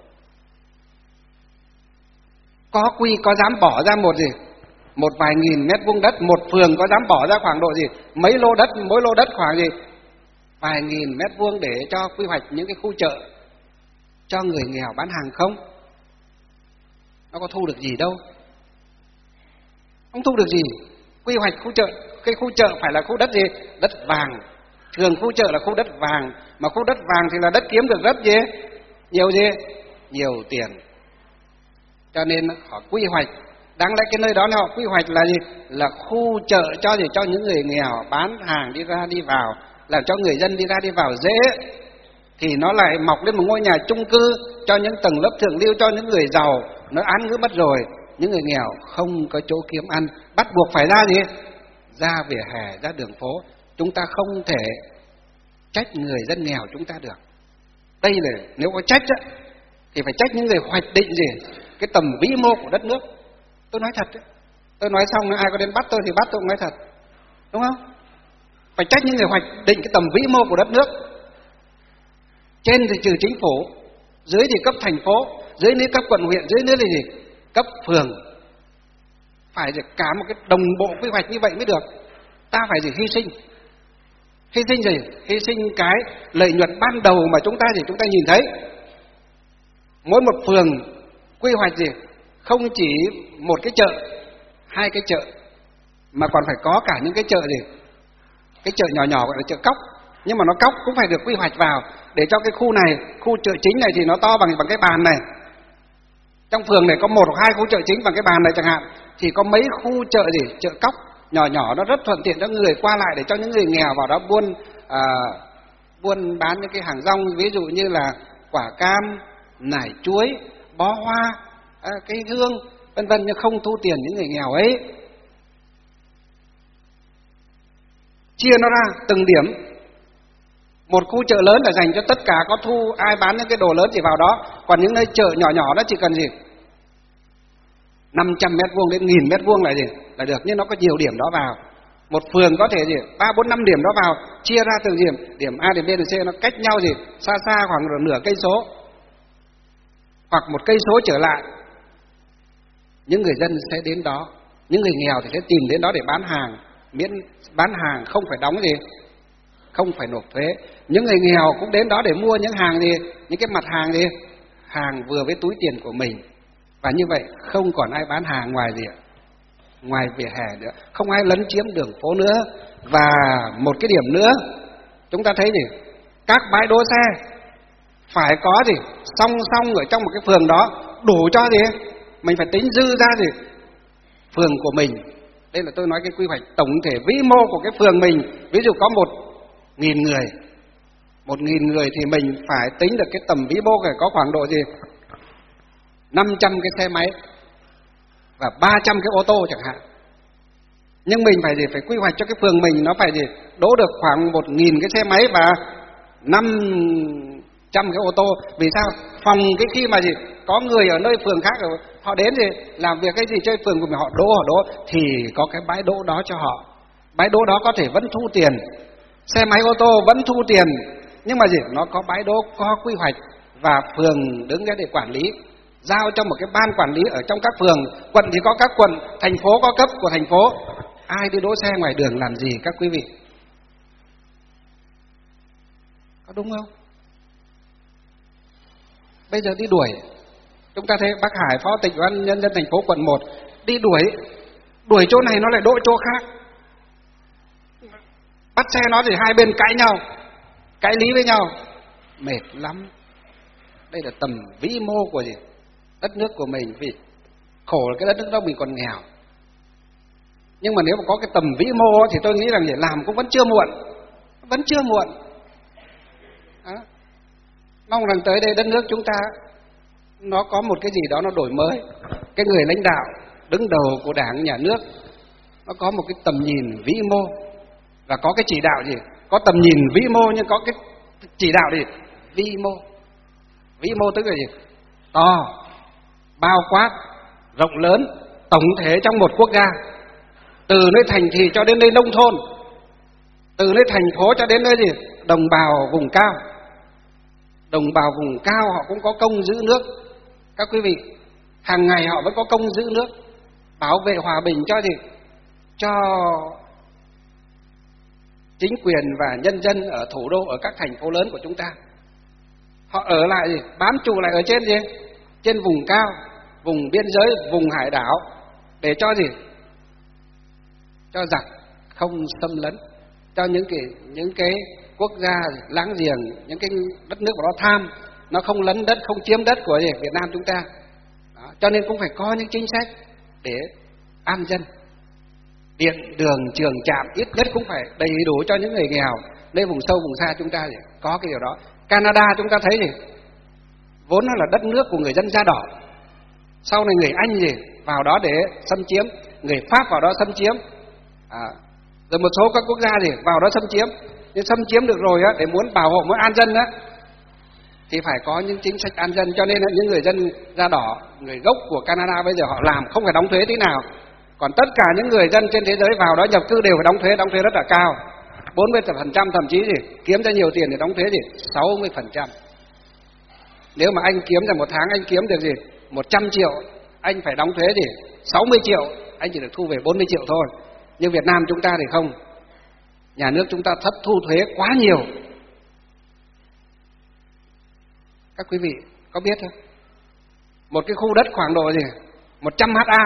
có dám bỏ ra một vài nghìn mét vuông đất, một phường có dám bỏ ra khoảng độ mấy lô đất, mỗi lô đất khoảng vài nghìn mét vuông để cho quy hoạch những cái khu chợ cho người nghèo bán hàng không? Nó có thu được gì đâu, không thu được gì. Quy hoạch khu chợ, cái khu chợ phải là khu đất đất vàng. Thường khu chợ là khu đất vàng, mà khu đất vàng thì là đất kiếm được rất nhiều tiền. Cho nên họ quy hoạch, đáng lẽ cái nơi đó họ quy hoạch là là khu chợ cho những người nghèo bán hàng đi ra đi vào, làm cho người dân đi ra đi vào dễ. Thì nó lại mọc lên một ngôi nhà chung cư cho những tầng lớp thượng lưu, cho những người giàu nó án ngữ mất rồi. Những người nghèo không có chỗ kiếm ăn, bắt buộc phải ra vỉa hè, ra đường phố. Chúng ta không thể trách người dân nghèo chúng ta được. Đây là nếu có trách thì phải trách những người hoạch định cái tầm vĩ mô của đất nước. Tôi nói thật đấy. Tôi nói xong ai có đến bắt tôi thì bắt, tôi cũng nói thật, đúng không? Phải trách những người hoạch định cái tầm vĩ mô của đất nước. Trên thì trừ chính phủ, dưới thì cấp thành phố, dưới nữa cấp quận huyện, dưới nữa là cấp phường. Phải cả một cái đồng bộ quy hoạch như vậy mới được. Ta phải hy sinh. Hy sinh Hy sinh cái lợi nhuận ban đầu mà chúng ta nhìn thấy. Mỗi một phường quy hoạch không chỉ một cái chợ, hai cái chợ, mà còn phải có cả những cái chợ cái chợ nhỏ nhỏ gọi là chợ cóc. Nhưng mà nó cóc cũng phải được quy hoạch vào để cho cái khu này, khu chợ chính này thì nó to bằng cái bàn này. Trong phường này có một hoặc hai khu chợ chính bằng cái bàn này chẳng hạn, thì có mấy khu chợ chợ cóc nhỏ nhỏ, nó rất thuận tiện cho người qua lại, để cho những người nghèo vào đó buôn bán những cái hàng rong, ví dụ như là quả cam, nải chuối, bó hoa, cây hương, vân vân, nhưng không thu tiền những người nghèo ấy. Chia nó ra từng điểm. Một khu chợ lớn là dành cho tất cả, có thu ai bán những cái đồ lớn thì vào đó. Còn những nơi chợ nhỏ nhỏ đó chỉ cần 500 mét vuông đến 1000 mét vuông là được, nhưng nó có nhiều điểm đó vào. Một phường có thể 3, 4, 5 điểm đó vào, chia ra từng điểm A, điểm B, điểm C, nó cách nhau xa khoảng nửa cây số hoặc một cây số trở lại. Những người dân sẽ đến đó, những người nghèo thì sẽ tìm đến đó để bán hàng, miễn bán hàng, không phải đóng không phải nộp thuế. Những người nghèo cũng đến đó để mua những hàng những cái mặt hàng hàng vừa với túi tiền của mình. Và như vậy không còn ai bán hàng ngoài vỉa hè nữa, không ai lấn chiếm đường phố nữa. Và một cái điểm nữa, chúng ta thấy các bãi đỗ xe phải có song song ở trong một cái phường đó, đủ cho mình phải tính dư ra phường của mình. Đây là tôi nói cái quy hoạch tổng thể vĩ mô của cái phường mình. Ví dụ có 1000 người, 1000 người thì mình phải tính được cái tầm vĩ mô phải có khoảng độ 500 cái xe máy và 300 cái ô tô chẳng hạn. Nhưng mình phải quy hoạch cho cái phường mình nó phải đỗ được khoảng 1000 cái xe máy và 500 cái ô tô. Vì sao? Phòng cái khi mà có người ở nơi phường khác họ đến làm việc cái gì chơi phường của mình, họ đỗ thì có cái bãi đỗ đó cho họ. Bãi đỗ đó có thể vẫn thu tiền, xe máy ô tô vẫn thu tiền, nhưng mà nó có bãi đỗ, có quy hoạch, và phường đứng ra để quản lý, giao cho một cái ban quản lý ở trong các phường. Quận thì có các quận, thành phố có cấp của thành phố. Ai đi đỗ xe ngoài đường làm gì các quý vị? Có đúng không? Bây giờ đi đuổi, chúng ta thấy bác Hải, Phó Tịch Ủy ban Nhân dân thành phố quận 1 đi đuổi chỗ này nó lại đỗ chỗ khác, bắt xe nó thì hai bên cãi nhau, cãi lý với nhau, mệt lắm. Đây là tầm vĩ mô của đất nước của mình. Vì khổ là cái đất nước đó mình còn nghèo. Nhưng mà nếu mà có cái tầm vĩ mô thì tôi nghĩ rằng để làm cũng vẫn chưa muộn. Đó. Mong rằng tới đây đất nước chúng ta nó có một cái gì đó nó đổi mới. Cái người lãnh đạo đứng đầu của Đảng, Nhà nước nó có một cái tầm nhìn vĩ mô và có cái chỉ đạo có tầm nhìn vĩ mô nhưng có cái chỉ đạo vĩ mô. Vĩ mô tức là gì? To, bao quát, rộng lớn, tổng thể trong một quốc gia, từ nơi thành thị cho đến nơi nông thôn, từ nơi thành phố cho đến nơi gì? Đồng bào vùng cao. Đồng bào vùng cao họ cũng có công giữ nước. Các quý vị, hàng ngày họ vẫn có công giữ nước, bảo vệ hòa bình cho gì? Cho chính quyền và nhân dân ở thủ đô, ở các thành phố lớn của chúng ta. Họ ở lại gì? Bám trụ lại ở trên gì? Trên vùng cao, vùng biên giới, vùng hải đảo, để cho gì? Cho giặc không xâm lấn, cho những cái quốc gia láng giềng, những cái đất nước của nó tham, nó không lấn đất, không chiếm đất của gì? Việt Nam chúng ta. Đó, cho nên cũng phải có những chính sách để an dân. Điện, đường, trường, trạm ít nhất cũng phải đầy đủ cho những người nghèo, nơi vùng sâu, vùng xa chúng ta gì? Có cái điều đó. Canada chúng ta thấy gì? Vốn nó là đất nước của người dân da đỏ. Sau này người Anh gì? Vào đó để xâm chiếm, người Pháp vào đó xâm chiếm, rồi một số các quốc gia gì? Vào đó xâm chiếm. Nhưng xâm chiếm được rồi á, để muốn bảo hộ, muốn an dân á, thì phải có những chính sách an dân. Cho nên là những người dân da đỏ, người gốc của Canada bây giờ họ làm không phải đóng thuế tí nào. Còn tất cả những người dân trên thế giới vào đó nhập cư đều phải đóng thuế rất là cao, 40%, thậm chí gì? Kiếm ra nhiều tiền để đóng thuế gì? 60%. Nếu mà anh kiếm ra một tháng anh kiếm được gì? 100 triệu, anh phải đóng thuế gì? 60 triệu, anh chỉ được thu về 40 triệu thôi. Nhưng Việt Nam chúng ta thì không. Nhà nước chúng ta thất thu thuế quá nhiều. Các quý vị có biết không? Một cái khu đất khoảng độ gì? 100 ha,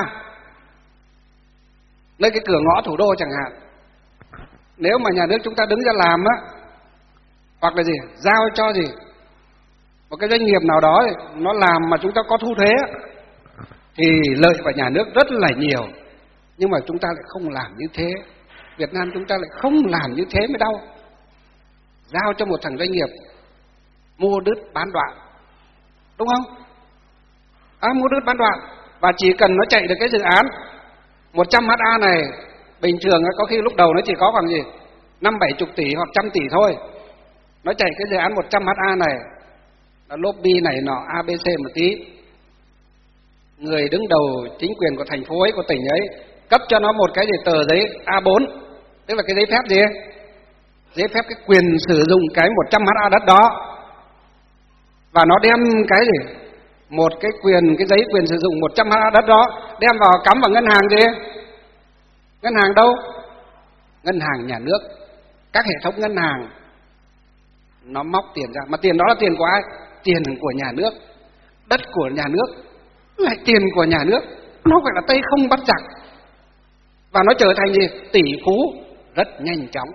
nơi cái cửa ngõ thủ đô chẳng hạn. Nếu mà nhà nước chúng ta đứng ra làm á, hoặc là gì? Giao cho gì? Một cái doanh nghiệp nào đó nó làm mà chúng ta có thu thuế thì lợi vào nhà nước rất là nhiều. Nhưng mà chúng ta lại không làm như thế. Việt Nam chúng ta lại không làm như thế mới đau. Giao cho một thằng doanh nghiệp mua đứt bán đoạn, đúng không? Mua đứt bán đoạn, và chỉ cần nó chạy được cái dự án 100 ha này, bình thường có khi lúc đầu nó chỉ có khoảng gì 50-70 tỷ hoặc 100 tỷ thôi. Nó chạy cái dự án 100 ha này, nó lobby này nọ ABC một tí, người đứng đầu chính quyền của thành phố ấy, của tỉnh ấy cấp cho nó một cái gì tờ giấy A4, tức là cái giấy phép gì? Giấy phép cái quyền sử dụng cái 100 ha đất đó. Và nó đem cái gì? Một cái giấy quyền sử dụng 100 ha đất đó đem vào cắm vào ngân hàng gì? Ngân hàng đâu? Ngân hàng nhà nước. Các hệ thống ngân hàng nó móc tiền ra, mà tiền đó là tiền của ai? Tiền của nhà nước. Đất của nhà nước lại tiền của nhà nước. Nó phải là tay không bắt giặc. Và nó trở thành gì? Tỷ phú rất nhanh chóng.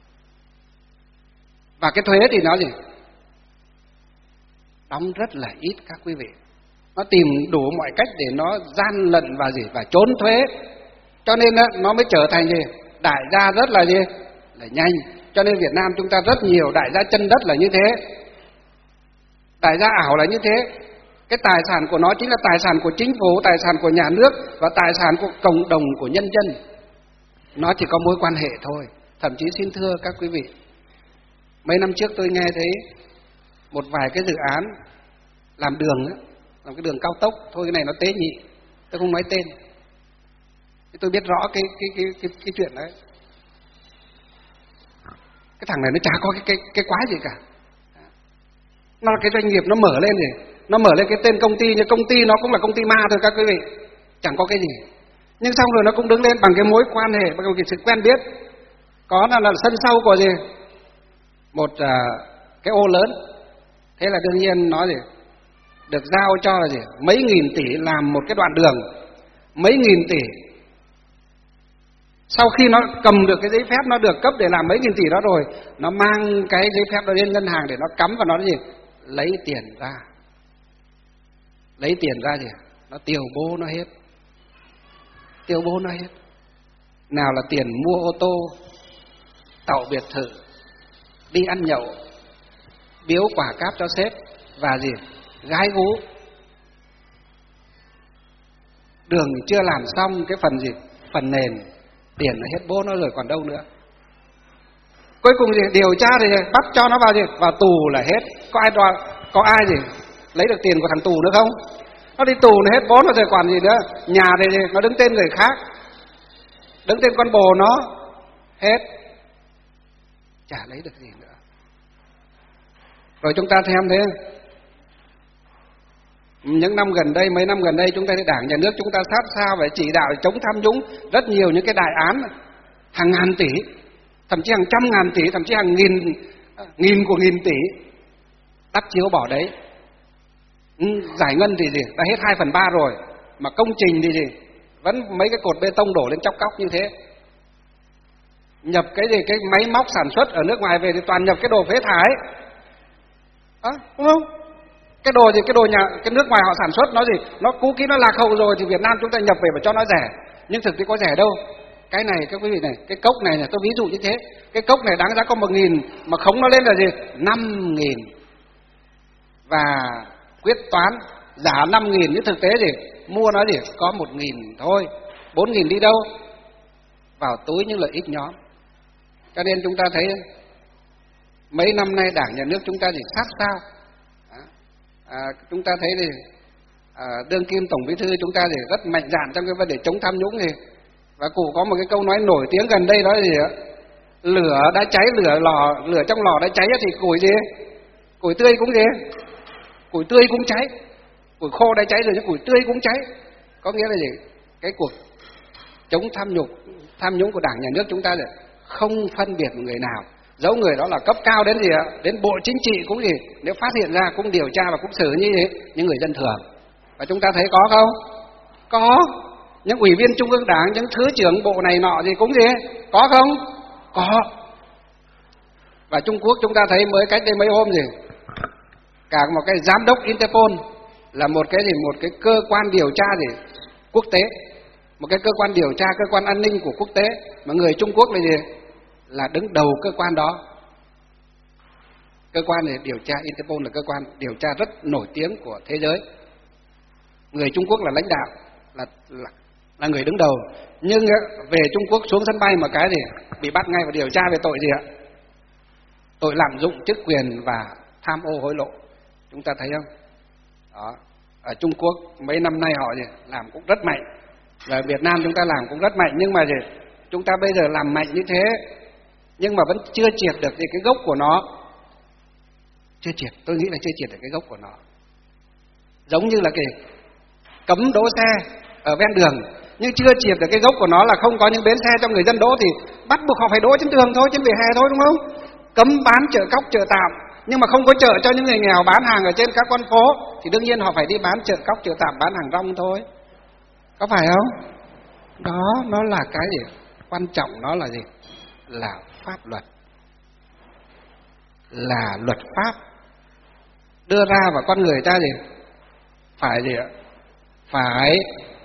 Và cái thuế thì nó gì? Đóng rất là ít các quý vị. Nó tìm đủ mọi cách để nó gian lận và gì? Và trốn thuế. Cho nên nó mới trở thành gì? Đại gia rất là gì? Là nhanh. Cho nên Việt Nam chúng ta rất nhiều đại gia chân đất là như thế. Đại gia ảo là như thế. Cái tài sản của nó chính là tài sản của chính phủ, tài sản của nhà nước và tài sản của cộng đồng, của nhân dân. Nó chỉ có mối quan hệ thôi. Thậm chí xin thưa các quý vị, mấy năm trước tôi nghe thấy một vài cái dự án làm đường á, làm cái đường cao tốc, thôi cái này nó tế nhị, tôi không nói tên. Tôi biết rõ cái chuyện đấy. Cái thằng này nó chả có cái quái gì cả. Nó là cái doanh nghiệp nó mở lên gì? Nó mở lên cái tên công ty, nhưng công ty nó cũng là công ty ma thôi các quý vị. Chẳng có cái gì. Nhưng xong rồi nó cũng đứng lên bằng cái mối quan hệ, bằng cái sự quen biết. Có là sân sau của gì? Một cái ô lớn. Thế là đương nhiên nó gì? Được giao cho là gì? Mấy nghìn tỷ làm một cái đoạn đường. Mấy nghìn tỷ. Sau khi nó cầm được cái giấy phép, nó được cấp để làm mấy nghìn tỷ đó rồi, nó mang cái giấy phép đó lên ngân hàng để nó cắm vào nó gì? Lấy tiền ra. Lấy tiền ra gì? Nó tiêu bố nó hết. Tiêu bố nó hết. Nào là tiền mua ô tô, tậu biệt thự, đi ăn nhậu, biếu quả cáp cho sếp, và gì? Gái gú. Đường chưa làm xong cái phần gì? Phần nền, tiền nó hết bố nó rồi còn đâu nữa. Cuối cùng gì? Điều tra thì bắt cho nó vào gì? Vào tù là hết. có ai gì lấy được tiền của thằng tù nữa không? Nó đi tù nó hết vốn rồi còn gì nữa. Nhà thì nó đứng tên người khác, đứng tên con bồ nó, hết, chả lấy được gì nữa. Rồi chúng ta xem thế, những năm gần đây, mấy năm gần đây chúng ta thấy Đảng, Nhà nước chúng ta sát sao về chỉ đạo chống tham nhũng, rất nhiều những cái đại án hàng ngàn tỷ, thậm chí hàng trăm ngàn tỷ, thậm chí hàng nghìn của nghìn tỷ đắp chiếu bỏ đấy. Giải ngân thì gì đã hết 2/3 rồi, mà công trình thì gì vẫn mấy cái cột bê tông đổ lên chóc cóc như thế. Nhập cái gì, cái máy móc sản xuất ở nước ngoài về thì toàn nhập cái đồ phế thải, đúng không? Cái đồ gì, cái nước ngoài họ sản xuất nó gì, nó cũ kỹ, nó lạc hậu rồi thì Việt Nam chúng ta nhập về và cho nó rẻ, nhưng thực tế có rẻ đâu. Cái này các quý vị này, cái cốc này tôi ví dụ như thế, cái cốc này đáng giá có 1.000 mà khống nó lên là gì 5.000, và quyết toán giá 5.000, nhưng thực tế gì mua nó gì có 1.000 thôi, 4.000 đi đâu, vào túi những lợi ích nhóm. Cho nên chúng ta thấy mấy năm nay Đảng, Nhà nước chúng ta thì sát sao. Chúng ta thấy thì đương kim Tổng Bí thư chúng ta thì rất mạnh dạn trong cái vấn đề chống tham nhũng. Và cụ có một cái câu nói nổi tiếng gần đây đó là gì ạ? Lửa đã cháy, lửa trong lò đã cháy thì củi gì, củi tươi cũng gì, củi tươi cũng cháy, củi khô đã cháy rồi nhưng củi tươi cũng cháy. Có nghĩa là gì? Cái cuộc chống tham nhũng của Đảng, Nhà nước chúng ta là không phân biệt một người nào, dẫu người đó là cấp cao đến gì ạ, đến Bộ Chính trị cũng gì, nếu phát hiện ra cũng điều tra và cũng xử như thế những người dân thường. Và chúng ta thấy có không? Có. Những ủy viên Trung ương Đảng, những thứ trưởng bộ này nọ gì cũng gì, có không? Có. Và Trung Quốc chúng ta thấy mới cách đây mấy hôm gì, cả một cái giám đốc Interpol là một cái cơ quan điều tra gì quốc tế, một cái cơ quan điều tra, cơ quan an ninh của quốc tế, mà người Trung Quốc là gì, là đứng đầu cơ quan đó. Cơ quan này điều tra Interpol là cơ quan điều tra rất nổi tiếng của thế giới. Người Trung Quốc là lãnh đạo, là người đứng đầu, nhưng về Trung Quốc xuống sân bay mà cái gì bị bắt ngay và điều tra về tội gì ạ? Tội lạm dụng chức quyền và tham ô hối lộ. Chúng ta thấy không? Đó. Ở Trung Quốc mấy năm nay họ gì làm cũng rất mạnh, và Việt Nam chúng ta làm cũng rất mạnh, nhưng mà gì chúng ta bây giờ làm mạnh như thế nhưng mà vẫn chưa triệt được cái gốc của nó. Chưa triệt, tôi nghĩ là chưa triệt được cái gốc của nó. Giống như là cấm đỗ xe ở ven đường, nhưng chưa triệt được cái gốc của nó là không có những bến xe cho người dân đỗ thì bắt buộc họ phải đỗ trên đường thôi, trên vỉa hè thôi, đúng không? Cấm bán chợ cóc, chợ tạm, nhưng mà không có chợ cho những người nghèo bán hàng ở trên các con phố thì đương nhiên họ phải đi bán chợ cóc, chợ tạm, bán hàng rong thôi. Có phải không? Đó, nó là cái gì? Quan trọng nó là gì? Là pháp luật, là luật pháp đưa ra, và con người ta gì phải gì ạ? Phải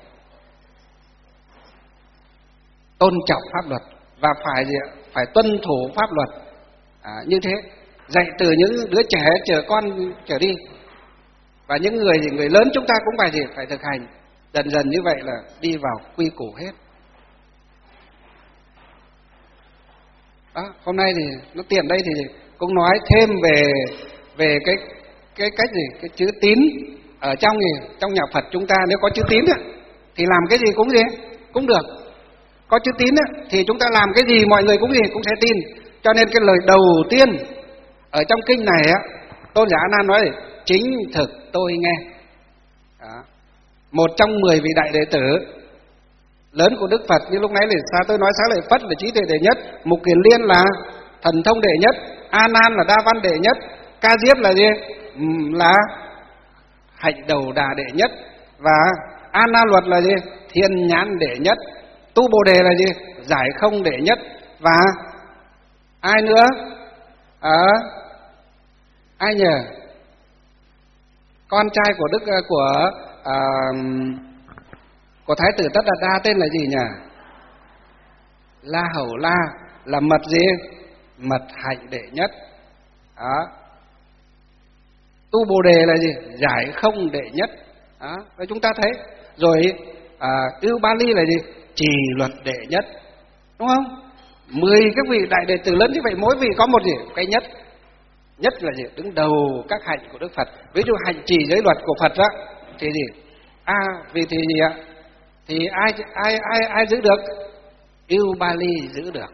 tôn trọng pháp luật và phải gì ạ? Phải tuân thủ pháp luật. Như thế dạy từ những đứa trẻ, trẻ con trở đi, và những người lớn chúng ta cũng phải gì? Phải thực hành. Dần dần như vậy là đi vào quy củ hết. Đó, hôm nay thì nó tiện đây thì cũng nói thêm về cái cách gì, cái chữ tín ở trong nhà Phật chúng ta. Nếu có chữ tín thì làm cái gì cũng được. Có chữ tín thì chúng ta làm cái gì mọi người cũng sẽ tin. Cho nên cái lời đầu tiên ở trong kinh này Tôn giả A Nan nói là chính thực tôi nghe. Đó. Một trong 10 vị đại đệ tử lớn của Đức Phật, như lúc nãy là tôi nói Xá Lợi Phất là trí tuệ đệ nhất, Mục Kiền Liên là thần thông đệ nhất, A Nan là đa văn đệ nhất, Ca Diếp là gì? Là hạnh đầu đà đệ nhất, và A Na Luật là gì? Thiên nhãn đệ nhất, Tu Bồ Đề là gì? Giải không đệ nhất, và ai nữa? Ai nhỉ? Con trai của của Thái tử Tất Đạt Đa tên là gì nhỉ? La Hầu La là mật gì? Mật hạnh đệ nhất. Đó. Tu Bồ Đề là gì? Giải không đệ nhất. Đó. Và chúng ta thấy rồi Ưu Ba Ly là gì? Trì luật đệ nhất, đúng không? 10 các vị đại đệ tử lớn như vậy, mỗi vị có một gì? Cái nhất. nhất là gì? Đứng đầu các hạnh của Đức Phật. Ví dụ hạnh trì giới luật của Phật đó thì gì? Vì thì gì ạ? Thì ai giữ được? Yêu Bali giữ được.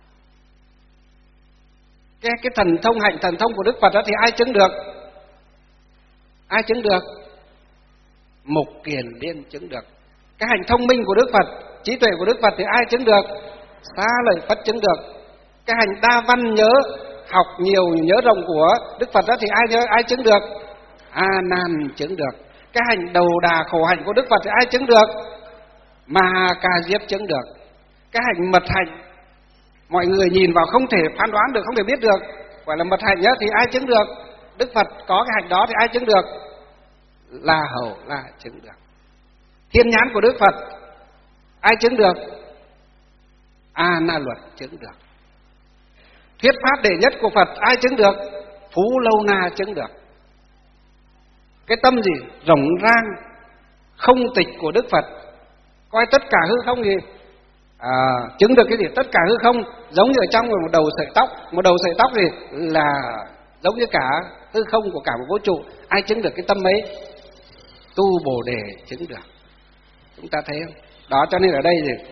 Cái thần thông, hạnh thần thông của Đức Phật đó thì ai chứng được? Ai chứng được? Mục Kiền Liên chứng được. Cái hành thông minh của Đức Phật, trí tuệ của Đức Phật thì ai chứng được? Xá Lợi Phất chứng được. Cái hành đa văn nhớ, học nhiều nhớ rộng của Đức Phật đó thì ai chứng được? A Nan chứng được. Cái hành đầu đà khổ hạnh của Đức Phật thì ai chứng được? Ma Ca Diếp chứng được. Cái hành mật hạnh mọi người nhìn vào không thể phán đoán được, không thể biết được, gọi là mật hạnh nhá, thì ai chứng được? Đức Phật có cái hạnh đó thì ai chứng được? La Hầu La chứng được. Thiên nhãn của Đức Phật ai chứng được? A Na Luật chứng được. Thuyết pháp đệ nhất của Phật ai chứng được? Phú Lâu Na chứng được. Cái tâm gì? Rộng rang không tịch của Đức Phật, coi tất cả hư không gì? Chứng được cái gì? Tất cả hư không giống như ở trong một đầu sợi tóc. Một đầu sợi tóc gì? Là giống như cả hư không của cả một vũ trụ. Ai chứng được cái tâm ấy? Tu Bồ Đề chứng được. Chúng ta thấy không? Đó, cho nên ở đây gì?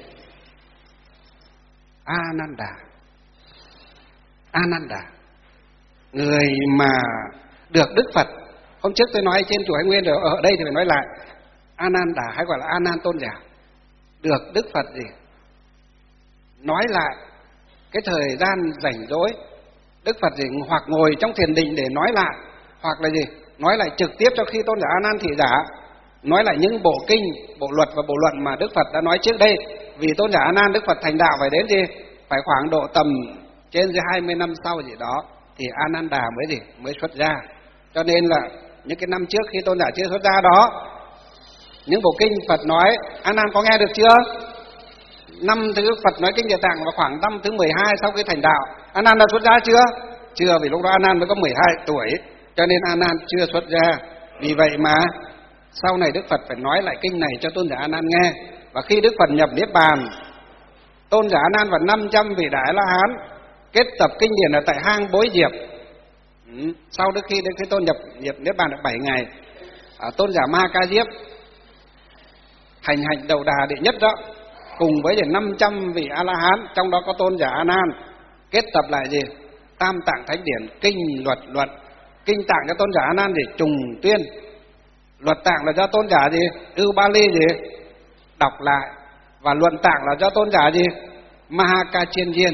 Ananda, người mà được Đức Phật. Hôm trước tôi nói trên chùa Hải Nguyên rồi, ở đây thì phải nói lại. Ananda hay gọi là A Nan tôn giả, được Đức Phật gì? Nói lại cái thời gian rảnh rỗi, Đức Phật gì? Hoặc ngồi trong thiền định để nói lại, hoặc là gì? Nói lại trực tiếp cho khi tôn giả A Nan thị giả, nói lại những bộ kinh, bộ luật và bộ luận mà Đức Phật đã nói trước đây. Vì tôn giả A Nan Đức Phật thành đạo phải đến gì? Phải khoảng độ tầm trên 20 năm sau gì đó thì Ananda mới xuất gia. Cho nên là những cái năm trước khi tôn giả chưa xuất gia đó, những bộ kinh Phật nói, A Nan có nghe được chưa? Năm thứ Phật nói kinh Địa Tạng vào khoảng năm thứ 12 sau khi thành đạo, A Nan đã xuất gia chưa? Chưa, vì lúc đó A Nan mới có 12 tuổi, cho nên A Nan chưa xuất gia. Vì vậy mà sau này Đức Phật phải nói lại kinh này cho tôn giả A Nan nghe. Và khi Đức Phật nhập Niết Bàn, tôn giả A Nan và 500 vị đại A La Hán kết tập kinh điển ở tại hang Bối Diệp. Sau khi tôn nhập Niết Bàn được 7 ngày, tôn giả Ma Ca Diếp hành đầu đà đệ nhất đó, cùng với 500 vị A La Hán, trong đó có tôn giả A Nan, kết tập lại gì? Tam Tạng Thánh Điển, kinh luật luận. Kinh tạng cho tôn giả A Nan để trùng tuyên, luật tạng là do tôn giả gì? Ưu Ba Ly gì? Đọc lại, và luận tạng là do tôn giả gì? Mahaka Chiên Diên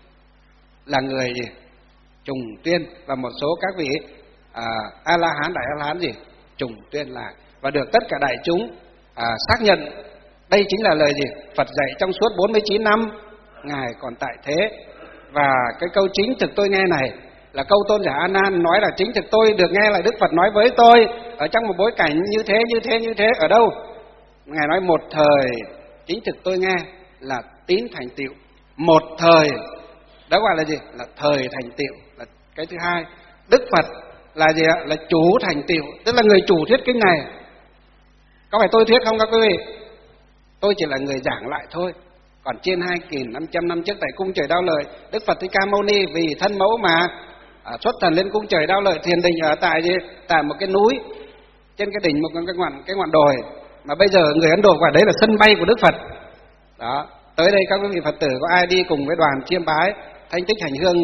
là người gì? Trùng tuyên, và một số các vị A La Hán, đại A La Hán gì? Trùng tuyên lại, và được tất cả đại chúng xác nhận đây chính là lời gì? Phật dạy trong suốt 49 năm ngài còn tại thế. Và cái câu chính thực tôi nghe này là câu tôn giả A Nan nói là chính thực tôi được nghe là Đức Phật nói với tôi ở trong một bối cảnh như thế ở đâu? Ngài nói một thời chính thực tôi nghe là tín thành tựu. Một thời đó gọi là gì? Là thời thành tựu, là cái thứ hai. Đức Phật là gì ạ? Là chủ thành tựu, tức là người chủ thuyết kinh này. Có phải tôi thuyết không các quý vị? Tôi chỉ là người giảng lại thôi. Còn trên 2.500 năm trước tại cung trời Đao Lợi, Đức Phật Thích Ca Mâu Ni vì thân mẫu mà xuất thần lên cung trời Đao Lợi thiền định ở tại gì? Tại một cái núi, trên cái đỉnh một cái ngọn đồi, mà bây giờ người Ấn Độ gọi đấy là sân bay của Đức Phật. Đó, tới đây các quý vị Phật tử có ai đi cùng với đoàn chiêm bái thánh tích hành hương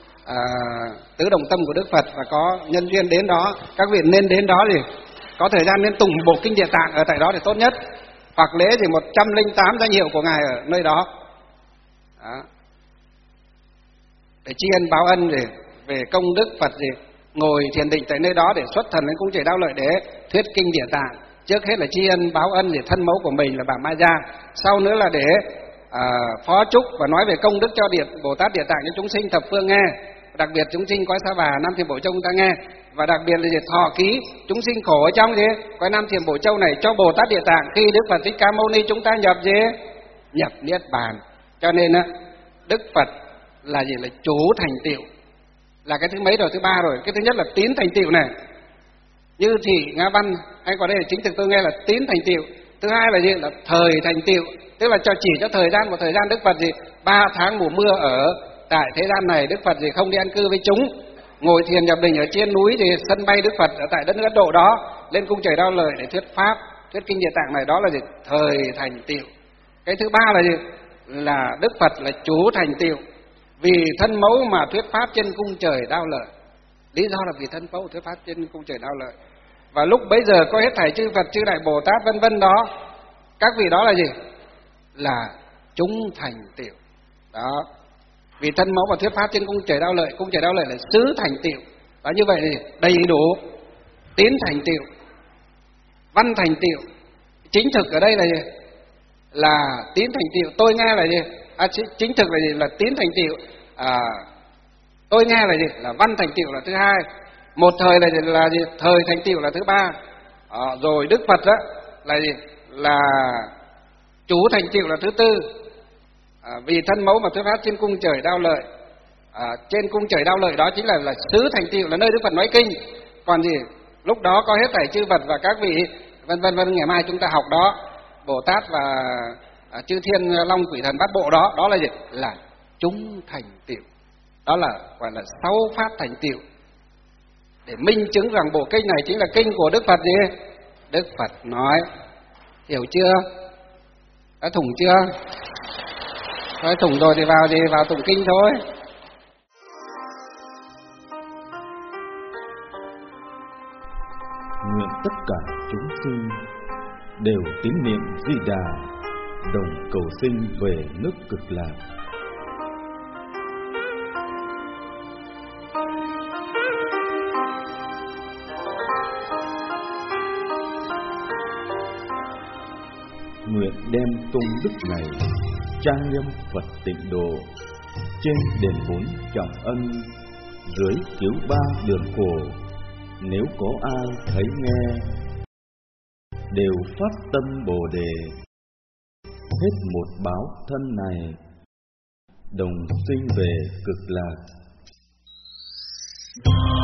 tứ đồng tâm của Đức Phật và có nhân duyên đến đó, các vị nên đến đó thì có thời gian nên tụng bộ kinh Địa Tạng ở tại đó thì tốt nhất, hoặc lễ thì 108 danh hiệu của ngài ở nơi đó, để tri ân báo ân về công đức Phật ngồi thiền định tại nơi đó để xuất thần lên cung trời Đao Lợi để thuyết kinh Địa Tạng. Trước hết là tri ân báo ân để thân mẫu của mình là bà Ma Gia, sau nữa là để phó chúc và nói về công đức cho Bồ Tát Địa Tạng cho chúng sinh thập phương nghe, đặc biệt chúng sinh cõi Sa Bà Nam Thiểm Bổ Châu chúng ta nghe, và đặc biệt là thọ ký chúng sinh khổ ở trong cõi Nam Thiểm Bổ Châu này cho Bồ Tát Địa Tạng khi Đức Phật Thích Ca Mâu Ni chúng ta nhập Niết Bàn. Cho nên Đức Phật là là chủ thành tựu, là cái thứ mấy rồi? Thứ ba rồi. Cái thứ nhất là tín thành tựu này, như thị Nga Văn hay còn đây là chính thực tôi nghe là tín thành tựu. Thứ hai là là thời thành tựu, tức là chỉ cho thời gian, một thời gian Đức Phật 3 tháng mùa mưa ở tại thế gian này, Đức Phật không đi ăn cư với chúng, ngồi thiền nhập định ở trên núi thì sân bay Đức Phật ở tại đất nước Ấn Độ đó, lên cung trời Đao Lợi để thuyết pháp, thuyết kinh Địa Tạng này, đó là gì? Thời thành tựu. Cái thứ ba là gì? Là Đức Phật là chủ thành tựu, vì thân mẫu mà thuyết pháp trên cung trời Đao Lợi. Lý do là vì thân mẫu thuyết pháp trên cung trời Đao Lợi. Và lúc bấy giờ có hết thảy chư Phật, chư Đại Bồ Tát vân vân đó, các vị đó là gì? Là chúng thành tựu. Đó. Vì thân mẫu và thuyết pháp trên cung trời Đao Lợi, cung trời Đao Lợi là xứ thành tựu. Đó, như vậy thì đầy đủ tín thành tựu, văn thành tựu. Chính thực ở đây là gì? Là tín thành tựu. Tôi nghe là gì? Chính thực là gì? Là tín thành tựu. Tôi nghe là gì? Là văn thành tựu là thứ hai. Một thời là gì? Thời thành tựu là thứ ba. Rồi Đức Phật đó là gì? Là chủ thành tựu là thứ tư. Vì thân mẫu mà thuyết pháp trên cung trời Đao Lợi. Trên cung trời Đao Lợi đó chính là xứ thành tựu, là nơi Đức Phật nói kinh. Còn gì? Lúc đó có hết thảy chư Phật và các vị vân vân vân, ngày mai chúng ta học đó, Bồ Tát và chư thiên long quỷ thần bát bộ đó, đó là gì? Là chúng thành tựu. Đó là gọi là 6 pháp thành tựu, để minh chứng rằng bộ kinh này chính là kinh của Đức Phật gì? Đức Phật nói. Hiểu chưa? Đã thủng chưa? Nói thủng rồi thì vào gì? Vào tụng kinh thôi. Nguyện tất cả chúng sinh đều tín niệm Di Đà, đồng cầu sinh về nước Cực Lạc. Nguyện đem công đức này trang nghiêm Phật Tịnh Độ, trên đền 4 trọng ân, dưới cứu 3 đường khổ. Nếu có ai thấy nghe, đều phát tâm Bồ Đề, hết một báo thân này, đồng sinh về Cực Lạc.